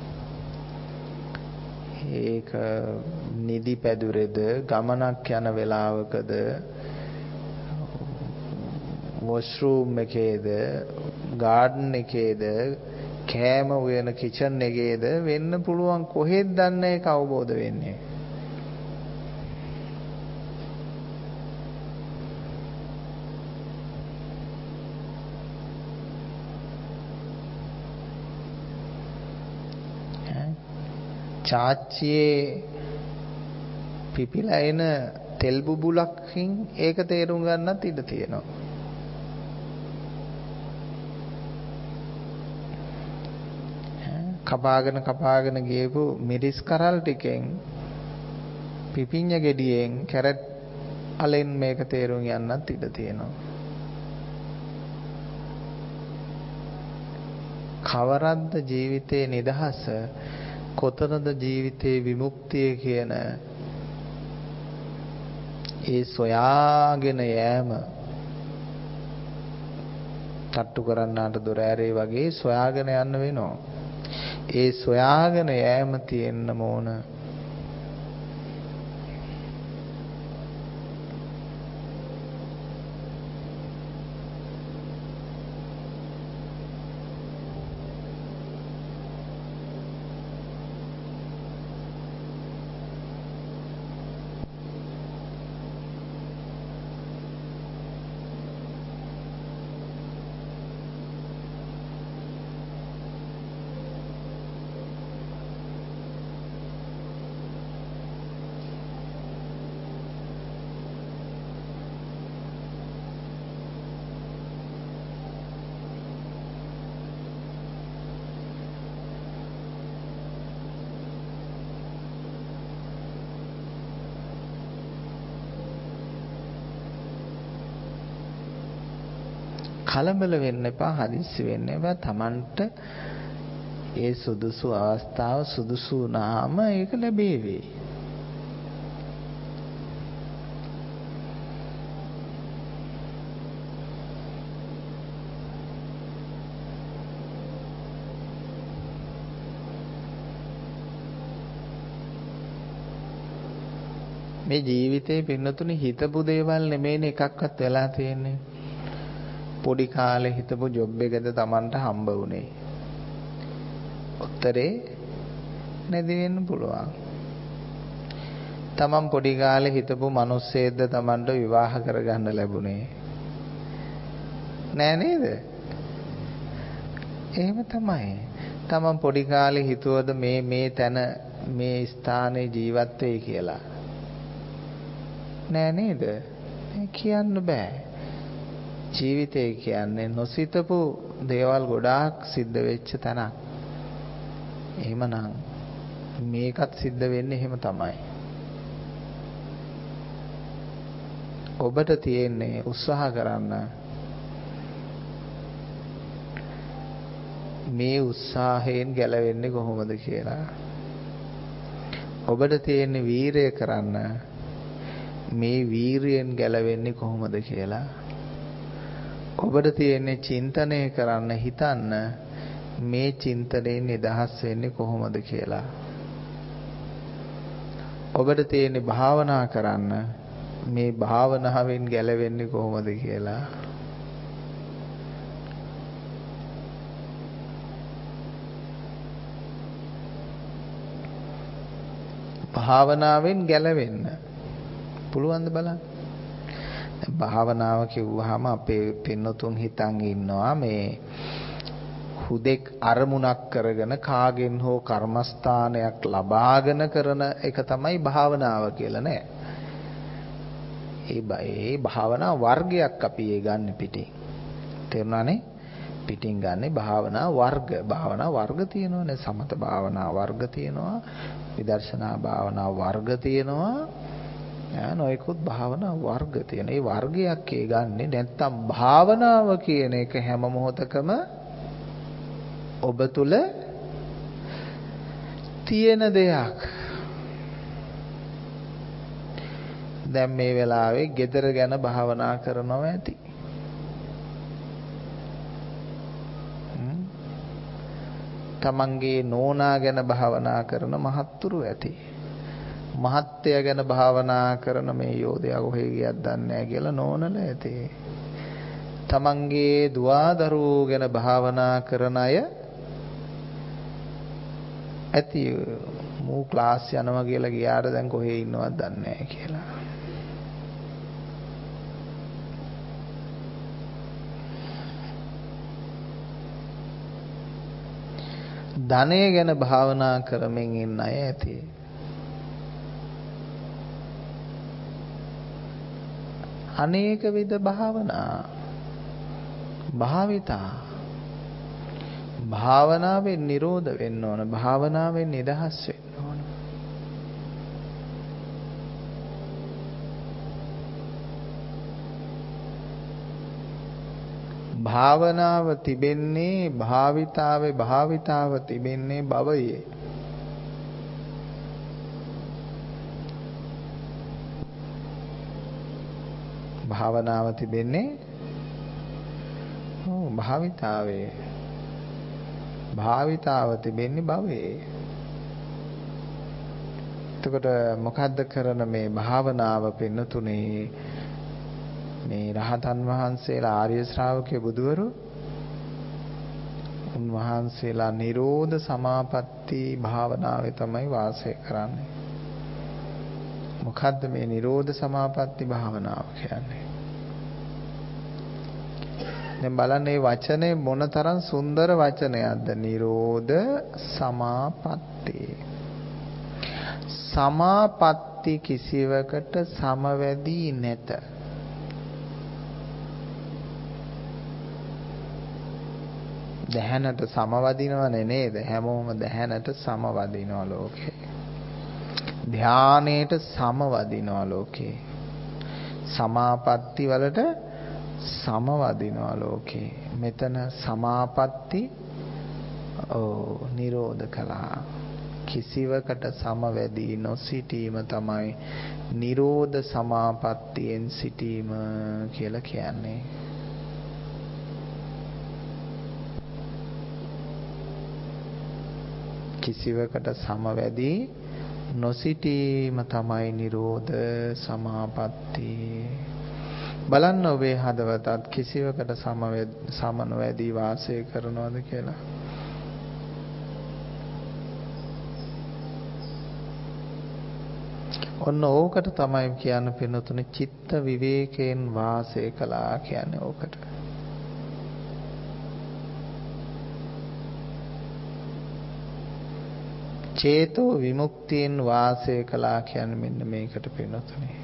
ඒක නිදි පැදුරේද ගමනක් යන වෙලාවකද වොෂ්රූම් එකේද ගාඩන් එකේද කෑම උයන කිචන් එකේද වෙන්න පුළුවන්. කොහෙද දන්නේ ඒක අවබෝධ වෙන්නේ. චාච්චියේ පිපිලා එන තෙල් බුබුලකින් ඒක තේරුම් ගන්නත් ඉඩ තියෙනවා. කපාගෙන කපාගෙන ගියපු මිරිස් කරල් ටිකෙන් පිපිඤ්ඤ ගෙඩියෙන් කැරට් අලෙන් මේක තේරුම් යන්නත් ඉඩ තියෙනවා. කවරද්ද ජීවිතේ නිදහස, කොතනද ජීවිතේ විමුක්තිය කියන ඒ සොයාගෙන යෑම තට්ටු කරන්නාට දොර ඇරේ වගේ සොයාගෙන යන්න වෙනවා. ඒ සොයාගෙන යෑම තියෙන්න ඕන. කලබල වෙන්න එපා, හදිස්සි වෙන්න එපා. Tamanට ඒ සුදුසු අවස්ථාව සුදුසු නාම ඒක ලැබේවි. මේ ජීවිතේ පින්නතුනි හිතපු දේවල් නෙමෙයිනේ එකක්වත් වෙලා තියෙන්නේ. පොඩි කාලේ හිතපු ජොබ් එකද Tamanට හම්බ වුනේ. උත්තරේ නැති වෙන්න පුළුවන්. Taman පොඩි කාලේ හිතපු මිනිස්සෙක්ද Tamanට විවාහ කරගන්න ලැබුණේ. නෑ නේද? එහෙම තමයි. Taman පොඩි කාලේ හිතුවද මේ මේ තැන මේ ස්ථානයේ ජීවත් වෙයි කියලා. නෑ නේද? කියන්න බෑ. ජීවිතය කියන්නේ නොසිතපු දේවල් ගොඩාක් සිද්ධ වෙච්ච තැනක්. එහෙමනම් මේකත් සිද්ධ වෙන්නේ එහෙම තමයි. ඔබට තියෙන්නේ උත්සාහ කරන්න මේ උත්සාහයෙන් ගැලවෙන්නේ කොහොමද කියලා. ඔබට තියෙන්නේ වීරය කරන්න මේ වීරියෙන් ගැලවෙන්නේ කොහොමද කියලා. ඔබට තියෙන්නේ චින්තනය කරන්න හිතන්න මේ චින්තනයෙන් නිදහස් වෙන්නේ කොහොමද කියලා. ඔබට තියෙන්නේ භාවනා කරන්න මේ භාවනාවෙන් ගැලවෙන්නේ කොහොමද කියලා. භාවනාවෙන් ගැලවෙන්න පුළුවන්ද බලන්න. භාවනාව කිව්වහම අපේ පින්නතුන් හිතන් ඉන්නවා මේ හුදෙක් අරමුණක් කරගෙන කාගෙන් හෝ කර්මස්ථානයක් ලබාගෙන කරන එක තමයි භාවනාව කියලා නෑ. ඒ ඒ භාවනා වර්ගයක් අපි ඒ ගන්න පිටින්. තේරුණානේ? පිටින් ගන්නේ භාවනා වර්ග. භාවනා වර්ග තියෙනවානේ. සමත භාවනා වර්ග තියෙනවා. විදර්ශනා භාවනා වර්ග තියෙනවා. නොයෙකුත් භාවනා වර්ග තියෙන. ඒ වර්ගයක් ඒ ගන්නෙ නැත්තම් භාවනාව කියන එක හැම මොහොතකම ඔබ තුල තියෙන දෙයක්. දැන් මේ වෙලාවේ ගෙදර ගැන භාවනා කරනවා ඇති. තමන්ගේ නෝනා ගැන භාවනා කරන මහත්තුරු ඇති. මහත්ය ගැන භාවනා කරන මේ යෝධයා කොහෙ ගියත් දන්නේ නැහැ කියලා නෝනල ඇති. තමන්ගේ දුවදරුවෝ ගැන භාවනා කරන අය ඇති. මූ ක්ලාස් යනවා කියලා ගියාට දැන් කොහෙ ඉන්නවද දන්නේ නැහැ කියලා. ධනය ගැන භාවනා කරමින් ඉන්න අය ඇති. අනේක විද භාවනා භාවිතා භාවනාවෙන් නිරෝධ වෙන්න ඕන භාවනාවෙන් නිදහස් වෙන්න ඕන භාවනාව තිබෙන්නේ භාවිතාවේ භාවිතාව තිබෙන්නේ භවයේ භාවනාව තිබෙන්නේ ඔව් භාවිතාවේ භාවිතාව තිබෙන්නේ භවයේ එතකොට මොකද්ද කරන මේ භාවනාව පින්නතුනේ මේ රහතන් වහන්සේලා ආර්ය ශ්‍රාවකේ බුදුවරු උන්වහන්සේලා නිරෝධ සමාපatti භාවනාවේ තමයි වාසය කරන්නේ මොකද්ද මේ නිරෝධ සමාපatti භාවනාව කියන්නේ දැන් බලන්න මේ වචනේ මොනතරම් සුන්දර වචනයක්ද නිරෝධ සමාපatti සමාපatti කිසිවකට සමවැදී නැත දැහැනට සමවදිනවනේ නේද හැමෝම දැහැනට සමවදිනවා ලෝකේ ධානයේට සමවදිනවා ලෝකේ සමාපatti වලට සමවදිනවා ලෝකේ මෙතන සමාපatti ඕ නිරෝධ කළා කිසිවකට සමවැදී නොසිටීම තමයි නිරෝධ සමාපත්තියෙන් සිටීම කියලා කියන්නේ කිසිවකට සමවැදී නොසිටීම තමයි නිරෝධ සමාපatti බලන්න ඔබේ හදවතත් කිසිවකට සම නොවැදී වාසය කරනවද කියලා ඔන්න ඕකට තමයි කියන්න පින්නතුනේ චිත්ත විවේකයෙන් වාසය කළා කියන්නේ ඕකට චේතෝ විමුක්තියෙන් වාසය කළා කියන්නේ මෙන්න මේකට පින්නතුනේ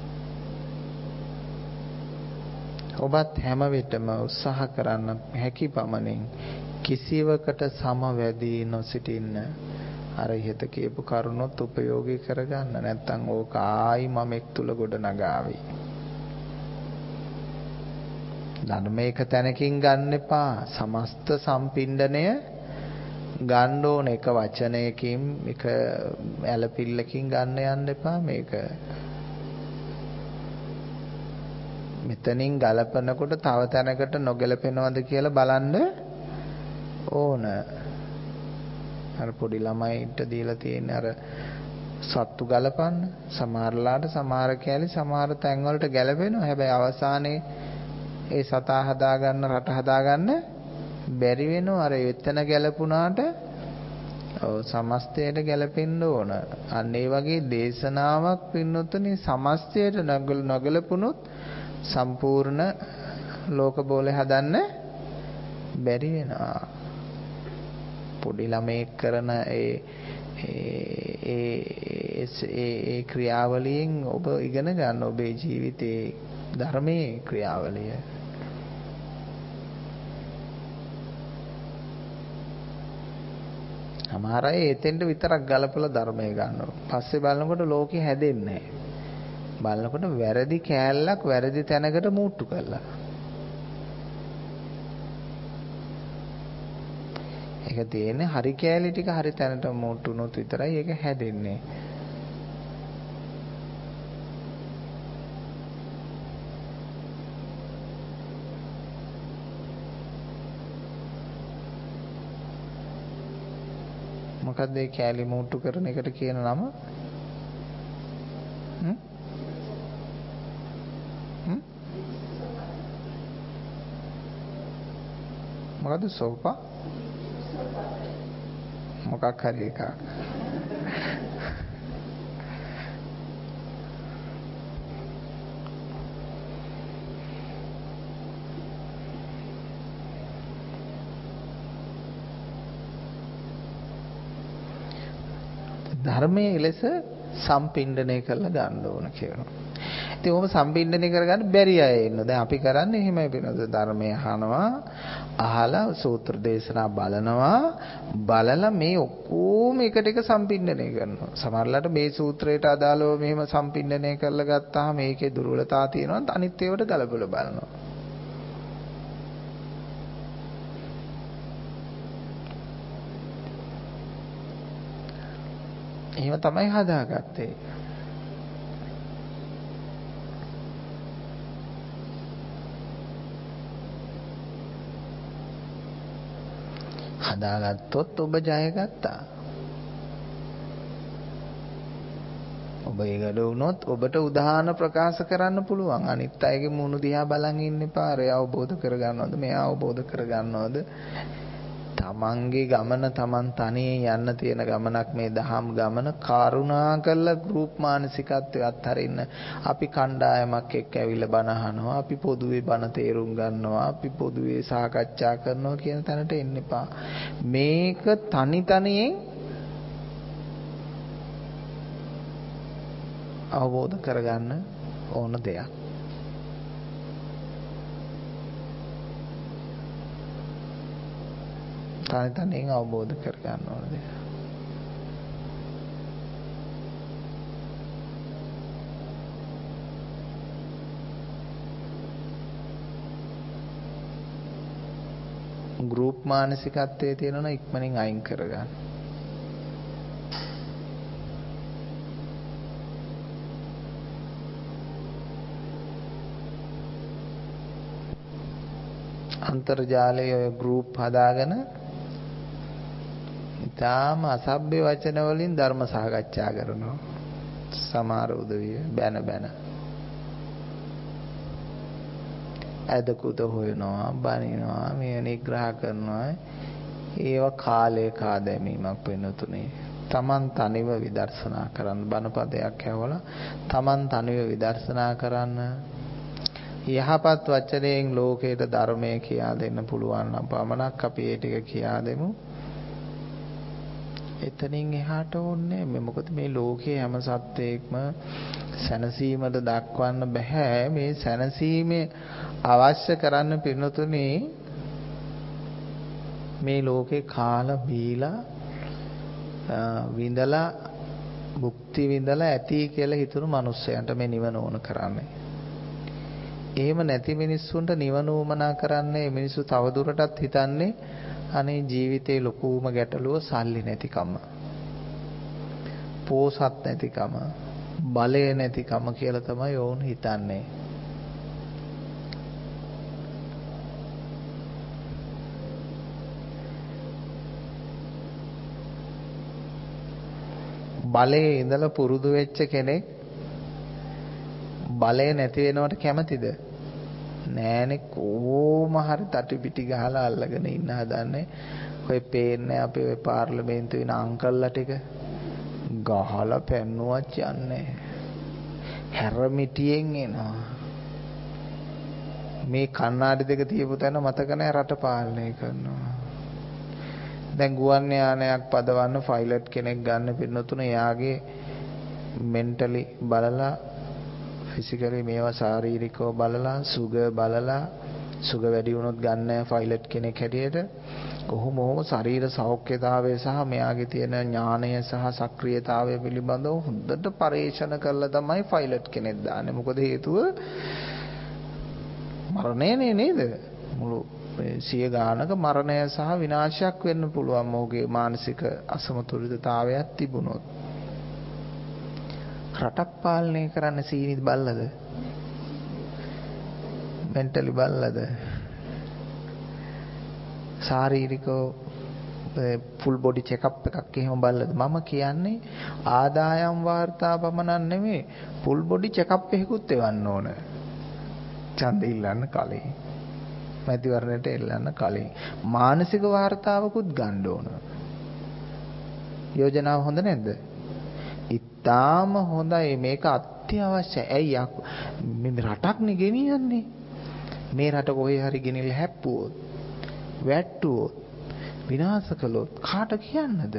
ඔබත් හැම විටම උත්සාහ කරන්න හැකි පමණින් කිසිවකට සමවැදී නොසිටින්න අර ඉහත කියපු කරුණොත් උපයෝගී කරගන්න නැත්නම් ඕක ආයි මම එක් තුල ගොඩ නගාවි. ධර්මයක තැනකින් ගන්න එපා. සමස්ත සම්පින්ඩණය ගන්න ඕන එක වචනයකින් එක ඇලපිල්ලකින් ගන්න යන්න එපා මේක. මෙතනින් ගලපනකොට තව තැනකට නොගැලපෙනවද කියලා බලන්න ඕන. අර පොඩි ළමයින්ට දීලා තියෙන අර සත්තු ගලපන්න සමහරලාට සමහර කැලේ සමහර තැන් වලට ගැලපෙනවා. හැබැයි අවසානයේ ඒ සතා හදාගන්න රට හදාගන්න බැරි වෙනවා. අර එතන ගැලපුණාට ඔව් සමස්තයට ගැලපෙන්න ඕන. අන්න ඒ වගේ දේශනාවක් පින්නොත්නේ සමස්තයට නොගැලපුණොත් සම්පූර්ණ ලෝක බෝලේ හදන්න බැරි වෙනවා. පොඩි ළමයෙක් කරන ඒ ඒ ඒ ක්‍රියාවලියෙන් ඔබ ඉගෙන ගන්න ඔබේ ජීවිතේ ධර්මයේ ක්‍රියාවලිය. සමහර අය එතෙන්ට විතරක් ගලපලා ධර්මය ගන්නවා. පස්සේ බලනකොට ලෝකෙ හැදෙන්නේ නැහැ. බලනකොට වැරදි කෑල්ලක් වැරදි තැනකට මූට්ටු කරලා. ඒක තියෙන්නේ හරි කෑලි ටික හරි තැනට මූට්ටු වුණොත් විතරයි ඒක හැදෙන්නේ. මොකක්ද ඒ කෑලි මූට්ටු කරන එකට කියන නම? හ්ම්? හ්ම්? මොකද්ද සෝපා? මොකක් හරි එකක්. ධර්මයේ ලෙස සම්පින්ඩණය කරලා ගන්න ඕන කියනවා. ඉතින් ඔහොම සම්පින්ඩණය කරගන්න බැරි අය ඉන්නවා. දැන් අපි කරන්නේ එහෙමයි වෙනද ධර්මය අහනවා, අහලා සූත්‍ර දේශනා බලනවා, බලලා මේ ඔක්කොම එකට එක සම්පින්ඩණය කරනවා. සමහරවිට මේ සූත්‍රයට අදාළව මෙහෙම සම්පින්ඩණය කරලා ගත්තාම මේකේ දුර්වලතා තියෙනවා අනිත් ඒවාට ගලපලා බලනවා. එහෙම තමයි හදාගත්තේ. හදාගත්තොත් ඔබ ජයගත්තා. ඔබ ඒකට වුණොත් ඔබට උදාහරණ ප්‍රකාශ කරන්න පුළුවන්. අනිත් අයගේ මුණු දිහා බලන් ඉන්න එපා. අර අවබෝධ කරගන්නවද මෙයා අවබෝධ කරගන්නවද? තමන්ගේ ගමන තමන් තනියෙන් යන්න තියෙන ගමනක් මේ දහම් ගමන. කරුණා කරලා ගෲප් මානසිකත්වයේ අත්හරින්න. අපි කණ්ඩායමක් එක්ක ඇවිල්ලා බණ අහනවා, අපි පොදුවේ බණ තේරුම් ගන්නවා, අපි පොදුවේ සාකච්ඡා කරනවා කියන තැනට එන්න එපා. මේක තනි තනියෙන් අවබෝධ කරගන්න ඕන දෙයක්. තනි තනියෙන් අවබෝධ කරගන්න ඕන දෙයක්. ගෲප් මානසිකත්වයේ තියෙනවා ඉක්මනින් අයින් කරගන්න. අන්තර්ජාලයේ ඔය ගෲප් හදාගෙන ඊටාම අසභ්‍ය වචන වලින් ධර්ම සාකච්ඡා කරනවා. සමහර උදවිය බැන බැන අදකුද හොයනවා, බනිනවා, මේ නිග්‍රහ කරනවා. ඒව කාලේ කාදැමීමක් වෙනතුනේ. තමන් තනිව විදර්ශනා කරන්න. බණපදයක් ඇහවලා තමන් තනිව විදර්ශනා කරන්න. යහපත් වචනයෙන් ලෝකයට ධර්මය කියා දෙන්න පුළුවන් නම් පමණක් අපි ඒ ටික කියා දෙමු. එතනින් එහාට ඕනේ මේ මොකද මේ ලෝකයේ හැම සත්වයක්ම සැනසීමට දක්වන්න බෑ. මේ සැනසීමේ අවශ්‍ය කරන්න පින්නතුනේ මේ ලෝකේ කාලා බීලා විඳලා භුක්ති විඳලා ඇති කියලා හිතුණු මිනිස්සයන්ට මේ නිවන ඕන කරන්නේ. එහෙම නැති මිනිස්සුන්ට නිවන උමනා කරන්නේ මිනිස්සු තවදුරටත් හිතන්නේ අනේ ජීවිතේ ලොකුම ගැටලුව සල්ලි නැතිකම, පෝසත් නැතිකම, බලය නැතිකම කියලා තමයි වුන් හිතන්නේ. බලයේ ඉඳලා පුරුදු වෙච්ච කෙනෙක් බලය නැති වෙනවට කැමතිද? නෑනේ. කොහොම හරි තටි පිටි ගහලා අල්ලගෙන ඉන්න හදන්නේ. ඔය පේන්නේ අපි ඔය පාර්ලිමේන්තුවේ ඉන්න අංකල්ලා ටික ගහලා පෙන්නුවත් යන්නේ. හැරමිටියෙන් එනවා. මේ කන්නාඩි දෙක තියපු තැන මතක නැහැ රට පාලනය කරනවා. දැන් ගුවන් යානයක් පදවන්න ෆයිලට් කෙනෙක් ගන්න පින්නතුන එයාගේ මෙන්ටලි බලලා ෆිසිකලි මේවා ශාරීරිකව බලලා සුග බලලා සුග වැඩි වුණොත් ගන්න ෆයිලට් කෙනෙක් හැටියට කොහොම හෝ ශරීර සෞඛ්‍යතාවය සහ මෙයාගේ තියෙන ඥානය සහ සක්‍රියතාවය පිළිබඳව හොඳට පරීක්ෂණ කරලා තමයි ෆයිලට් කෙනෙක් දාන්නේ. මොකද හේතුව මරණයනේ නේද? මුළු සිය ගානක මරණය සහ විනාශයක් වෙන්න පුළුවන් මොහුගේ මානසික අසමතුලිතතාවයක් තිබුණොත්. රටක් පාලනය කරන්න සීනිත් බල්ලද? මෙන්ටලි බල්ලද? ශාරීරිකව ෆුල් බොඩි චෙකප් එකක් එහෙම බල්ලද? මම කියන්නේ ආදායම් වාර්තා පමණක් නෙමෙයි ෆුල් බොඩි චෙකප් එකකුත් එවන්න ඕන. ඡන්ද ඉල්ලන්න කලින්. මැතිවරණයට එල්ලන්න කලින් මානසික වාර්තාවකුත් ගන්න ඕන. යෝජනාව හොඳ නැද්ද? ඉතාම හොඳයි. මේක අත්‍යවශ්‍යයි. ඇයි මේ රටක්නේ ගෙනියන්නේ? මේ රට කොහේ හරි ගෙනිලා හැප්පුවොත්, වැට්ටුවොත්, විනාශ කළොත් කාට කියන්නද?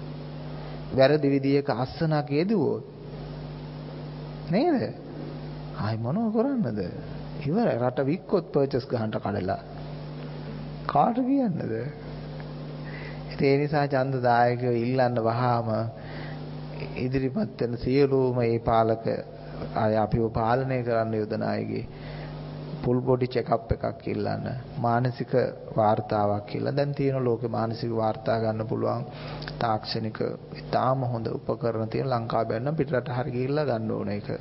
වැරදි විදියක අස්සනක් යෙදුවොත් නේද? ආයි මොනව කරන්නද? ඉවරයි. රට වික්කොත් පර්චේස් ගහන්න කඩලා. කාට කියන්නද? ඒ නිසා ඡන්ද දායකයෝ ඉල්ලන්න වහාම ඉදිරිපත් වෙන සියලුම මේ පාලක අය අපිව පාලනය කරන්න යොදන අයගේ full body check up එකක් ඉල්ලන්න මානසික වාර්තාවක් කියලා දැන් තියෙන ලෝකේ මානසික වාර්තා ගන්න පුළුවන් තාක්ෂණික ඉතාම හොඳ උපකරණ තියෙන ලංකාවේ බැන්න පිටරට හරි ගිහිල්ලා ගන්න ඕන ඒක.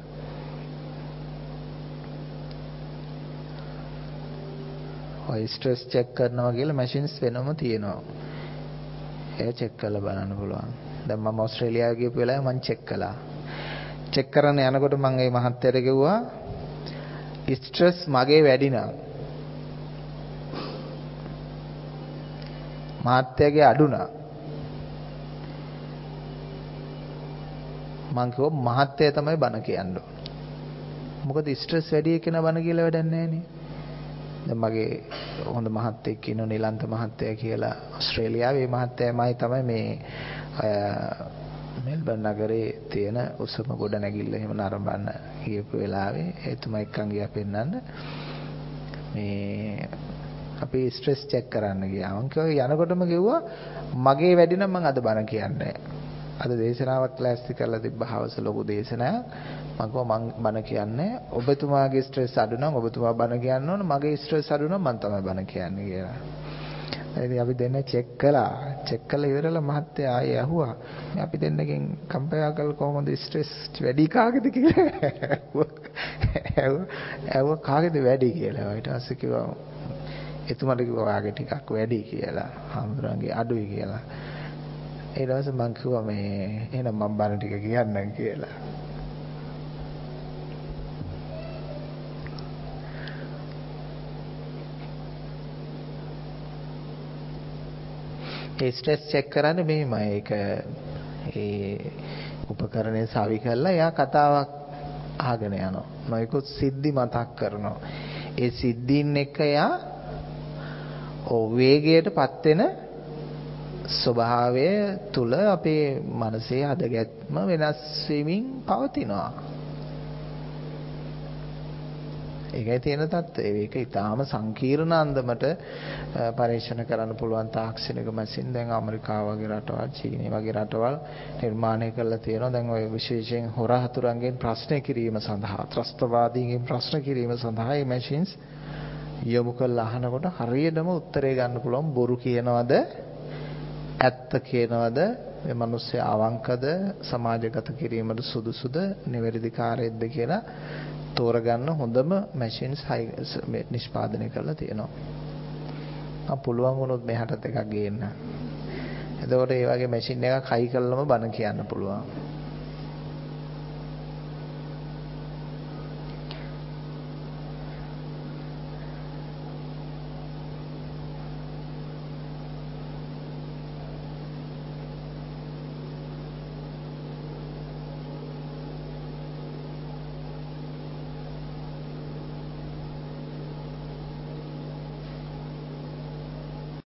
ඔය ස්ට්‍රෙස් චෙක් කරනවා කියලා මැෂින්ස් වෙනම තියෙනවා. ඒ චෙක් කරලා බලන්න පුළුවන්. දැන් මම ඕස්ට්‍රේලියාව ගියපු වෙලාවේ මම චෙක් කළා. චෙක් කරන්න යනකොට මම ඒ මහත්තයාට කිව්වා ස්ට්‍රෙස් මගේ වැඩි නම් මහත්තයාගේ අඩු නම් මං කිව්වා මහත්තයා තමයි බන කියන්න ඕන. මොකද ස්ට්‍රෙස් වැඩි එකන බන කියලා වැඩක් නැහැ නේ. දැන් මගේ හොඳ මහත්තයෙක් ඉන්නවා නිලන්ත මහත්තයා කියලා ඕස්ට්‍රේලියාවේ. මේ මහත්තයාමයි තමයි මේ මෙල්බන් නගරේ තියෙන උසම ගොඩ නැගිල්ල එහෙම නරඹන්න ගියපු වෙලාවේ එතුමා එක්කන් ගියා පෙන්නන්න. මේ අපි ස්ට්‍රෙස් චෙක් කරන්න ගියා. මං කිව්වා යනකොටම කිව්වා මගේ වැඩි නම් මං අද බන කියන්නේ. අද දේශනාවක් ක්ලාස්ටි කරලා තිබ්බ හවස ලොකු දේශනාවක්. මම කිව්වා මං බන කියන්නේ ඔබතුමාගේ ස්ට්‍රෙස් අඩු නම් ඔබතුමා බන කියන්න ඕන මගේ ස්ට්‍රෙස් අඩු නම් මං තමයි බන කියන්නේ කියලා. ඉතින් අපි දෙන්න චෙක් කළා. චෙක් කළා ඉවරලා මහත්තයා ආයේ අහුවා. මේ අපි දෙන්නගෙන් කම්පෙයාර් කරලා කොහොමද ස්ට්‍රෙස් වැඩි කාගේද කියලා. ඇහුවා කාගේද වැඩි කියලා. ඊට පස්සේ කිව්වා එතුමාට කිව්වා ඔයාගේ ටිකක් වැඩි කියලා. හාමුදුරන්ගේ අඩුයි කියලා. ඊට පස්සේ මං කිව්වා මේ එහෙනම් මම බන ටික කියන්නම් කියලා. ඒ ස්ට්‍රෙස් චෙක් කරන්නේ මෙහෙමයි. ඒක ඒ උපකරණය සවි කරලා එයා කතාවක් අහගෙන යනවා. නොයෙකුත් සිද්ධි මතක් කරනවා. ඒ සිද්ධීන් එක්ක එයා ඔව් වේගයටපත් වෙන ස්වභාවය තුල අපේ මනසේ හදගැත්ම වෙනස් වෙමින් පවතිනවා. ඒකයි තියෙන තත්ත්වය. ඒක ඊටාම සංකීර්ණ අන්දමට පරීක්ෂණ කරන්න පුළුවන් තාක්ෂණික මැෂින් දැන් ඇමරිකාව වගේ රටවල්, චීනය වගේ රටවල් නිර්මාණය කරලා තියෙනවා. දැන් ඔය විශේෂයෙන් හොර හතුරන්ගෙන් ප්‍රශ්න කිරීම සඳහා, ත්‍රස්තවාදීන්ගෙන් ප්‍රශ්න කිරීම සඳහා මේ මැෂින්ස් යොමු කරලා අහනකොට හරියටම උත්තරේ ගන්න පුළුවන්. බොරු කියනවද? ඇත්ත කියනවද? මේ මිනිස්සු අවංකද? සමාජගත කිරීමට සුදුසුද? නිවැරදි කාර්යයක්ද කියලා තෝරගන්න හොඳම මැෂින්ස් නිෂ්පාදනය කරලා තියෙනවා. ආ පුළුවන් වුණොත් මෙහාටත් එකක් ගේන්න. එතකොට ඒ වගේ මැෂින් එකක් හයි කළාම බන කියන්න පුළුවන්.